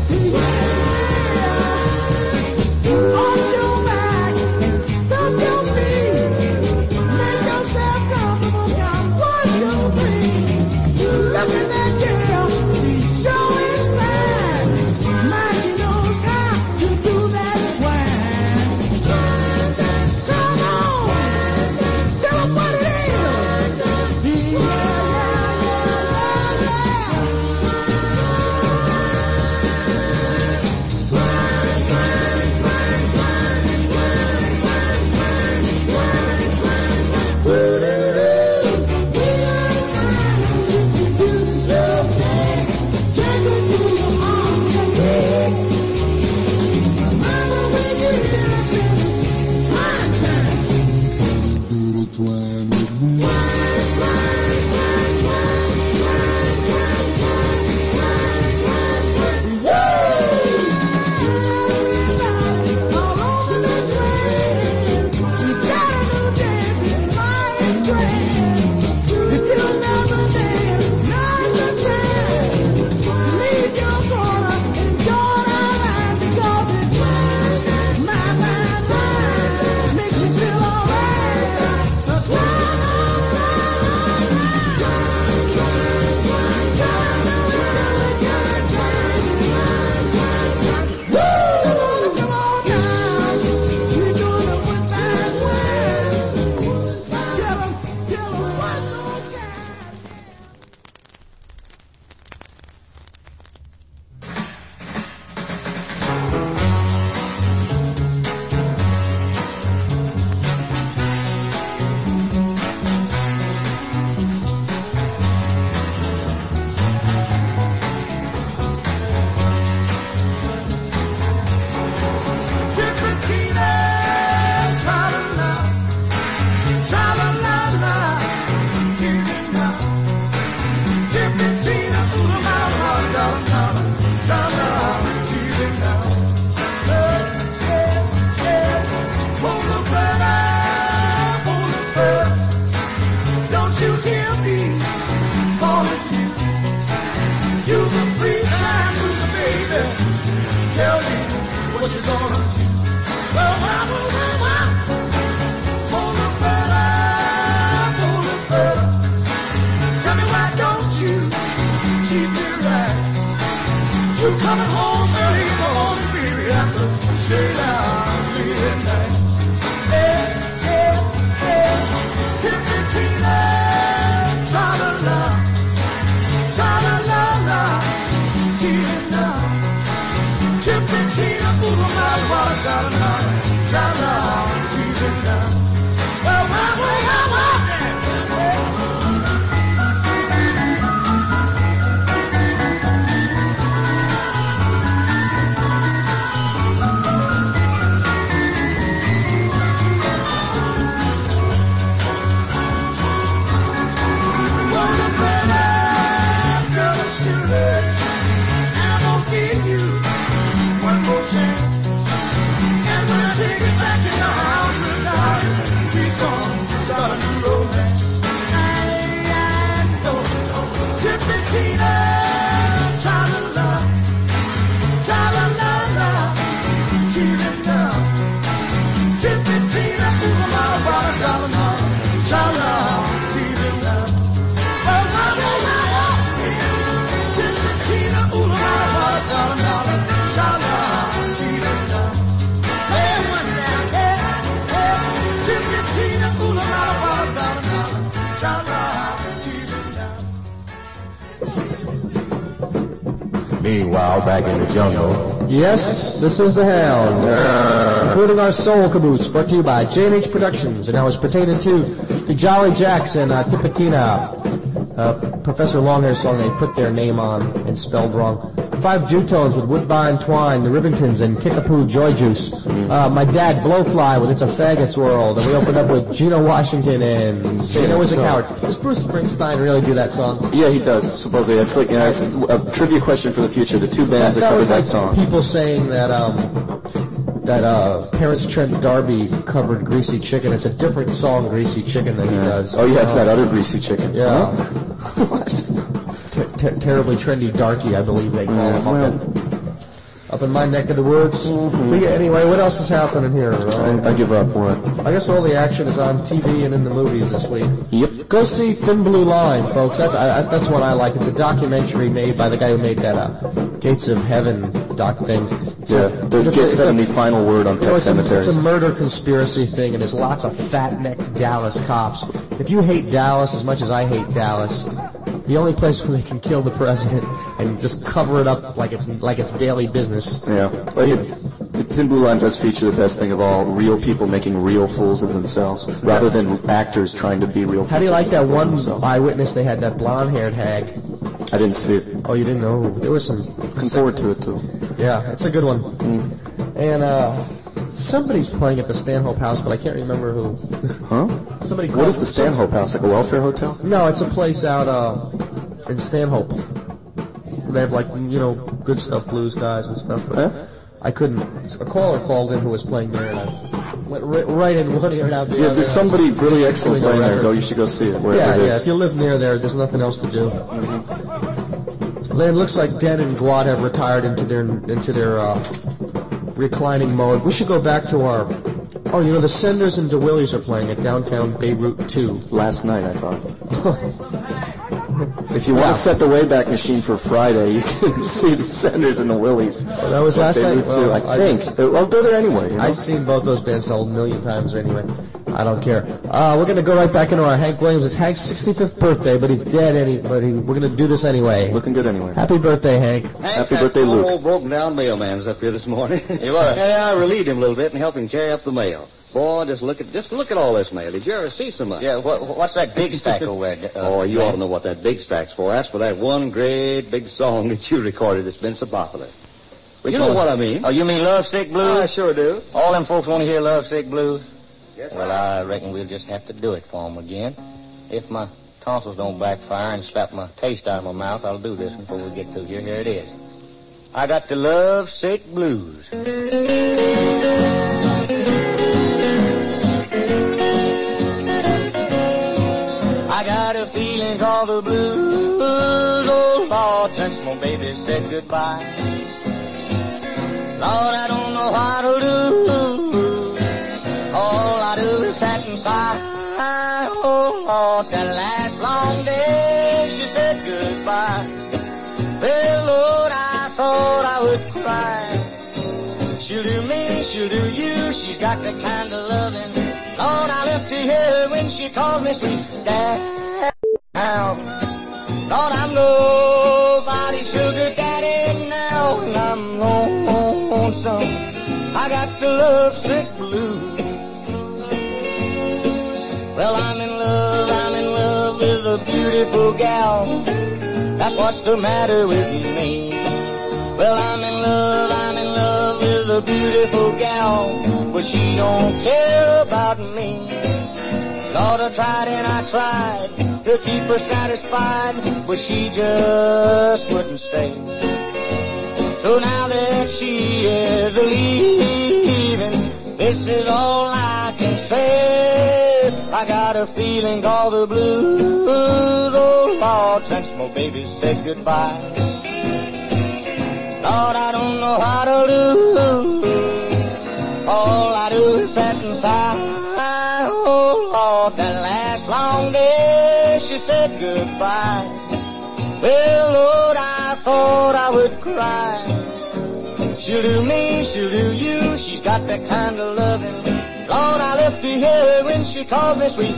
yeah. On your back and stop your feet. Make yourself comfortable, come one, two, three. Look at that girl, she sure is fine. My, she knows how to do that swing. Come on, tell them what it is. Yeah, yeah, yeah, yeah. Makes you feel alright. Meanwhile, back in the jungle. Yes, this is the Hound, including our Soul Caboose, brought to you by J and H Productions, and now it's pertaining to the Jolly Jacks and uh, Tipatina, uh, Professor Longhair's song they put their name on and spelled wrong. Five Jewtones with Woodbine Twine, the Rivingtons, and Kickapoo Joy Juice. Uh, my dad, Blowfly, with It's a Faggot's World. And we opened up with Gino Washington and Gino is a Coward. Does Bruce Springsteen really do that song? Yeah, he does, supposedly. It's like, you know, it's a trivia question for the future. The two bands that, that covered was that like song. People saying that, um, that, uh, Terrence Trent D'Arby covered Greasy Chicken. It's a different song, Greasy Chicken, than yeah. he does. Oh, yeah, it's uh, that other Greasy Chicken. Yeah. Huh? What? Ter- terribly trendy darky, I believe they call him up, in, up in my neck of the woods. Mm-hmm. But yeah, anyway, what else is happening here? Uh, I, I give up. What? I guess all the action is on T V and in the movies this week. Yep. Go see Thin Blue Line, folks. That's I, I, that's what I like. It's a documentary made by the guy who made that uh, Gates of Heaven doc thing. It's yeah, a, the Gates of Heaven, the final word on Pet Cemeteries. It's a murder conspiracy thing, and there's lots of fat-necked Dallas cops. If you hate Dallas as much as I hate Dallas, the only place where they can kill the president and just cover it up like it's like it's daily business. Yeah. Like it, the Thin Blue Line does feature the best thing of all, real people making real fools of themselves, rather than actors trying to be real people. How do you like that one eyewitness they had, that blonde-haired hag? I didn't see it. Oh, you didn't know? There was some... Looking forward to it, too. Yeah, it's a good one. Mm. And, uh... somebody's playing at the Stanhope House, but I can't remember who. Huh? Somebody. What is the Stanhope House? Like a welfare hotel? No, it's a place out uh, in Stanhope. They have like you know good stuff, blues guys and stuff. But huh? I couldn't. A caller called in who was playing there, and I went right, right in one ear and out the other. Yeah, there's somebody really excellent playing there. Go, you should go see it. Yeah, it yeah. is. If you live near there, there's nothing else to do. Mm-hmm. It looks like Den and Guad have retired into their into their. Uh, reclining mode. We should go back to our... Oh, you know, the Senders and DeWillies are playing at downtown Beirut two. Last night, I thought. If you want yeah. to set the Wayback Machine for Friday, you can see the Senders and the Willies. Oh, that was last night? Well, I think. I, I'll go there anyway. You know? I've seen both those bands sell a million times anyway. I don't care. Uh, we're going to go right back into our Hank Williams. It's Hank's sixty-fifth birthday, but he's dead. Any, but he, we're going to do this anyway. Looking good anyway. Happy birthday, Hank. Hank Happy birthday, Luke. Old broken down mailman's up here this morning. You are? Yeah, I relieved him a little bit and helped him carry up the mail. Boy, just look at just look at all this mail. Did you ever see so much? Yeah, what, what's that big stack over there? Uh, oh, you ought to know what that big stack's for. That's for that one great big song that you recorded that's been so popular. But you know what I mean. Oh, you mean Love Sick Blues? I sure do. All them folks want to hear Love Sick Blues? Yes, well, I reckon we'll just have to do it for them again. If my tonsils don't backfire and slap my taste out of my mouth, I'll do this before we get to here. Here it is. I got the Love Sick Blues. I got a feeling all the blues, oh Lord, since my baby said goodbye. Lord, I don't know what to do. All I do is sit and sigh. Oh Lord, that last long day she said goodbye. Well, Lord, I thought I would cry. She'll do me, she'll do you. She's got the kind of loving. Lord, I love to hear her when she calls me sweet dad. Lord, I'm nobody's sugar daddy now, and I'm lonesome. I got the love sick blues. Well, I'm in love, I'm in love with a beautiful gal. That's what's the matter with me. Well, I'm in love, I'm in love with a beautiful gal, but she don't care about me. Lord, I tried and I tried to keep her satisfied, but she just wouldn't stay. So now that she is leaving, this is all I can say. I got a feeling all the blues, oh Lord, since my baby said goodbye. Lord, I don't know how to do. All I do is sit and sigh. Oh Lord, that last long day she said goodbye. Well, Lord, I thought I would cry. She'll do me, she'll do you. She's got that kind of loving. Lord, I love to hear her when she calls me sweet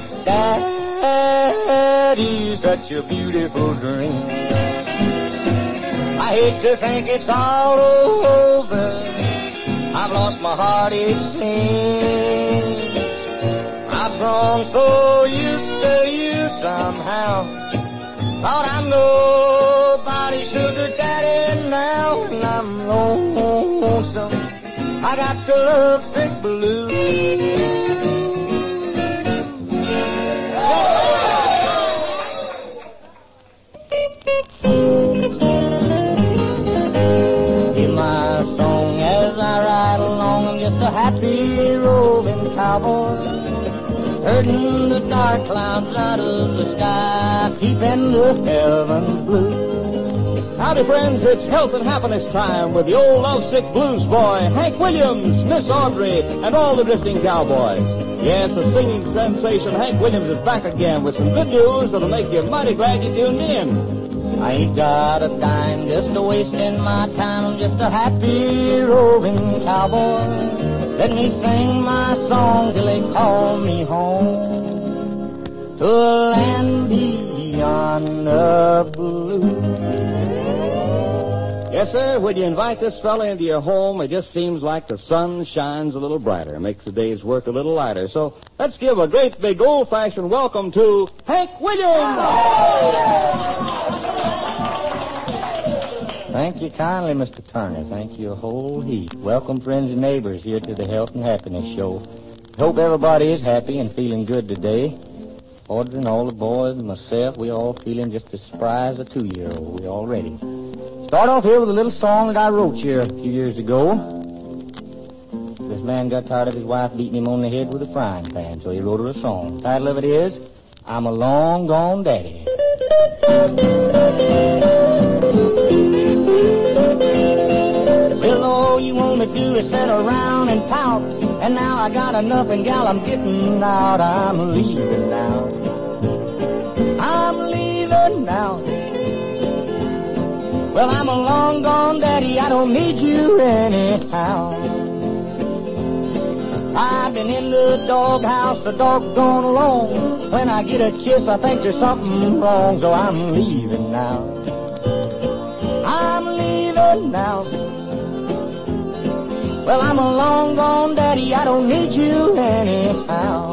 Daddy. Such a beautiful dream. I I hate to think it's all over. I've lost my heart, it seems. I've grown so used to you somehow. Thought I'm nobody's sugar daddy now, and I'm lonesome. I got the love sick blues. Hear my song as I ride along. I'm just a happy roving cowboy, herding the dark clouds out of the sky, peeping the heaven blue. Howdy, friends, it's health and happiness time with the old lovesick blues boy, Hank Williams, Miss Audrey, and all the drifting cowboys. Yes, the singing sensation Hank Williams is back again with some good news that'll make you mighty glad you tuned in. I ain't got a dime just a wasting my time. I'm just a happy roving cowboy. Let me sing my song till they call me home to a land beyond the blue. Yes, sir, when you invite this fella into your home, it just seems like the sun shines a little brighter, makes the day's work a little lighter. So let's give a great big old-fashioned welcome to Hank Williams! Thank you kindly, Mister Turner. Thank you a whole heap. Welcome, friends and neighbors, here to the Health and Happiness Show. Hope everybody is happy and feeling good today. Audrey and all the boys and myself, we all feeling just as spry as a two-year-old. We all ready. Start off here with a little song that I wrote here a few years ago. This man got tired of his wife beating him on the head with a frying pan, so he wrote her a song. The title of it is, I'm a Long Gone Daddy. Well, all you want to do is sit around and pout, and now I got enough, and gal, I'm getting out. I'm leaving now. I'm leaving now. Well, I'm a long gone daddy, I don't need you anyhow. I've been in the doghouse, the dog gone alone. When I get a kiss, I think there's something wrong, so I'm leaving now. I'm leaving now. Well, I'm a long gone daddy, I don't need you anyhow.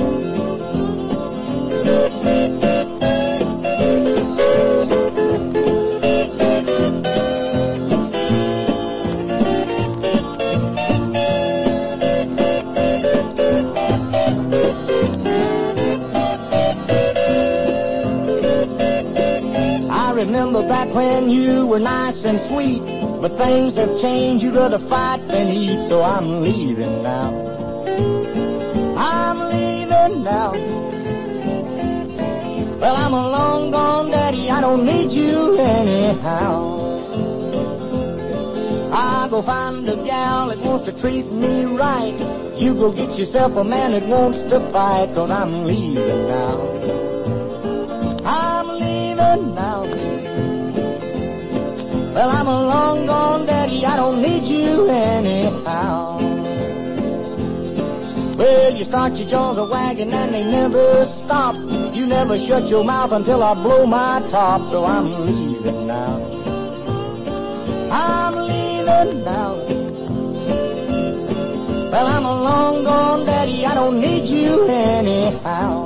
Remember back when you were nice and sweet, but things have changed, you'd rather fight than eat, so I'm leaving now. I'm leaving now. Well, I'm a long gone daddy, I don't need you anyhow. I'll go find a gal that wants to treat me right. You go get yourself a man that wants to fight, 'cause I'm leaving now. I'm leaving now. Well, I'm a long gone daddy, I don't need you anyhow. Well, you start your jaws a wagging and they never stop. You never shut your mouth until I blow my top, so I'm leaving now. I'm leaving now. Well, I'm a long gone daddy, I don't need you anyhow.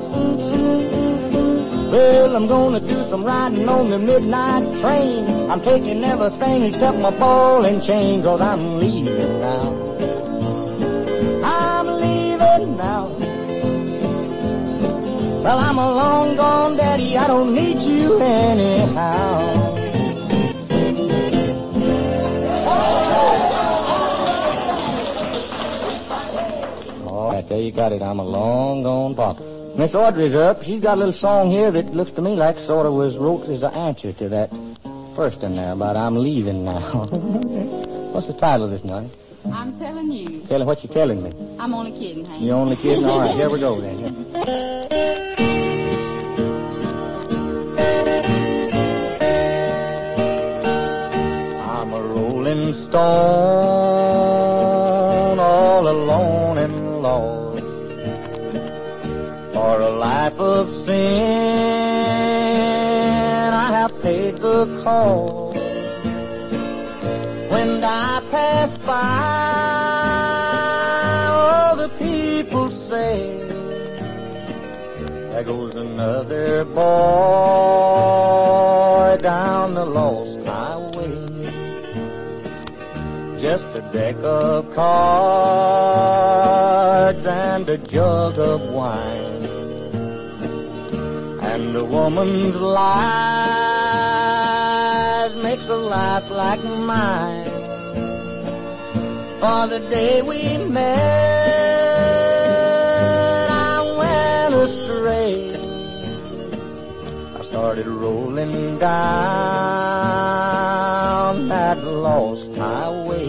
Well, I'm gonna do some riding on the midnight train. I'm taking everything except my ball and chain, 'cause I'm leaving now. I'm leaving now. Well, I'm a long gone daddy, I don't need you anyhow. All right, there you got it. I'm a long gone pop. Miss Audrey's up. She's got a little song here that looks to me like sort of was wrote as an answer to that first in there about I'm leaving now. What's the title of this, Nutty? I'm telling you. Telling what you telling me? I'm only kidding, Hank. You're only kidding? All right, here we go then. I'm a rolling stone all alone and lost. For a life of sin, I have paid the cost. I pass by, all the people say, there goes another boy down the lost highway. Just a deck of cards and a jug of wine, and a woman's lies makes a life like mine. For the day we met, I went astray. I started rolling down that lost highway.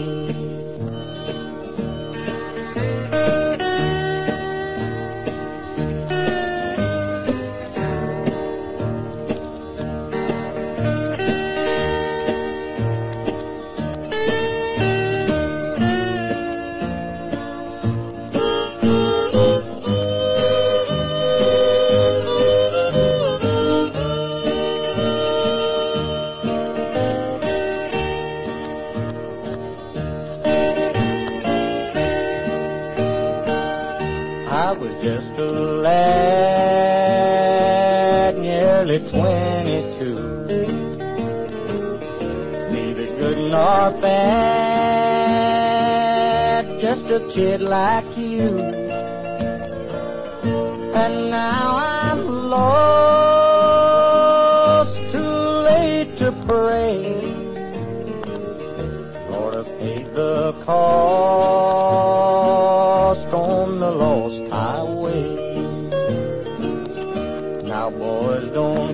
I was just a lad, nearly twenty-two. Neither good nor bad, just a kid like you. And now I'm lost, too late to pray. Lord, I paid the cost on the lost highway. Now, boys, don't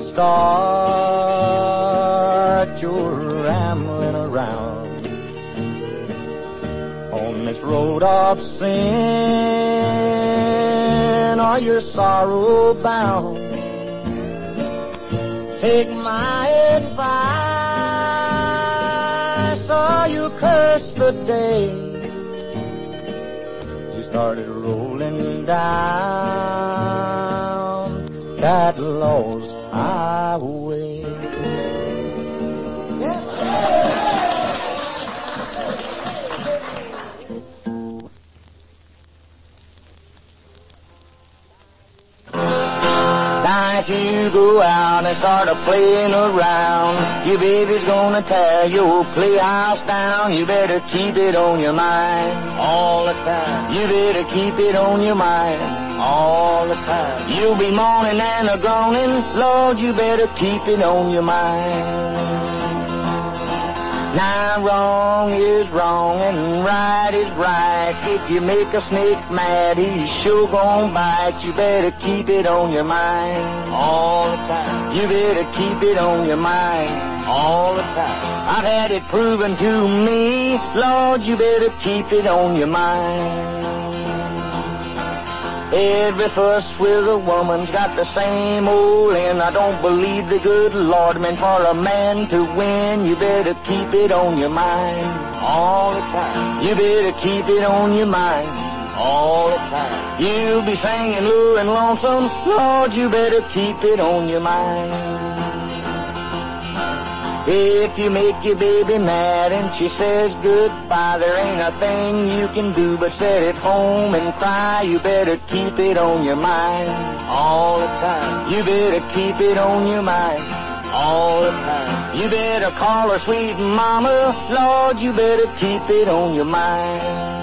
start your rambling around on this road of sin, or you're sorrow bound. Take my advice, or you curse the day you started rolling down that lost highway. Now if you go out and start a playing around, your baby's gonna tear your playhouse down. You better keep it on your mind all the time. You better keep it on your mind all the time. You'll be moaning and a groaning, Lord, you better keep it on your mind. Now wrong is wrong and right is right. If you make a snake mad, he's sure gonna bite. You better keep it on your mind all the time. You better keep it on your mind all the time. I've had it proven to me, Lord, you better keep it on your mind. Every fuss with a woman's got the same old end. I don't believe the good Lord meant for a man to win. You better keep it on your mind all the time. You better keep it on your mind all the time. You'll be singing low and lonesome, Lord, you better keep it on your mind. If you make your baby mad and she says goodbye, there ain't a thing you can do but sit at home and cry. You better keep it on your mind all the time. You better keep it on your mind all the time. You better call her sweet mama, Lord, you better keep it on your mind.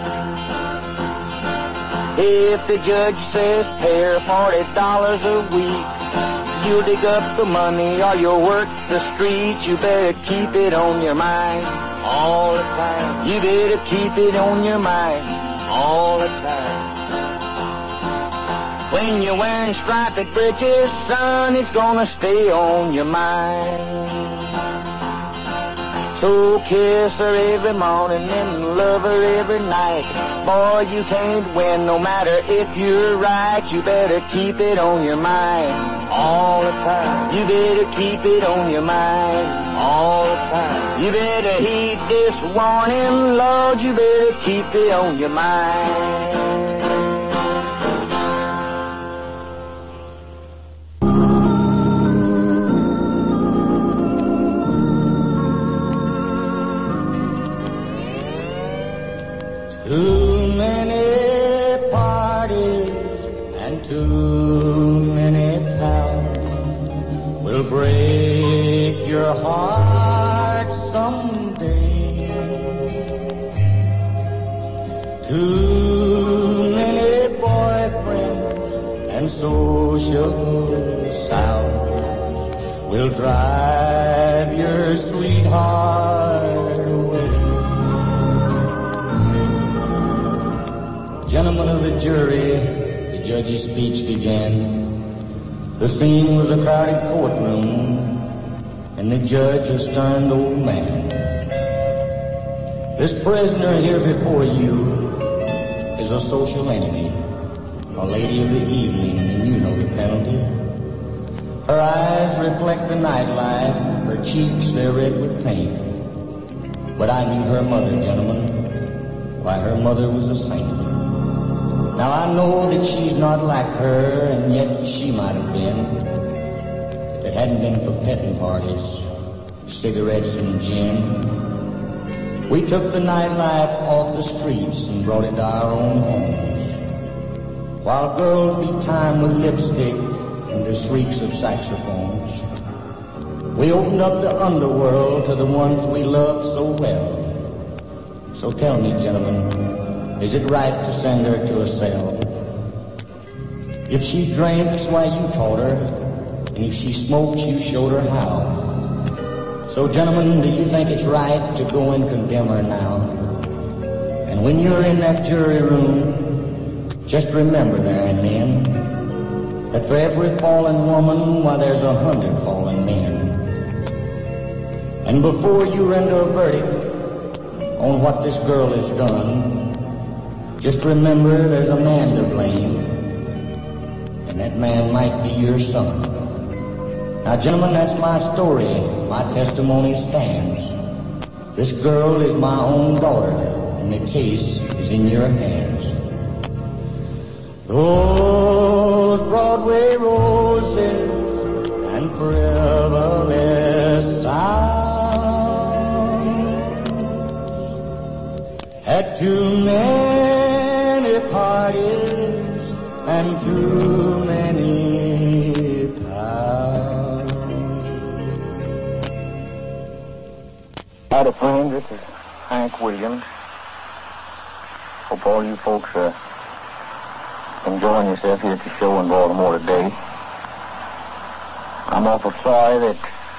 If the judge says pay her forty dollars a week, you'll dig up the money or you'll work the streets. You better keep it on your mind all the time. You better keep it on your mind all the time. When you're wearing striped breeches, son, it's gonna stay on your mind. So kiss her every morning and love her every night. Boy, you can't win no matter if you're right. You better keep it on your mind all the time. You better keep it on your mind all the time. You better heed this warning, Lord, you better keep it on your mind. her heart someday. Too many boyfriends and social sounds will drive your sweetheart away. Gentlemen of the jury, the judge's speech began. The scene was a crowded courtroom, and the judge, a stern old man. This prisoner here before you is a social enemy, a lady of the evening, and you know the penalty. Her eyes reflect the nightlight, her cheeks, they're red with paint. But I knew her mother, gentlemen. Why, her mother was a saint. Now I know that she's not like her, and yet she might have been. If it hadn't been for petting parties, cigarettes and gin. We took the nightlife off the streets and brought it to our own homes. While girls beat time with lipstick and the shrieks of saxophones, we opened up the underworld to the ones we loved so well. So tell me, gentlemen, is it right to send her to a cell? If she drinks, why, you taught her. And if she smokes, you showed her how. So, gentlemen, do you think it's right to go and condemn her now? And when you're in that jury room, just remember there and then that for every fallen woman, why, there's a hundred fallen men. And before you render a verdict on what this girl has done, just remember there's a man to blame, and that man might be your son. Now, gentlemen, that's my story. My testimony stands. This girl is my own daughter, and the case is in your hands. Those Broadway roses and frivolous sound had too many parties and too many pounds. Howdy, friends. This is Hank Williams. Hope all you folks are enjoying yourself here at the show in Baltimore today. I'm awful sorry that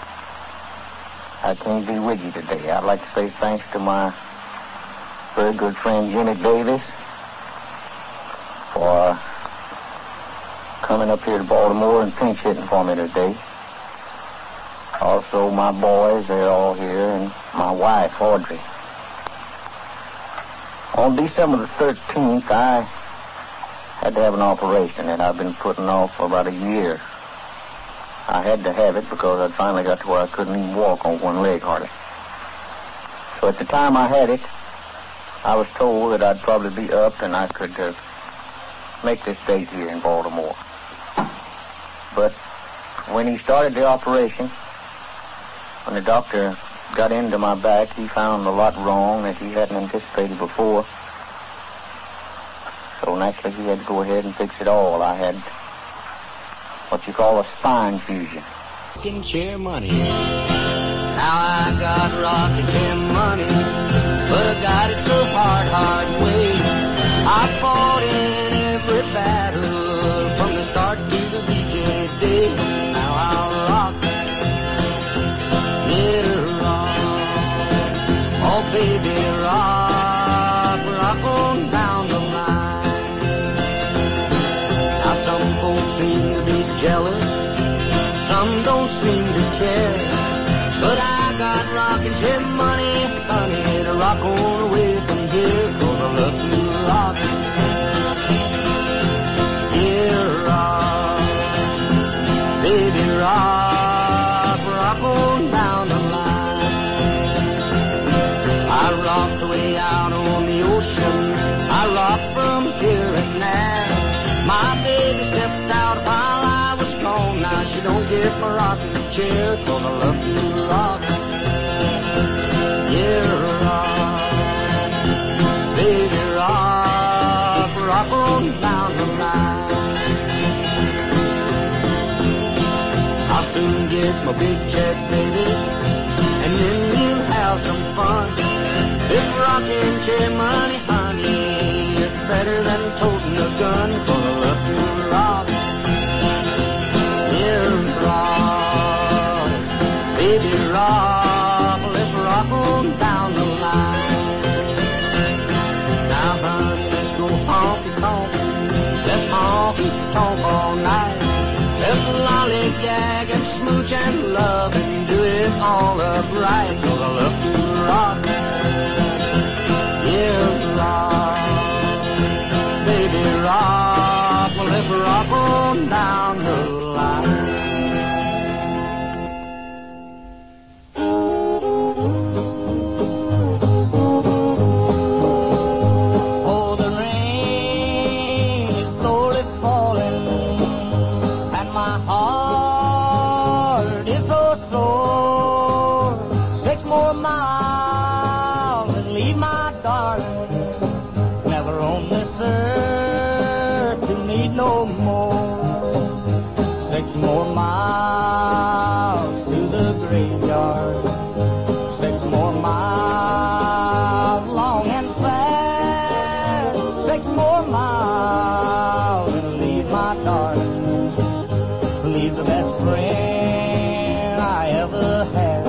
I can't be with you today. I'd like to say thanks to my very good friend Jimmy Davis for coming up here to Baltimore and pinch hitting for me today. Also, my boys, they're all here, and my wife, Audrey. On December the thirteenth, I had to have an operation that I've been putting off for about a year. I had to have it because I finally got to where I couldn't even walk on one leg hardly. So at the time I had it, I was told that I'd probably be up and I could uh, make this date here in Baltimore. But when he started the operation, when the doctor got into my back, he found a lot wrong that he hadn't anticipated before. So naturally he had to go ahead and fix it all. I had what you call a spine fusion. Rocking chair money. Now I got rocking chair money, but I got it the hard, hard way. I fought in every battle from the start to the V J day. Now I'll rock, let her rock. Oh, baby, rock, rock on down the line. Now some folks seem to be jealous, some don't seem to care, but I got rockin' chair money, honey, to rock on away from here, 'cause I love to rock. Yeah, rock, baby, rock, rock on down the line. I rocked way out on the ocean, I rocked from here and there. My baby stepped out while I was gone, now she don't get my rocking chair, 'cause I love to rock. Yeah, rock, baby, rock, rock on down the line. I'll soon get my big check, baby, fun. This rocking chair money, honey, it's better than toting a gun, 'cause I love to rock. Yeah, rock, baby, rock, let's rock on down the line. Now, honey, let's go honky-tonk, let's honky-tonk all night. Let's lollygag and smooch and love and do it all upright, 'cause I love to rock. Yeah, rock, baby, rock, well, let's rock on down the line. Oh, the rain is slowly falling, and my heart is so sore. Six more miles and leave my darling. Never on this earth to need no more. Six more miles to the graveyard. Six more miles long and sad. Six more miles and leave my darling. Leave the best friend I ever had.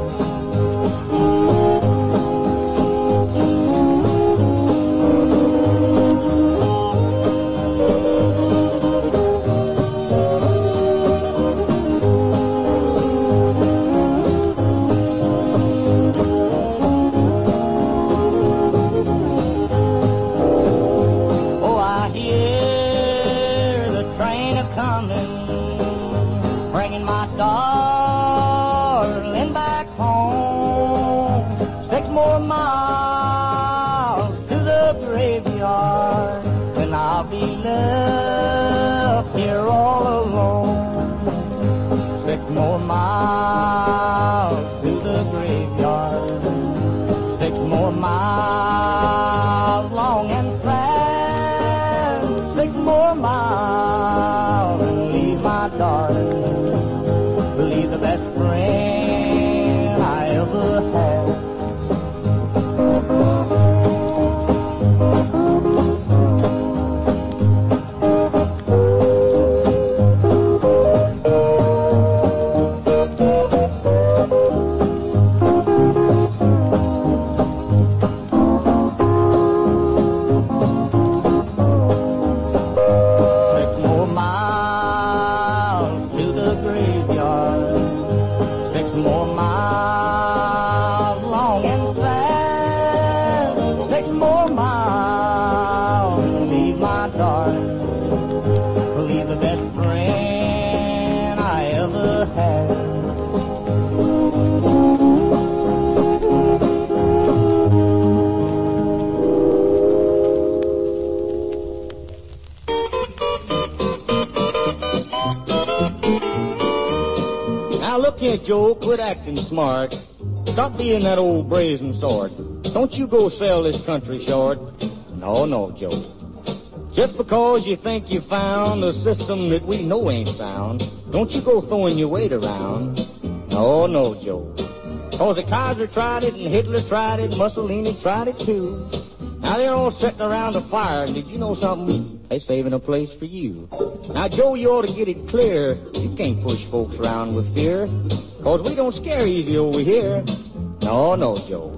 Oh, I hear the train a-coming, bringing my darling back home. Six more miles to the graveyard, and I'll be left here all alone. Six more miles to the graveyard. Six more miles long and sad. Six more miles and leave my darling. Leave the best friend I ever had. Six more miles to the graveyard. Six more miles long and sad. Six more miles and leave my darling. Leave the best friend I ever had. Now look here, Joe, quit acting smart. Stop being that old brazen sort. Don't you go sell this country short. No, no, Joe. Just because you think you found a system that we know ain't sound, don't you go throwing your weight around. No, no, Joe. 'Cause the Kaiser tried it and Hitler tried it, Mussolini tried it too. Now they're all sitting around a fire, and did you know something? They're saving a place for you. Now, Joe, you ought to get it clear. You can't push folks around with fear, 'cause we don't scare easy over here. No, no, Joe.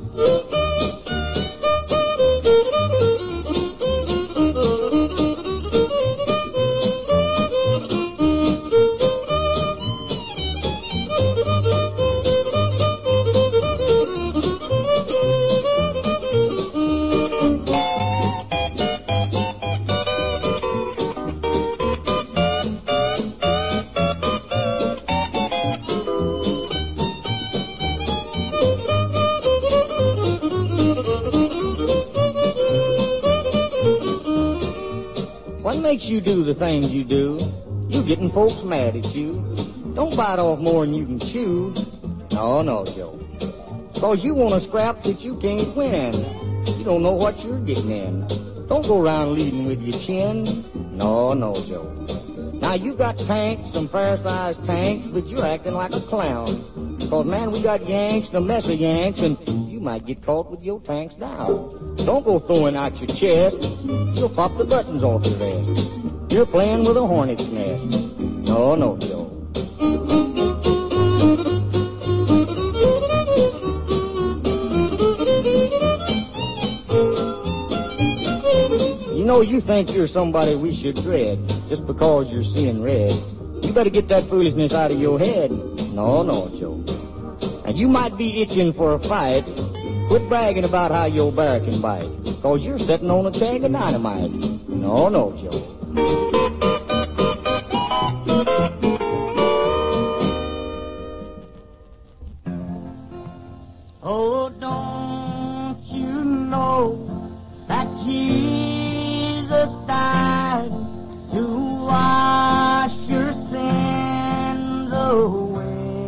What makes you do the things you do? You getting folks mad at you. Don't bite off more than you can chew. No, no, Joe. 'Cause you want a scrap that you can't win. You don't know what you're getting in. Don't go around leading with your chin. No, no, Joe. Now Now, you got tanks, some fair-sized tanks, but you're acting like a clown. Because, man, we got Yanks and a mess of Yanks, and you might get caught with your tanks down. Don't go throwing out your chest. You'll pop the buttons off your vest. You're playing with a hornet's nest. No, no, Joe. You know, you think you're somebody we should dread just because you're seeing red. You better get that foolishness out of your head. No, no, Joe. And you might be itching for a fight. Quit bragging about how your bear can bite, because you're sitting on a keg of dynamite. No, no, Joe. Oh, don't you know that Jesus died to wash your sins away?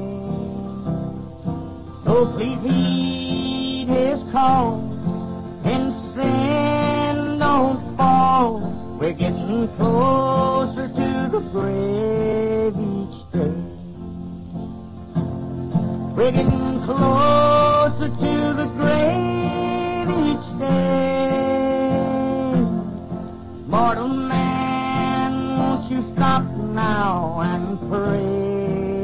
So please heed his call and sin don't fall. We're getting closer to the grave each day. We're getting closer to the grave each day. Mortal man, won't you stop now and pray?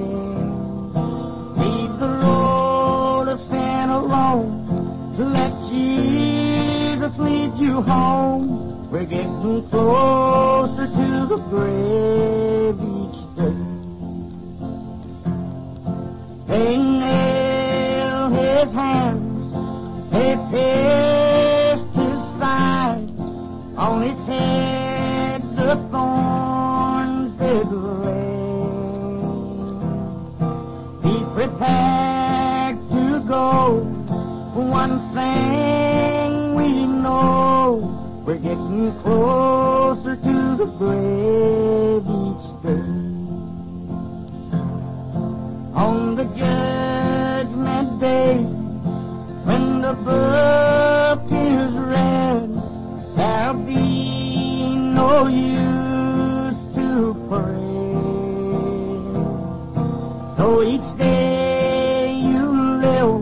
Leave the road of sin alone. Let Jesus lead you home. We're getting closer to the grave each day. They nailed his hands, they pierced his side, on his head the thorns did lay. Be prepared to go, one thing we know, we're getting closer to the grave each day. On the judgment day, when the book is read, there'll be no use to pray. So each day you live,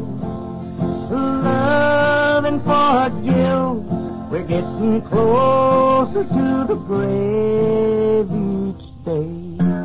love and forgive, we're getting closer to the grave each day.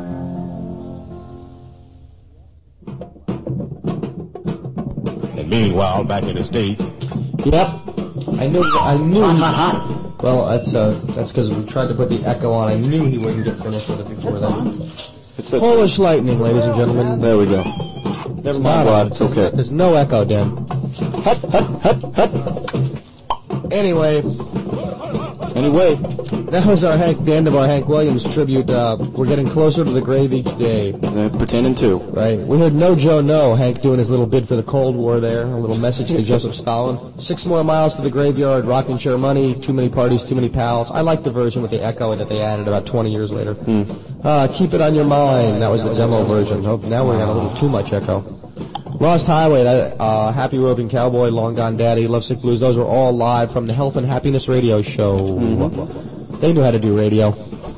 Meanwhile, back in the States. Yep. I knew, I knew. Well, that's, uh, that's because we tried to put the echo on. I knew he wouldn't get finished with it before then. It's Polish lightning, ladies and gentlemen. There we go. Never mind, Rod. It's okay. There's no echo, Dan. Hut, hut, hut, hut. Anyway. Anyway. That was our Hank, the end of our Hank Williams tribute. Uh, we're getting closer to the grave each day. Uh, pretending to. Right. We heard No Joe No, Hank doing his little bid for the Cold War there, a little message to Joseph Stalin. Six more miles to the graveyard, rocking chair money, too many parties, too many pals. I like the version with the echo that they added about twenty years later. Hmm. Uh, keep it on your mind. That was the demo version. Oh, now we got a little too much echo. Lost Highway, that, uh, Happy Roving Cowboy, Long Gone Daddy, Lovesick Blues, those were all live from the Health and Happiness Radio Show. Mm-hmm. They knew how to do radio.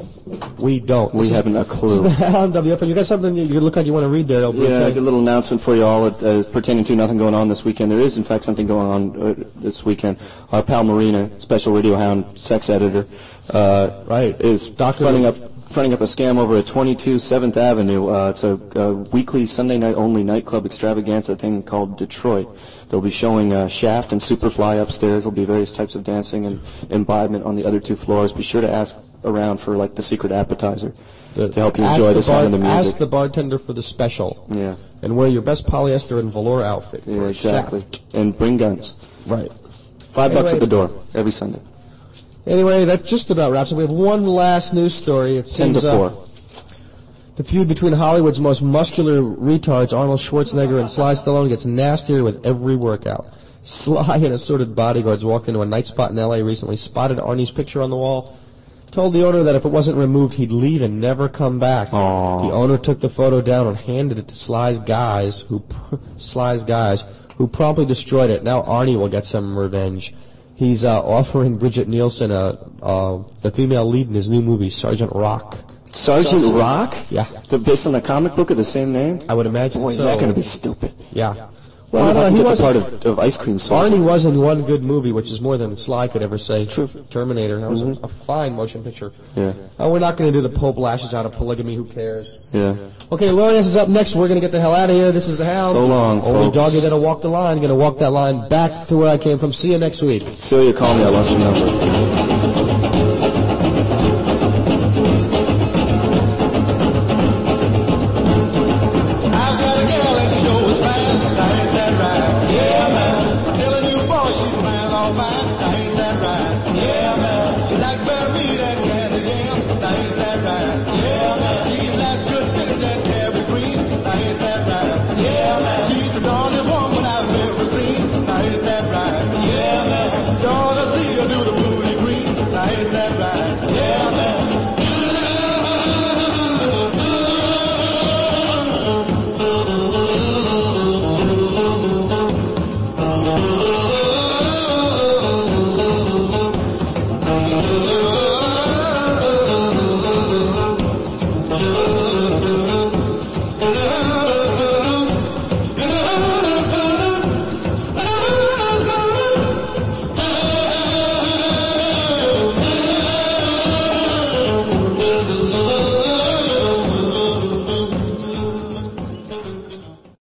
We don't. We haven't a clue. This is the Hound W F M. You got something you, you look like you want to read there? Yeah, I got a little announcement for you all uh, pertaining to nothing going on this weekend. There is, in fact, something going on uh, this weekend. Our pal Marina, Special Radio Hound sex editor, uh, right, is Doctor fronting up fronting up a scam over at twenty-two seventh Avenue. Uh, it's a, a weekly Sunday night only nightclub extravaganza thing called Detroit. They'll be showing uh, Shaft and Superfly upstairs. There'll be various types of dancing and imbibement on the other two floors. Be sure to ask around for like the secret appetizer the, to help you enjoy the, the sound bar, of the music. Ask the bartender for the special. Yeah. And wear your best polyester and velour outfit. Yeah, exactly. Shaft. And bring guns. Right. Five anyway, bucks at the door every Sunday. Anyway, that just about wraps up. We have one last news story. It Ten seems, to four. Uh, the feud between Hollywood's most muscular retards, Arnold Schwarzenegger and Sly Stallone, gets nastier with every workout. Sly and assorted bodyguards walked into a night spot in L A recently, spotted Arnie's picture on the wall, told the owner that if it wasn't removed, he'd leave and never come back. Aww. The owner took the photo down and handed it to Sly's guys, who Sly's guys, who promptly destroyed it. Now Arnie will get some revenge. He's uh, offering Bridget Nielsen, uh, uh, the female lead in his new movie, Sergeant Rock, Sergeant Rock? Yeah. The, based on the comic book of the same name? I would imagine Boy, so. is that going to be stupid. Yeah. Well, I Well, don't he know, was he was part of, of Ice Cream Soldier. Arnie was in one good movie, which is more than Sly could ever say. True. Terminator. That was Mhm. a, a fine motion picture. Yeah. Oh, we're not going to do the Pope lashes out of polygamy. Who cares? Yeah. Okay, Lawrence is up next. We're going to get the hell out of here. This is the Hound. So long, Only folks. doggy that'll walk the line. Going to walk that line back to where I came from. See you next week. Celia, call me. I lost your number.